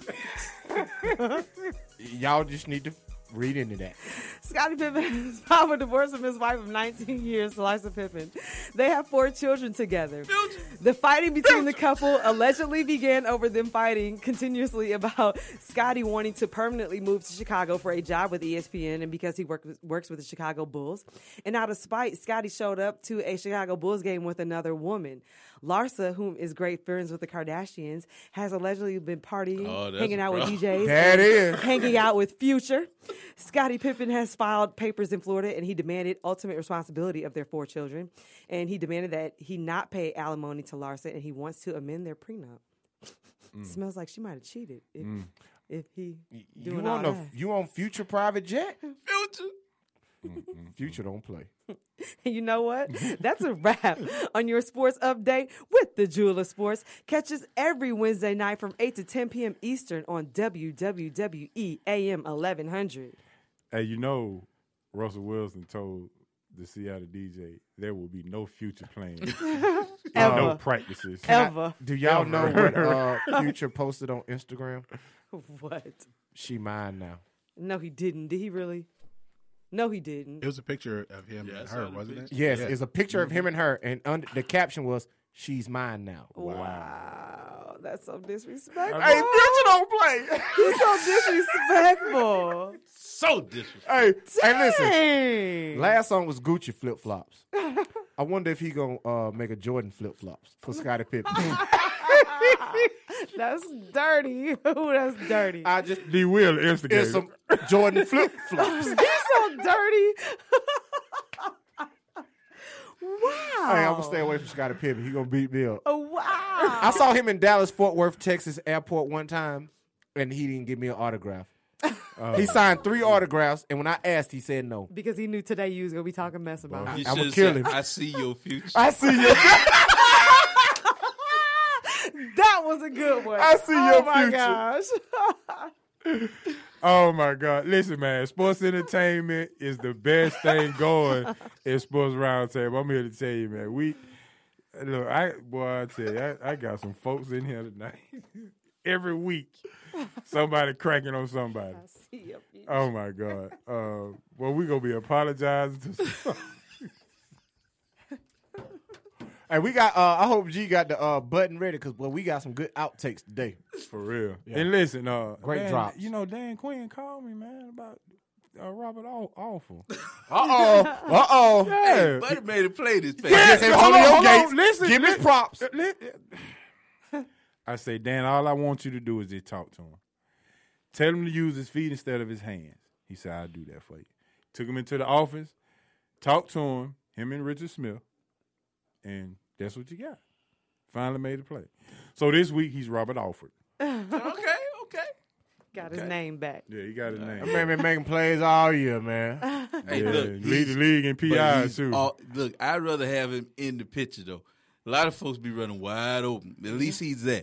Y'all just need to read into that. Scottie Pippen has filed for divorce from his wife of nineteen years, Lisa Pippen. They have four children together. The fighting between the couple allegedly began over them fighting continuously about Scottie wanting to permanently move to Chicago for a job with E S P N and because he work, works with the Chicago Bulls. And out of spite, Scottie showed up to a Chicago Bulls game with another woman. Larsa, whom is great friends with the Kardashians, has allegedly been partying, Oh, that's hanging a out with problem. D Js, That and is. hanging out with Future. Scottie Pippen has filed papers in Florida, and he demanded ultimate responsibility of their four children. And he demanded that he not pay alimony to Larsa, and he wants to amend their prenup. Smells like she might have cheated if, Mm. if he You doing all on a that. you on Future private jet? Future. Future don't play. You know what? That's a wrap on your sports update with the Jewel of Sports. Catch us every Wednesday night from eight to ten p.m. Eastern on W W W E A M eleven hundred. Hey, you know, Russell Wilson told the Seattle D J there will be no future playing, Ever. no practices. Ever. Do y'all Ever. know what uh, Future posted on Instagram? What? She mine now. No, he didn't. Did he really? No, he didn't. It was a picture of him Yeah, I and saw her, the wasn't it? picture. Yes, Yeah. it's a picture of him and her, and under, the caption was "She's mine now." Wow, that's so disrespectful. Hey, Future don't play. He's so disrespectful. So disrespectful. Hey, hey, listen. Dang. Last song was Gucci flip flops. I wonder if he gonna uh, make a Jordan flip flops for Scottie Pippen. That's dirty. Ooh, that's dirty. I just D. Will There's instigated. some Jordan flip flops. He's so dirty. Wow. Hey, I'm gonna stay away from Scottie Pippen. He gonna beat me up. Oh, wow. I saw him in Dallas Fort Worth, Texas airport one time, and he didn't give me an autograph. He signed three autographs, and when I asked, he said no. Because he knew today you was going to be talking mess about You him. I'ma should've kill said, him. I see your future. I see your. That was a good one. I see oh your my future. gosh. Oh my God! Listen, man, sports entertainment is the best thing going in Sports Roundtable. I'm here to tell you, man. We look, I boy, I tell you, I, I got some folks in here tonight. Every week, somebody cracking on somebody. I see your future. Oh my God! Uh, well, we gonna be apologizing to. Some Hey, we got. Uh, I hope G got the uh, button ready because well, we got some good outtakes today. For real. Yeah. And listen, uh, Great Dan, drops. You know, Dan Quinn called me, man, about uh, Robert Aw- Awful. Uh oh. Uh oh. Yeah. Hey, Buddy made a play this past. Yes, Yes, hold on, Antonio hold on. Gates. Listen, Give listen. his props. Li- I say, Dan, all I want you to do is just talk to him. Tell him to use his feet instead of his hands. He said, I'll do that for you. Took him into the office, talked to him, him and Richard Smith, and that's what you got. Finally made a play. So this week, he's Robert Alford. Okay, okay. Got his name back. Yeah, he got his name. That man been making plays all year, man. Hey, Yeah, look, lead he's- the league in P but I, he's too. all- look, I'd rather have him in the picture, though. A lot of folks be running wide open. At least he's there.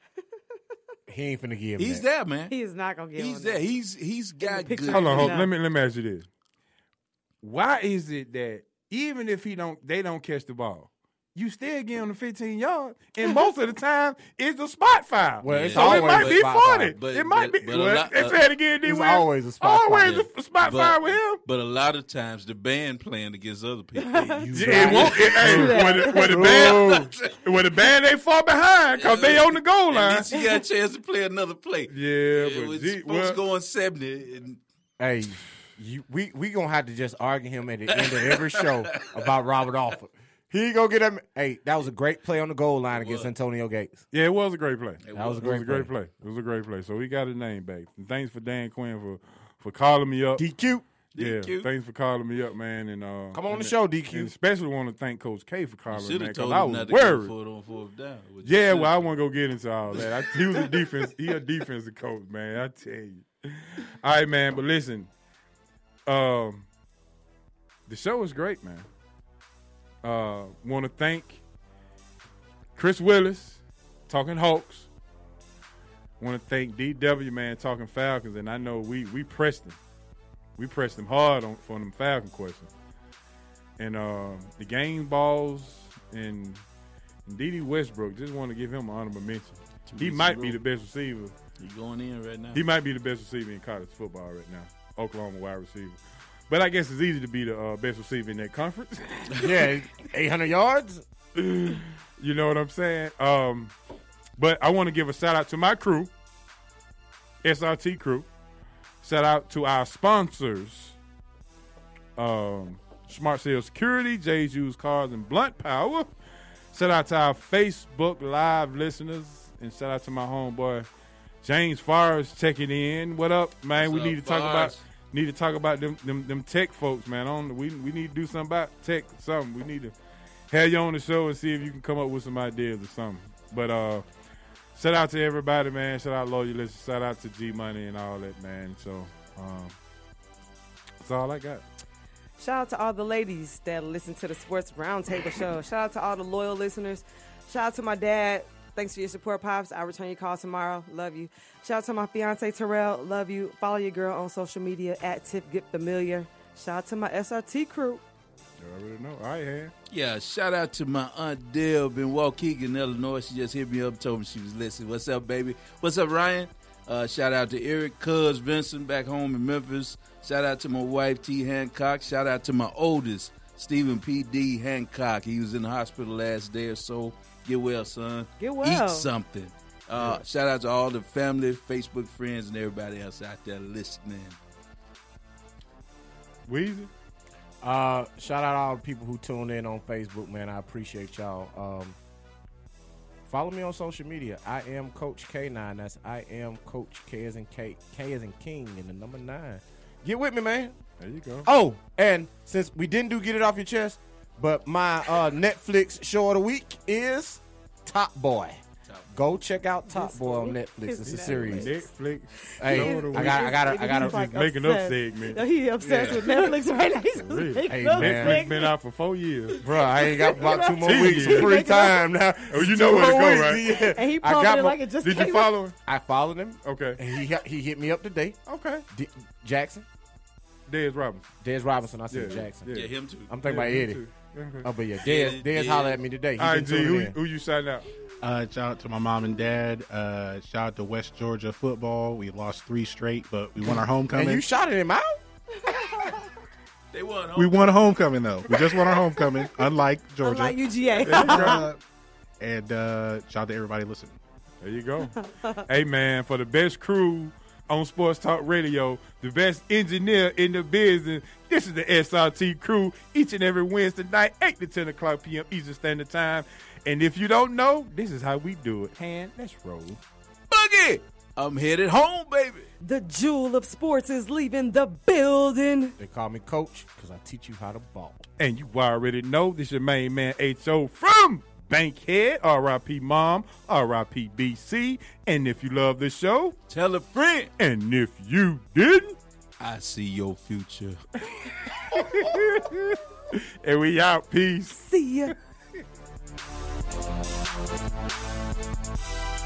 He ain't finna give him He's that. there, man. He is not gonna get. He's on there. that. He's he's got picture. good. Hold on, hold on. No. Let me let me ask you this: why is it that even if he don't, they don't catch the ball, you still get on the fifteen yard, and most of the time it's a spot foul. Well, it's so always it might a be spot forty. foul. But- it might but- be. but a Well, lot- they uh, said again, D. it's Will. always a spot foul. Always Yeah. a spot But- foul with him. But a lot of times the band playing against other people. Yeah, it won't, it, hey, when, the, when the band, when the band ain't far behind because they on the goal At line. least you got a chance to play another play. Yeah, It but was gee, supposed well, going seventy. And Hey, you, we we gonna have to just argue him at the end of every show about Robert Alford. He gonna get him. Hey, that was a great play on the goal line against Antonio Gates. yeah, it was a great play. That was a It great was a great play. It was a great play. So he got his name back. And thanks for Dan Quinn for, for calling me up. D Q. Yeah, D Q. thanks for calling me up, man. And uh, Come on and the show, D Q. And especially want to thank Coach K for calling me, should man, have because told I him was not to go worried. for it on fourth down. Which you Yeah, should. well, I wasn't gonna get into all that. I, he was a defense. He a defensive coach, man. I tell you. All right, man. But listen, um, the show was great, man. Uh, want to thank Chris Willis, talking Hawks. Want to thank D W, man, talking Falcons, and I know we we pressed him. We pressed him hard on for them Falcon questions. And uh, the game balls and, and D D Westbrook, just want to give him an honorable mention. Two He weeks might ago. be the best receiver. He going in right now. He might be the best receiver in college football right now. Oklahoma wide receiver. But I guess it's easy to be the uh, best receiver in that conference. Yeah, eight hundred yards. You know what I'm saying? Um, but I want to give a shout out to my crew, S R T crew. Shout out to our sponsors, um, Smart Sales Security, Jay's Used Cars, and Blunt Power. Shout out to our Facebook Live listeners, and shout out to my homeboy James Forrest checking in. What up, man? What's we up, need to talk Forrest? about need to talk about them them, them tech folks, man. On we we need to do something about tech. Something we need to have you on the show and see if you can come up with some ideas or something. But uh, shout out to everybody, man. Shout out Loyal Listeners. Shout out to G Money and all that, man. So um, that's all I got. Shout out to all the ladies that listen to the Sports Roundtable show. Shout out to all the loyal listeners. Shout out to my dad. Thanks for your support, Pops. I'll return your call tomorrow. Love you. Shout out to my fiance, Terrell. Love you. Follow your girl on social media at Tip Get Familiar. Shout out to my S R T crew. You already know. All right, hand. Yeah, shout out to my Aunt Deb in Waukegan, Illinois. She just hit me up and told me she was listening. What's up, baby? What's up, Ryan? Uh, shout out to Eric, Cuz, Vincent back home in Memphis. Shout out to my wife, T. Hancock. Shout out to my oldest, Stephen P. D. Hancock. He was in the hospital last day or so. Get well, son. Get well. Eat something. Uh, Yeah. Shout out to all the family, Facebook friends, and everybody else out there listening. Weezy? Uh, shout out all the people who tuned in on Facebook, man. I appreciate y'all. Um, follow me on social media. I am Coach K nine. That's I am Coach K as in K, K as in King, and the number nine. Get with me, man. There you go. Oh, and since we didn't do Get It Off Your Chest, but my uh, Netflix show of the week is Top Boy. Go check out Top Boy on Netflix. It's a series. Netflix. Hey, Show of the I got, week. I got, I got He's like Just making up obsessed. segments. No, he obsessed Yeah. with Netflix right now. He's just Really? making Hey, up man. Netflix segments. been out for four years. Bro, I ain't got about two more Ten weeks of years. free time now. Oh, you know Two where to more go, weeks, right? yeah. And he I pumped got it my- like it just Did you came follow him? I followed him, Okay. and he he hit me up today. Okay. D- Jackson, Dez Robinson. Des Robinson. I said Yeah, Jackson. yeah. Yeah, him too. I'm thinking Yeah, about me Eddie. too. Okay. Oh, but yeah, Yeah, Des, Des yeah. hollered at me today. He All right, been G, tuning who, in. who you shouting out? Uh, shout out to my mom and dad. Uh, shout out to West Georgia football. We lost three straight, but we won our homecoming. And you shouted him out? They won. We won a homecoming though. We just won our homecoming, unlike Georgia. Unlike U G A. uh, and uh, shout out to everybody listening. There you go. Hey, man, for the best crew on Sports Talk Radio, the best engineer in the business, this is the S R T crew each and every Wednesday night, eight to ten o'clock p.m. Eastern Standard Time. And if you don't know, this is how we do it. Hand, let's roll. Boogie! I'm headed home, baby. The jewel of sports is leaving the building. They call me coach because I teach you how to ball. And you already know this your main man H O from Bankhead, R I P Mom, R I P B C. And if you love the show, tell a friend. And if you didn't, I see your future. And we out. Peace. See ya.